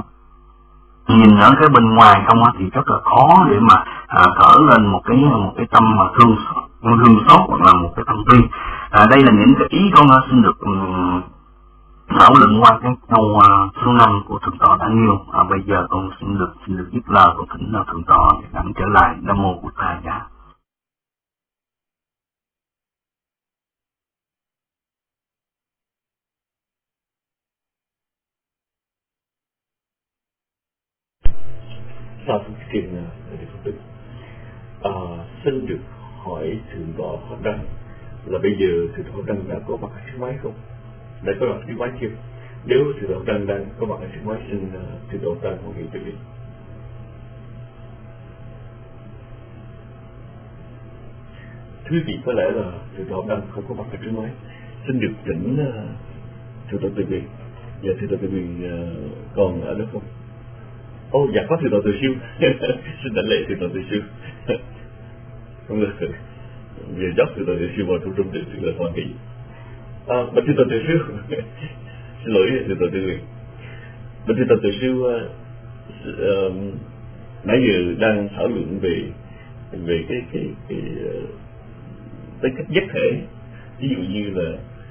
nhìn ở cái bên ngoài không thì rất là khó để mà khởi lên một cái tâm mà thương xót hoặc là một cái tâm bi. Đây là những cái ý con xin được thảo luận qua cái câu số 5 của thượng tọa Daniel. Bây giờ con xin được dứt lời của thỉnh thượng tọa đặng trở lại. Nam mô Bụt Thầy. Sau khi xin được hỏi thượng tọa Pháp Đăng là bây giờ thượng tọa Pháp Đăng đã có mặt ở chiếc máy không? Đã có mặt chiếc máy chưa? Nếu thượng tọa Pháp Đăng đang có mặt ở chiếc máy, xin thượng tọa Pháp Đăng hội nghị cho biết. Thưa quý vị, có lẽ là thượng tọa Pháp Đăng không có mặt ở chiếc máy. Xin được thỉnh thượng tọa Từ Bi. Dạ, thượng tọa Từ Bi còn ở đó không? Dạ có thượng tọa Từ Siêu. Xin đảnh lễ thượng tọa Từ Siêu. Không được, về dốc thượng tọa Từ Siêu vào trung tự sự là hoàn nghị. Bạch thượng tọa Từ Siêu. Xin lỗi thượng tọa Từ Bi. Bạch thượng tọa Từ Siêu nãy giờ đang thảo luận về cái cách nhất thể, ví dụ như là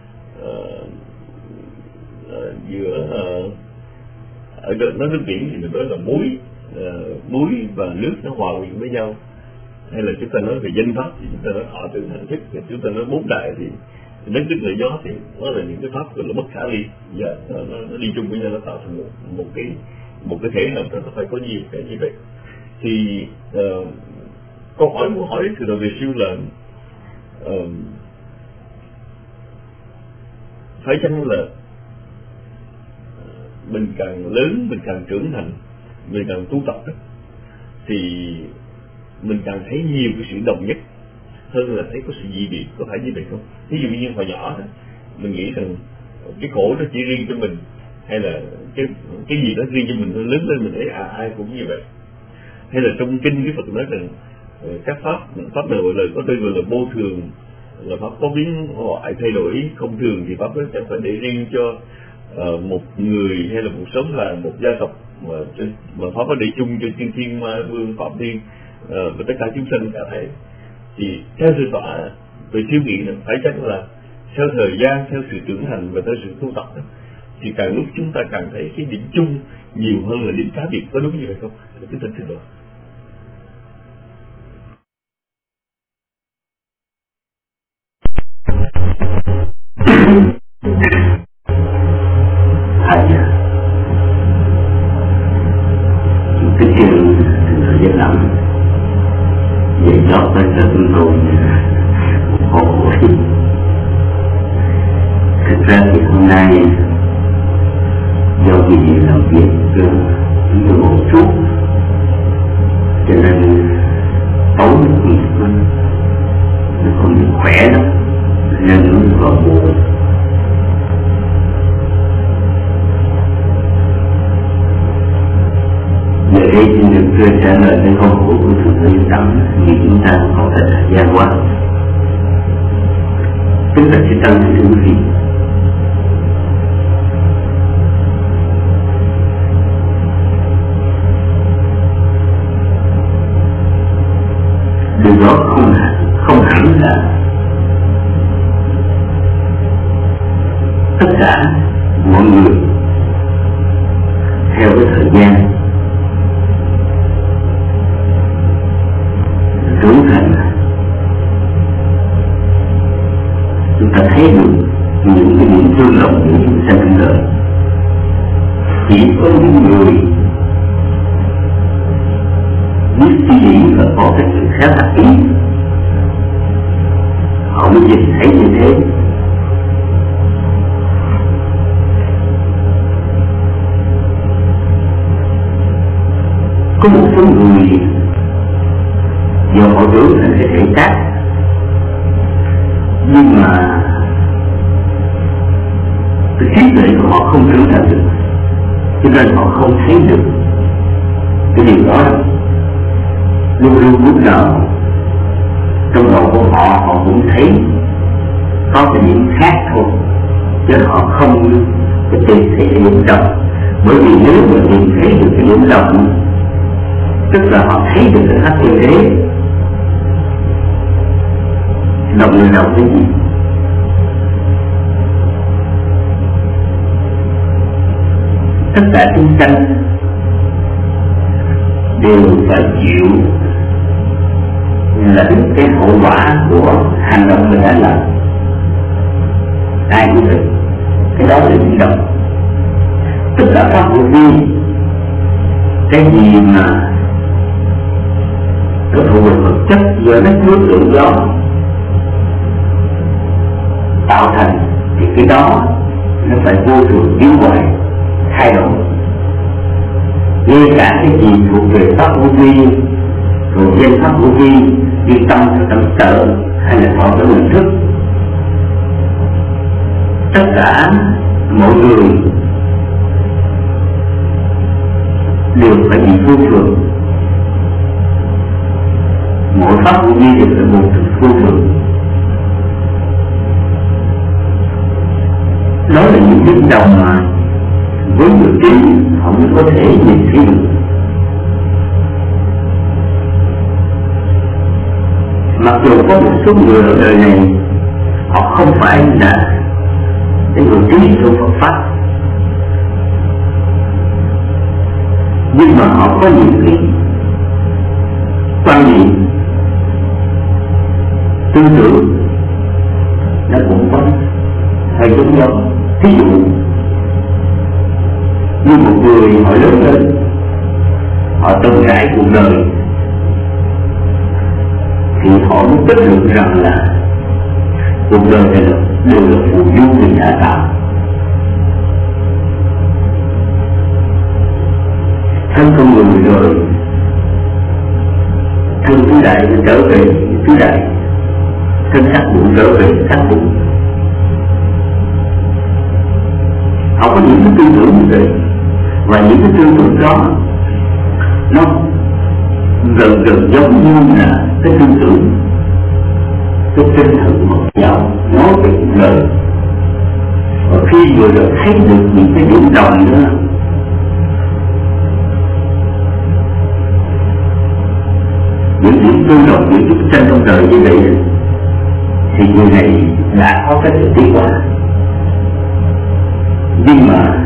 giữa ở nó nước biển thì mình nói là muối và nước nó hòa quyện với nhau, hay là chúng ta nói về danh pháp thì chúng ta nói thọ tưởng hành thức, chúng ta nói bốn đại thì đất nước lợi gió thì nó là những cái pháp gọi là bất khả ly, và nó đi chung với nhau, nó tạo thành một cái thể nào đó, nó phải có nhiều cái như vậy. Thì câu hỏi muốn hỏi từ đầu về siêu là phải chăng là mình càng lớn, mình càng trưởng thành, mình càng tu tập đó, thì mình càng thấy nhiều cái sự đồng nhất hơn là thấy có sự dị biệt, có phải như vậy không? Ví dụ như hồi nhỏ đó, mình nghĩ rằng cái khổ nó chỉ riêng cho mình, hay là cái gì đó riêng cho mình, lớn lên mình thấy ai cũng như vậy. Hay là trong kinh cái Phật nói rằng các pháp nào gọi là có tên gọi là vô thường, là pháp có biến hoại thay đổi không thường, thì pháp sẽ phải để riêng cho một người hay là một sống là một gia tộc, mà pháp có để chung cho chư thiên ma vương phạm thiên và tất cả chúng sanh cả thể. Thì theo sự tọa về siêu nghị này, phải chắc là theo thời gian, theo sự trưởng thành và theo sự tu tập đó, thì càng lúc chúng ta càng thấy cái điểm chung nhiều hơn là điểm khác biệt. Có đúng như vậy không? Chúng ta xin lỗi. Cái chuyện thời gian lắm vậy đó bây giờ chúng tôi khổ. Thực ra thì hôm nay do vì làm việc chúng tôi một chút cho nên tối nó không được khỏe lắm nên nó còn buồn. Giờ đây xin được đưa trả lời cái câu hỏi của Thượng Sư Tâm vì chúng ta có thời gian quá. Chúng ta sẽ tăng sự gì? Điều đó không hẳn là tất cả mọi người theo cái thời gian trưởng thành chúng ta thấy được những cái điểm tương đồng của chúng sanh trong đời. Chỉ có những người biết suy nghĩ và có cái sự khá là ý họ mới nhìn thấy như thế. Có một số người do họ trưởng thành cái thể xác nhưng mà cái trí tuệ của họ không trưởng thành được, cho nên họ không thấy được cái điều đó. Luôn luôn lúc nào trong đầu của họ cũng thấy có cái điểm khác thôi, chứ họ không có tìm thấy cái điểm đồng. Bởi vì nếu mà tìm thấy được cái điểm đồng, tức là họ thấy được cái khác như thế. Đồng là đồng cái gì? Tất cả chúng sanh đều phải chịu lãnh cái hậu quả của hành động mình đã làm. Ai cũng vậy, cái đó là những đồng. Tất cả các vô vi, cái gì mà cái thuộc về vật chất do đất nước lượng gió tạo thành thì cái đó nó phải vô thường biến hoại thay đổi. Ngay cả cái gì thuộc về pháp vô vi, rồi danh pháp vô vi như tâm sở hay là thọ tưởng nhận thức, tất cả mọi người đều phải bị vô thường. Mỗi pháp vô vi đều phải một vô thường. Đó là những tiếng đồng mà với người trí họ mới có thể nhìn thấy được. Mặc dù có một số người ở đời này họ không phải là cái người trí trong Phật pháp, nhưng mà họ có những cái quan niệm tư tưởng nó cũng có hơi giống nhau. Ví dụ như một người họ lớn lên, họ từng trải cuộc đời thì họ mới biết được rằng là cuộc đời này đều là phù du mình đã tạo. Thân con người rồi thân tứ đại trở về tứ đại, thân sắc bụng trở về sắc bụng. Họ có những cái tư tưởng như vậy, và những cái tư tưởng đó nó gần giống như là cái tư tưởng tôi tinh thần một dạo nói về cuộc đời. Và khi người đời thấy được những cái điểm đồng đó, những điểm tương đồng, những bức tranh trong đời như vậy, thì người này đã có cái sự tiến hóa. Nhưng mà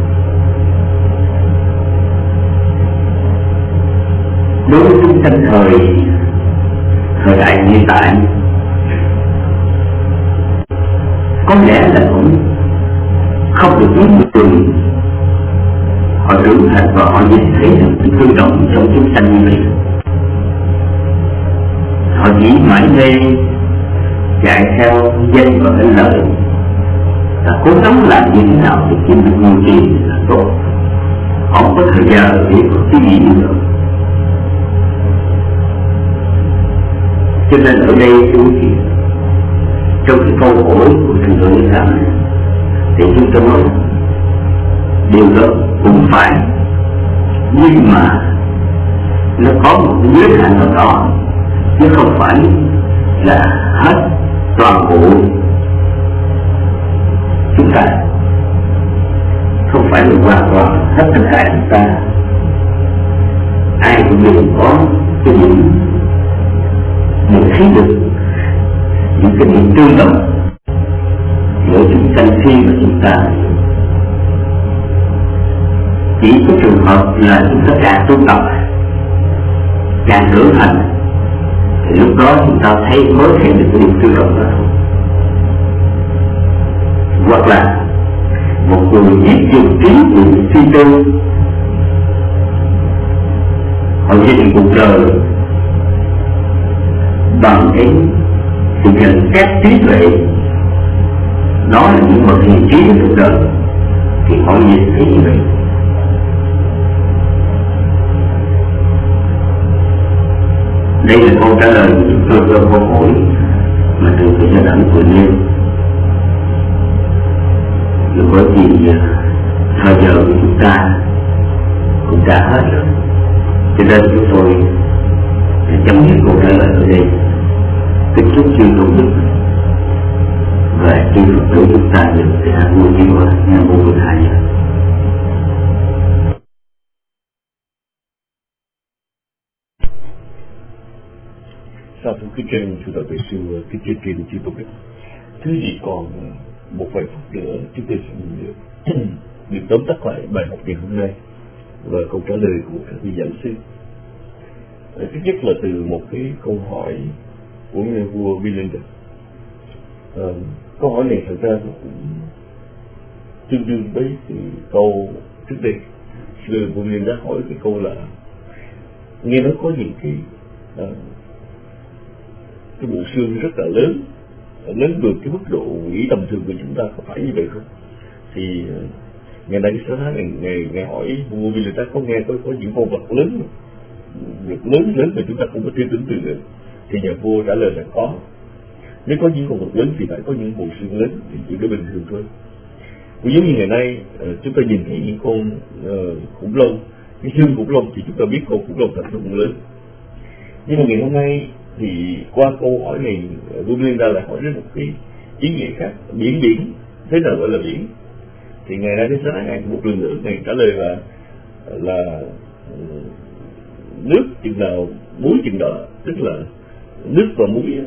đối với chúng sanh thời đại hiện tại, có lẽ là cũng không được những người họ trưởng thành và họ nhìn thấy được sự tương đồng trong chúng sanh như vậy. Họ chỉ mãi mê chạy theo danh và cái lợi, ta cố gắng làm như thế nào để kiếm được nhiều tiền là tốt. Họ không có thời gian để có cái gì nữa. Cho nên ở đây trong cái câu hỏi của Thượng Thượng Niết Bàn thì chúng ta nói điều đó cũng phải, nhưng mà nó có một giới hạn nào đó, chứ không phải là hết toàn bộ chúng ta, không phải là hoàn toàn hết tất cả chúng ta. Ai cũng đều có cái điểm để thấy được những cái điểm tương đồng giữa chúng sanh khi mà chúng ta. Chỉ có trường hợp là chúng ta càng tu tập, càng trưởng thành, thì lúc đó chúng ta thấy mới thấy được cái điểm tương đồng đó. Hoặc là một người biết dùng trí của suy tư, họ nhìn cuộc đời bằng cái sự nhận xét trí tuệ, đó là những bậc hiền trí của cuộc đời, thì họ nhìn thấy như vậy. Đây là câu trả lời của chúng tôi cho câu hỏi mà Thượng Thượng Niết Bàn vừa nêu. Bởi vì thời giờ của chúng ta cũng đã hết rồi, cho nên chúng tôi chấm dứt câu trả lời ở đây. Kính chúc chư Tôn Đức và chư Phật tử chúng ta được sự an vui như vậy. Nam mô Bổn Thầy. Sa thú kính trên Chủ tịch Đại sư kính trên chư Tôn Đức. Thứ gì còn một vài phút nữa chúng tôi sẽ được tóm tắt lại bài học ngày hôm nay và câu trả lời của các vị giảng sư. Thứ nhất là từ một cái câu hỏi của nhà vua Milinda. Câu hỏi này thật ra nó cũng tương đương với cái câu trước đây. Sư vua Milinda hỏi cái câu là nghe nói có những cái bộ xương rất là lớn vượt cái mức độ nghĩ tầm thường của chúng ta, có phải như vậy không? Thì ngày nay sẽ nói ngày hỏi vua Milinda có nghe có những con vật lớn mà chúng ta không có thể tưởng tượng được. Thì nhà vua trả lời là có. Nếu có những con vật lớn thì phải có những bộ xương lớn, thì chuyện đó bình thường thôi. Cũng giống như ngày nay chúng ta nhìn thấy những con khủng long, cái xương khủng long thì chúng ta biết con khủng long thật không lớn. Nhưng mà ngày hôm nay thì qua câu hỏi này, vua Milinda lại hỏi đến một cái ý nghĩa khác. Biển thế nào gọi là biển? Thì ngày nay sẽ nói một lần nữa ngày trả lời là nước chừng nào muối chừng đó, tức là nước và muối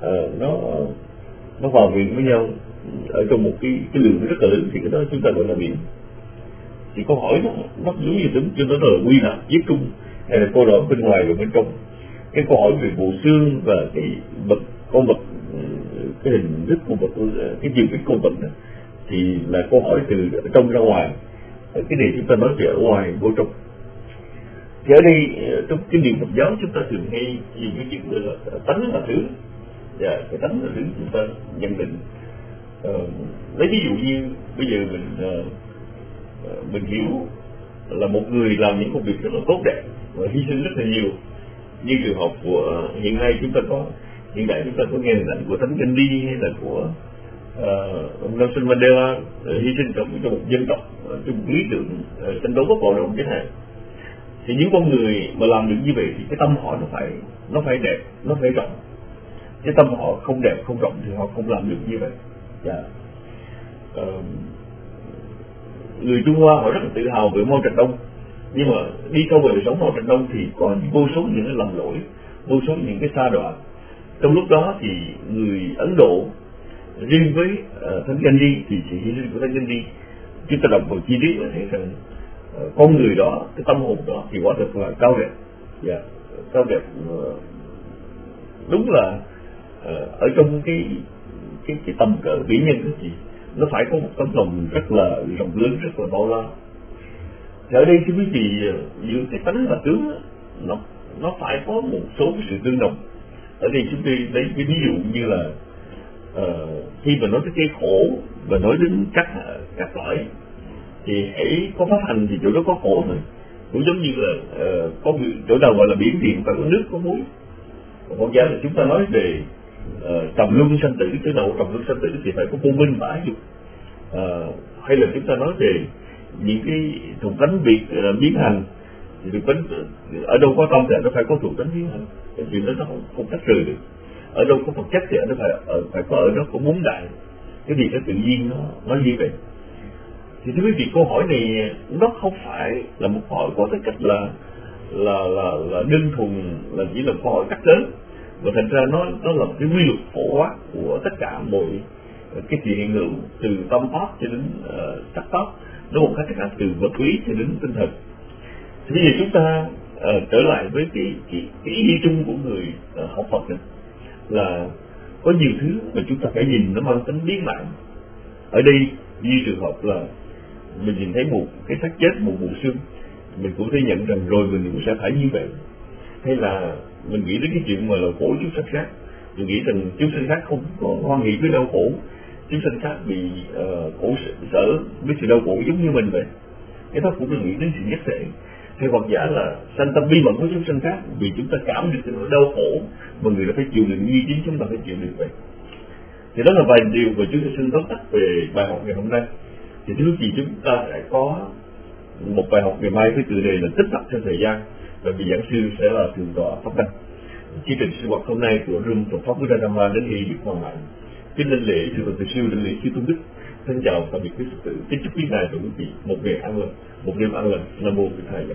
nó hòa quyện với nhau ở trong một cái lượng rất là lớn, thì cái đó chúng ta gọi là biển. Thì câu hỏi nó giống như tính cho nó là quy nạp viết chung, hay là câu hỏi bên ngoài và bên trong. Cái câu hỏi về bộ xương và cái con vật, cái hình thức con vật, cái chiều kích con vật đó, thì là câu hỏi từ trong ra ngoài. Cái này chúng ta nói về ở ngoài vô trong. Thì ở đây trong kinh điển Phật giáo chúng ta thường hay dùng cái chữ là tánh là thứ, và cái tánh là thứ chúng ta nhận định. Lấy ví dụ như bây giờ mình hiểu là một người làm những công việc rất là tốt đẹp và hy sinh rất là nhiều, như trường hợp của hiện đại chúng ta có nghe hình ảnh của Thánh Gandhi hay là của ông Nelson Mandela hy sinh trong một dân tộc, trong một lý tưởng tranh đấu bất bạo động chẳng hạn. Thì những con người mà làm được như vậy thì cái tâm họ nó phải đẹp, nó phải rộng. cái tâm họ không đẹp không rộng thì họ không làm được như vậy. Người Trung Hoa họ rất là tự hào về Mao Trạch Đông, nhưng mà đi sâu về đời sống Mao Trạch Đông thì có vô số những cái lầm lỗi, vô số những cái sa đọa. Trong lúc đó thì người Ấn Độ riêng với Thánh Gandhi thì sự hy sinh của Thánh Gandhi, chúng ta đọc vào chi tiết là thấy rằng con người đó, cái tâm hồn đó thì quả thực là cao đẹp, cao đẹp, đúng là ở trong cái tầm cỡ vĩ nhân đó thì nó phải có một tấm lòng rất là rộng lớn, rất là bao la. Thì ở đây thưa quý vị, giữa cái tánh và tướng nó phải có một số cái sự tương đồng. Ở đây chúng tôi lấy cái ví dụ như là khi mà nói tới cái khổ và nói đến các loại thì hãy có pháp hành thì chỗ đó có khổ thôi. Cũng giống như là có chỗ nào gọi là biển điện phải có nước có muối. Còn giả là chúng ta nói về trầm luân sanh tử, chỗ nào trầm luân sanh tử thì phải có vô minh và ái dục. Hay là chúng ta nói về những cái thuộc tánh việc biến hành thì thuộc tánh ở đâu có tâm thì nó phải có thuộc tánh biến hành. Cái chuyện đó nó không tách rời được. Ở đâu có vật chất thì nó phải có ở đó có bốn đại. Cái gì nó tự nhiên nó như vậy. Thì thưa quý vị, câu hỏi này nó không phải là một câu hỏi có cái cách là đơn thuần là chỉ là câu hỏi cắt lớn, và thành ra nó là một cái quy luật phổ quát của tất cả mọi cái chuyện hiện hữu, từ tâm pháp cho đến sắc pháp, nó một cách khác từ vật lý cho đến tinh thần. Thì bây giờ chúng ta trở lại với cái ý nghĩa chung của người học Phật này, là có nhiều thứ mà chúng ta phải nhìn nó mang tính biến mạng. Ở đây như trường hợp là mình nhìn thấy một cái xác chết, một bộ xương, mình cũng thấy nhận rằng rồi mình cũng sẽ phải như vậy. Hay là mình nghĩ đến cái chuyện mà là khổ chúng sanh khác, mình nghĩ rằng chúng sanh khác không có hoan hỷ với đau khổ, chúng sanh khác bị khổ sở với sự đau khổ giống như mình vậy. Cái đó cũng là nghĩ đến sự nhất thể. Hay hoặc giả là sanh tâm bi mẫn với chúng sanh khác, vì chúng ta cảm được cái nỗi đau khổ mà người ta phải chịu đựng như chính chúng ta phải chịu đựng vậy. Thì đó là vài điều mà chúng ta xin tóm tắt về bài học ngày hôm nay. Thì thứ gì chúng ta sẽ có một bài học ngày mai với tựa đề là tích tập theo thời gian, và vị giảng sư sẽ là thượng tọa Pháp Đăng. Chương trình sinh hoạt hôm nay của Room Phật Pháp Buddha Dhamma đến đây được hoàn lại. Kính linh lễ sư Phật Tử Siêu, linh lễ chư tôn đức. Thân chào tạm biệt quý Phật tử. Kính chúc quý ngài và quý vị một ngày an lành, một đêm an lành. Nam mô Bổn Thầy.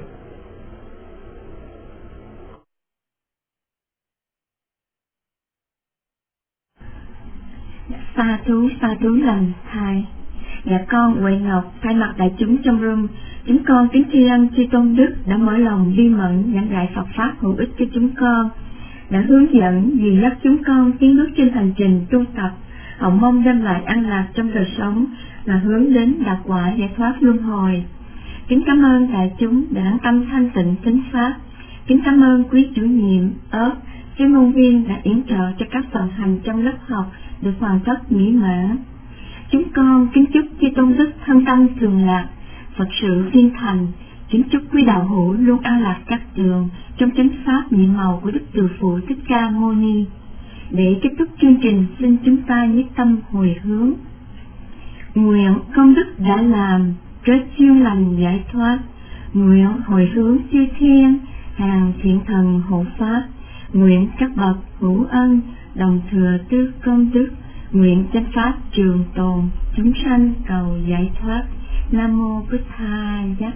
Sa thú lần 2. Dạ con Huệ Ngọc thay mặt đại chúng trong room, chúng con kính tri ân chư tôn đức đã mở lòng bi mẫn giảng dạy Phật pháp hữu ích cho chúng con, đã hướng dẫn dìu dắt chúng con tiến bước trên hành trình tu tập, hồng mong đem lại an lạc trong đời sống, là hướng đến đạt quả giải thoát luân hồi. Kính cảm ơn đại chúng đã lắng tâm thanh tịnh thính pháp. Kính cảm ơn quý chủ nhiệm chuyên môn viên đã yểm trợ cho các phần hành trong lớp học được hoàn tất mỹ mãn. Chúng con kính chúc chư tôn đức thân tâm thường lạc, Phật sự viên thành. Kính chúc quý đạo hữu luôn an lạc các tường trong chánh pháp nhiệm màu của Đức Từ Phụ Thích Ca Mâu Ni. Để kết thúc chương trình, xin chúng ta nhất tâm hồi hướng. Nguyện công đức đã làm, kết duyên lành giải thoát. Nguyện hồi hướng chư thiên, hàng thiện thần hộ pháp. Nguyện các bậc hữu ân, đồng thừa tước công đức. Nguyện chánh pháp trường tồn, chúng sanh cầu giải thoát. Nam mô Bích Tha Giác.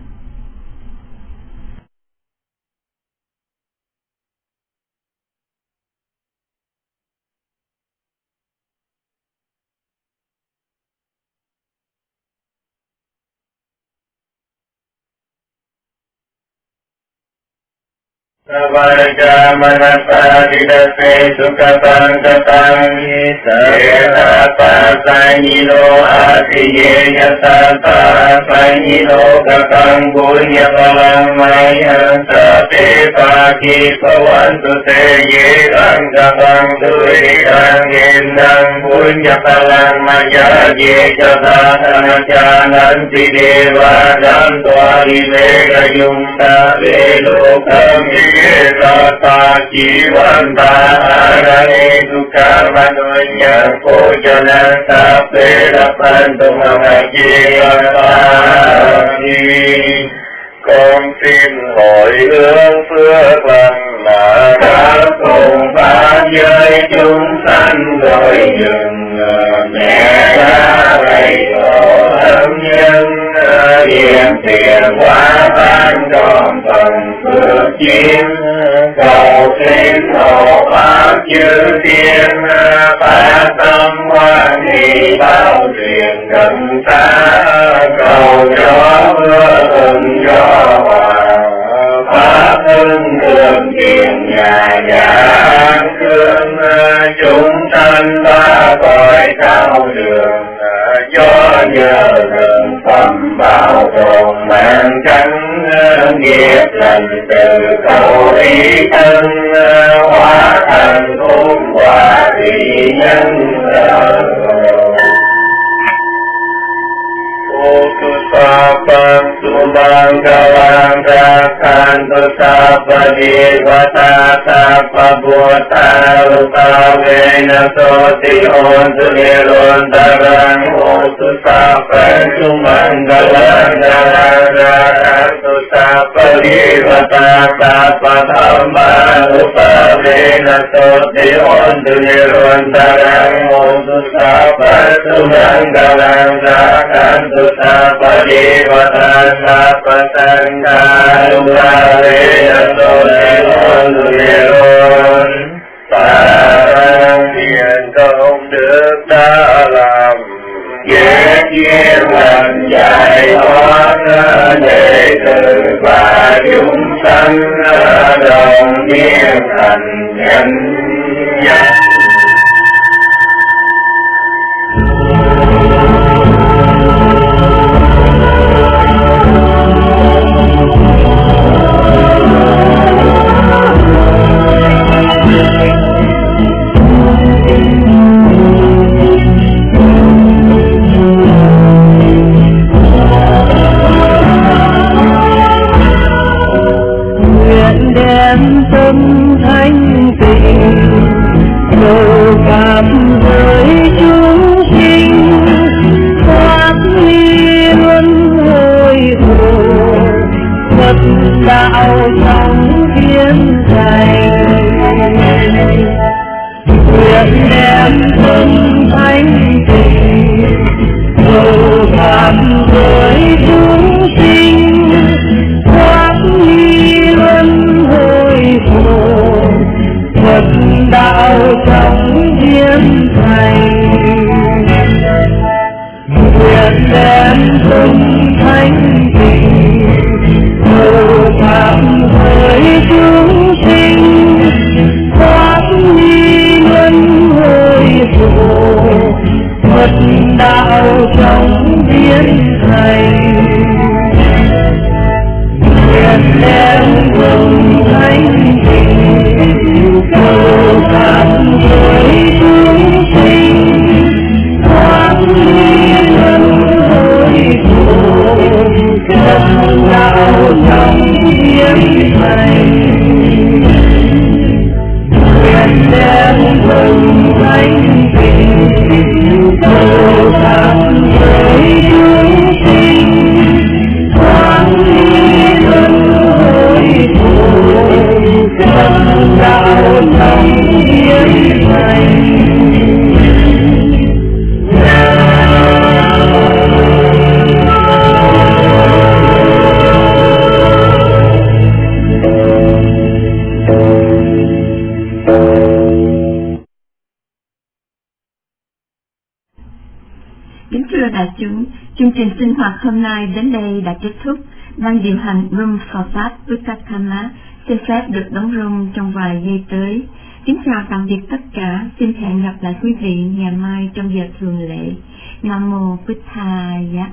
Savaraja manasa didase sukatang katang yeta pasayino asiye yatata pasayino katang punya palang maya sate pagi pawantu te yerang katang tuirang yenang punya palang maya ye katang janan si dewa dan tuari vega yungta velokam Tata Jivanta Arane Dukha Manunya Kojana Sapera Pantumamajivanta Con xin hồi hướng phước lành mà các cùng pháp giới chúng sanh rồi dừng mẹ cha thầy tổ thân nhân hiện tiền hóa tan tròn phần phước duyên cầu xin hộ pháp chư thiên phát tâm hoan hỷ bao truyền gần xa cầu cho mưa thuận gió hòa pháp hưng thường tiền nhà giảng cương chúng sanh ta cõi cao đường do nhờ rừng phẩm bảo tồn mang trắng nghiệp lành từ cầu ý thân hóa thành ôn hòa thị nhân Subhang kalang rakan tusapa divata tapa buata lupa vena soti ontu nirundaran ontu sapa sumanggalan rakan tusapa divata tapa tamba lupa vena soti ontu nirundaran ontu sapa sumanggalan rakan tusapa divata tapa sangha lupa vena soti ontu nirun ta thiện công đức đã làm dễ duyên lành giải thoát đệ tử và chúng sanh đồng nhiên thành nhân dân. Chương trình sinh hoạt hôm nay đến đây đã kết thúc. Ban điều hành Room for Pháp Buddha xin phép được đóng room trong vài giây tới. Kính chào tạm biệt tất cả. Xin hẹn gặp lại quý vị ngày mai trong giờ thường lệ. Nam mô Bụt Thaya.